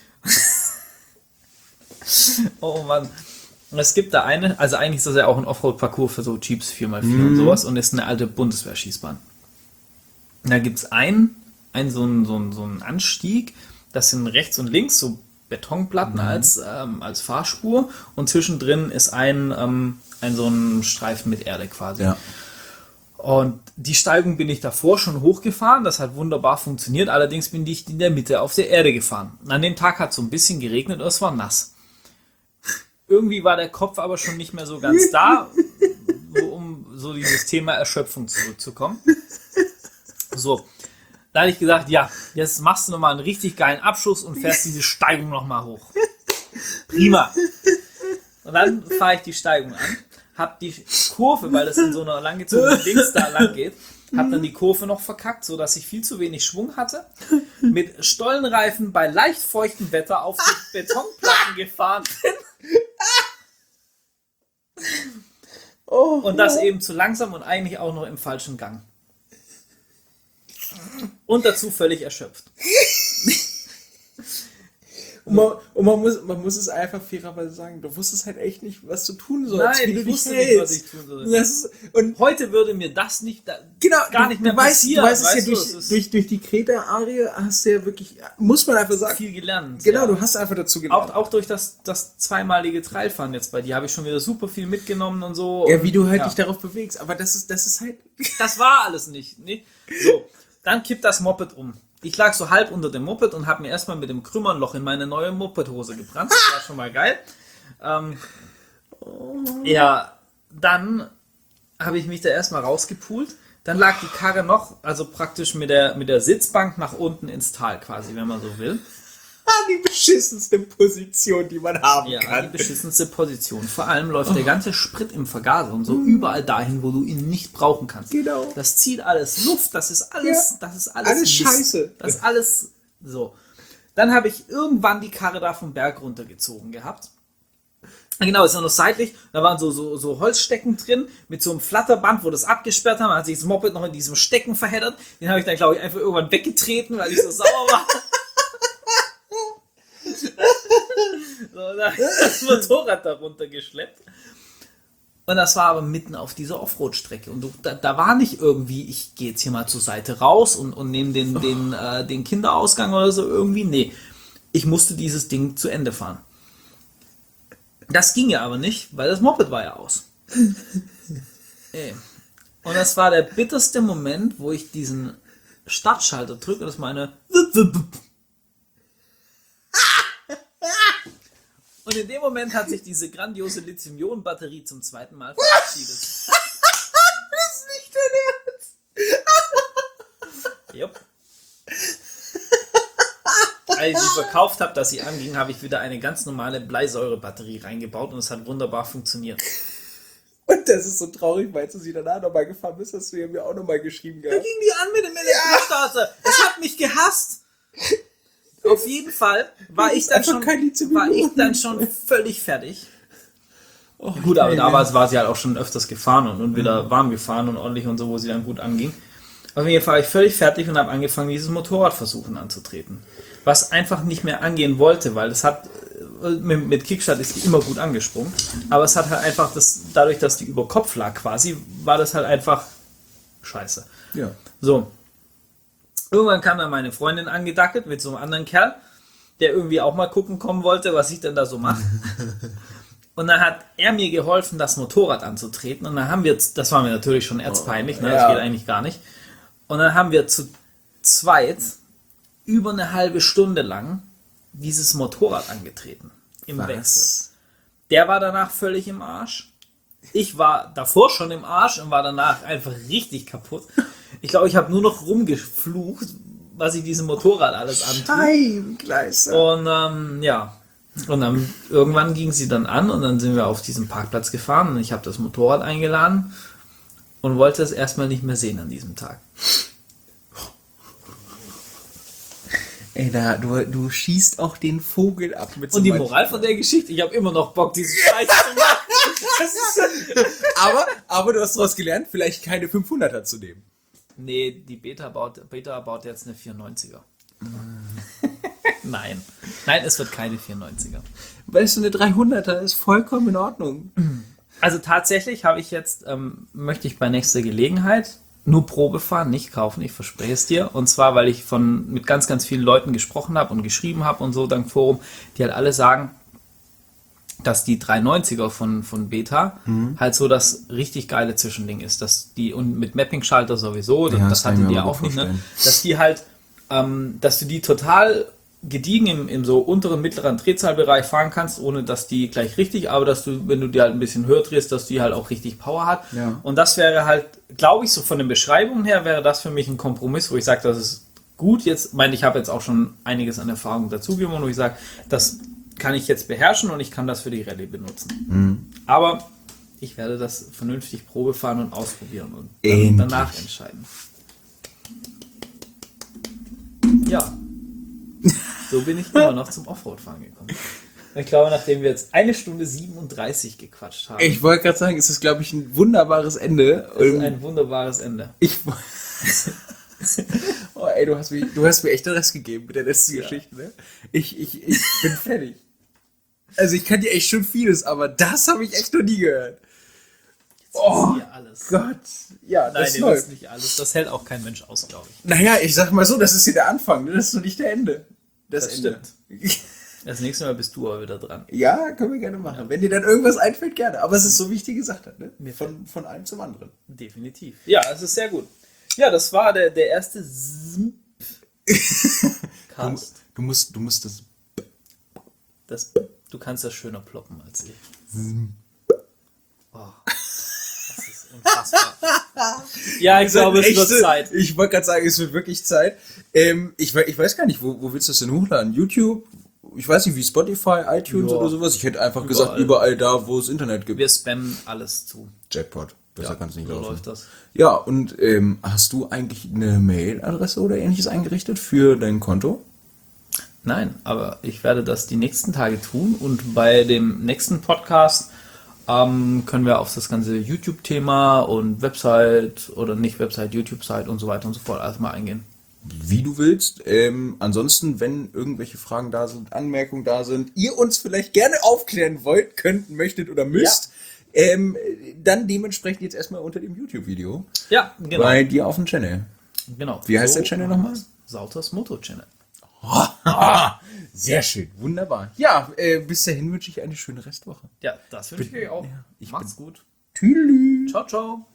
Oh Mann. Und es gibt da also eigentlich ist das ja auch ein Offroad-Parcours für so Jeeps 4x4 und sowas und ist eine alte Bundeswehrschießbahn. Und da gibt es so einen Anstieg, das sind rechts und links so Betonplatten als Fahrspur und zwischendrin ist ein so ein Streifen mit Erde quasi. Ja. Und die Steigung bin ich davor schon hochgefahren, das hat wunderbar funktioniert, allerdings bin ich in der Mitte auf der Erde gefahren. Und an dem Tag hat es so ein bisschen geregnet und es war nass. Irgendwie war der Kopf aber schon nicht mehr so ganz da, um so dieses Thema Erschöpfung zurückzukommen. So. Da habe ich gesagt, ja, jetzt machst du nochmal einen richtig geilen Abschuss und fährst diese Steigung nochmal hoch. Prima. Und dann fahre ich die Steigung an, hab die Kurve, weil das in so einer langgezogenen Dings da lang geht, hab dann die Kurve noch verkackt, sodass ich viel zu wenig Schwung hatte. Mit Stollenreifen bei leicht feuchtem Wetter auf die Betonplatten gefahren bin. Und das eben zu langsam und eigentlich auch noch im falschen Gang. Und dazu völlig erschöpft. Und man muss es einfach fairerweise sagen, du wusstest halt echt nicht, was du tun sollst. Nein, ich wusste nicht, was ich tun soll. Und heute würde mir das nicht gar nicht mehr passieren. Du weißt es ja durch die Kreta-Arie hast du ja wirklich, muss man einfach sagen, viel gelernt. Genau, ja. Du hast einfach dazu gelernt. Auch durch das zweimalige Trailfahren jetzt bei dir habe ich schon wieder super viel mitgenommen und so. Ja, wie du halt dich darauf bewegst, aber das ist halt... Das war alles nicht. Nee. So, dann kippt das Moped um. Ich lag so halb unter dem Moped und habe mir erstmal mit dem Krümmernloch in meine neue Mopedhose gebrannt. Das war schon mal geil. Ja, dann habe ich mich da erstmal rausgepult. Dann lag die Karre noch, also praktisch mit der Sitzbank nach unten ins Tal quasi, wenn man so will. Die beschissenste Position, die man haben Ja, kann. die beschissenste Position. Vor allem läuft der ganze Sprit im Vergaser und so überall dahin, wo du ihn nicht brauchen kannst. Genau. Das zieht alles Luft, das ist alles, Alles Mist. Scheiße. Das ist alles so. Dann habe ich irgendwann die Karre da vom Berg runtergezogen gehabt. Genau, ist ja noch seitlich. Da waren so Holzstecken drin mit so einem Flatterband, wo das abgesperrt haben. Da hat sich das Moped noch in diesem Stecken verheddert. Den habe ich dann, glaube ich, einfach irgendwann weggetreten, weil ich so sauer war. So, da habe ich das Motorrad da runtergeschleppt. Und das war aber mitten auf dieser Offroad-Strecke. Und da war nicht irgendwie, ich gehe jetzt hier mal zur Seite raus und nehme den Kinderausgang oder so irgendwie. Nee, ich musste dieses Ding zu Ende fahren. Das ging ja aber nicht, weil das Moped war ja aus. Und das war der bitterste Moment, wo ich diesen Startschalter drücke und das meine... Und in dem Moment hat sich diese grandiose Lithium-Ionen-Batterie zum zweiten Mal verabschiedet. Das ist nicht dein Ernst. Jupp. Als ich sie verkauft habe, dass sie anging, habe ich wieder eine ganz normale Bleisäure-Batterie reingebaut und es hat wunderbar funktioniert. Und das ist so traurig, weil du sie danach nochmal gefahren bist, hast du ja mir auch nochmal geschrieben Da gehabt. ging die an mit dem Elektrostarter. Es hat mich gehasst. Auf jeden Fall war ich dann schon völlig fertig. Oh, Gut, aber damals war sie halt auch schon öfters gefahren und wieder warm gefahren und ordentlich und so, wo sie dann gut anging. Auf jeden Fall war ich völlig fertig und habe angefangen, dieses Motorradversuchen anzutreten. Was einfach nicht mehr angehen wollte, weil es hat, mit Kickstart ist die immer gut angesprungen, aber es hat halt einfach, dadurch, dass die über Kopf lag quasi, war das halt einfach scheiße. Ja. So. Irgendwann kam dann meine Freundin angedackelt mit so einem anderen Kerl, der irgendwie auch mal gucken kommen wollte, was ich denn da so mache. Und dann hat er mir geholfen, das Motorrad anzutreten. Und dann haben wir, das war mir natürlich schon erzpeinlich, ne? Das geht eigentlich gar nicht. Und dann haben wir zu zweit über eine halbe Stunde lang dieses Motorrad angetreten. Im Wechsel. Der war danach völlig im Arsch. Ich war davor schon im Arsch und war danach einfach richtig kaputt. Ich glaube, ich habe nur noch rumgeflucht, was ich diesem Motorrad alles antue. Scheibenkleister. Und ja, und dann irgendwann ging sie dann an und dann sind wir auf diesen Parkplatz gefahren und ich habe das Motorrad eingeladen und wollte es erstmal nicht mehr sehen an diesem Tag. Ey, du schießt auch den Vogel ab mit so Und die Moral von der Geschichte, ich habe immer noch Bock, diesen Scheiß zu machen. aber du hast daraus gelernt, vielleicht keine 500er zu nehmen. Nee, die Beta baut jetzt eine 94er. Nein, es wird keine 94er. Weißt du, eine 300er ist vollkommen in Ordnung. Also tatsächlich habe ich jetzt, möchte ich bei nächster Gelegenheit nur Probe fahren, nicht kaufen, ich verspreche es dir. Und zwar, weil ich mit ganz, ganz vielen Leuten gesprochen habe und geschrieben habe und so, dank Forum, die halt alle sagen, dass die 390er von Beta halt so das richtig geile Zwischending ist. Dass die, und mit Mapping-Schalter sowieso, Ja, das hattet ihr auch nicht, ne? Dass die halt, dass du die total gediegen im so unteren, mittleren Drehzahlbereich fahren kannst, ohne dass die gleich richtig, aber dass du, wenn du die halt ein bisschen höher drehst, dass die halt auch richtig Power hat. Ja. Und das wäre halt, glaube ich, so von den Beschreibungen her, wäre das für mich ein Kompromiss, wo ich sage, das ist gut. Jetzt, ich habe jetzt auch schon einiges an Erfahrung dazugegeben, wo ich sage, das kann ich jetzt beherrschen und ich kann das für die Rallye benutzen. Aber ich werde das vernünftig Probe fahren und ausprobieren und dann danach entscheiden. Ja. So bin ich immer noch zum Offroad-Fahren gekommen. Ich glaube, nachdem wir jetzt 1 Stunde 37 gequatscht haben. Ich wollte gerade sagen, es ist, glaube ich, ein wunderbares Ende. Das ist ein wunderbares Ende. Oh, ey, du hast mir echt den Rest gegeben mit der letzten Geschichte, ne? Ich bin fertig. Also ich kann dir echt schon vieles, aber das habe ich echt noch nie gehört. Oh alles. Gott. Ja, Nein, das das läuft. ist nicht alles. Das hält auch kein Mensch aus, glaube ich. Naja, ich sag mal so, das ist hier der Anfang, ne? Das ist noch nicht der Ende. Das Ende. Das nächste Mal bist du aber wieder dran. Ja, können wir gerne machen. Wenn dir dann irgendwas einfällt, gerne. Aber es ist so, wie ich dir gesagt habe, ne? Von einem zum anderen. Definitiv. Ja, es ist sehr gut. Ja, das war der erste Cast. Du musst das. Du kannst das schöner ploppen als ich. Oh, das ist Unfassbar. Ja, ich glaube, es wird Zeit. Ich wollte gerade sagen, es wird wirklich Zeit. Ich weiß gar nicht, wo willst du das denn hochladen? YouTube? Ich weiß nicht, wie Spotify, iTunes Ja. oder sowas. Ich hätte einfach gesagt, überall da, wo es Internet gibt. Wir spammen alles zu. Jackpot. Besser kann es nicht so laufen. läuft das. Ja, und hast du eigentlich eine Mailadresse oder ähnliches eingerichtet für dein Konto? Nein, aber ich werde das die nächsten Tage tun und bei dem nächsten Podcast können wir auf das ganze YouTube-Thema und Website oder nicht Website, YouTube-Site und so weiter und so fort alles mal eingehen. Wie du willst. Ansonsten, wenn irgendwelche Fragen da sind, Anmerkungen da sind, ihr uns vielleicht gerne aufklären wollt, könnt, möchtet oder müsst, dann dementsprechend jetzt erstmal unter dem YouTube-Video. Ja, genau. Bei dir auf dem Channel. Genau. Wie heißt der Channel nochmal? Sauter's Moto Channel. Sehr schön, wunderbar. Ja, bis dahin wünsche ich eine schöne Restwoche. Ja, das wünsche ich euch auch. ich Macht's gut. Tschüss. Ciao, ciao.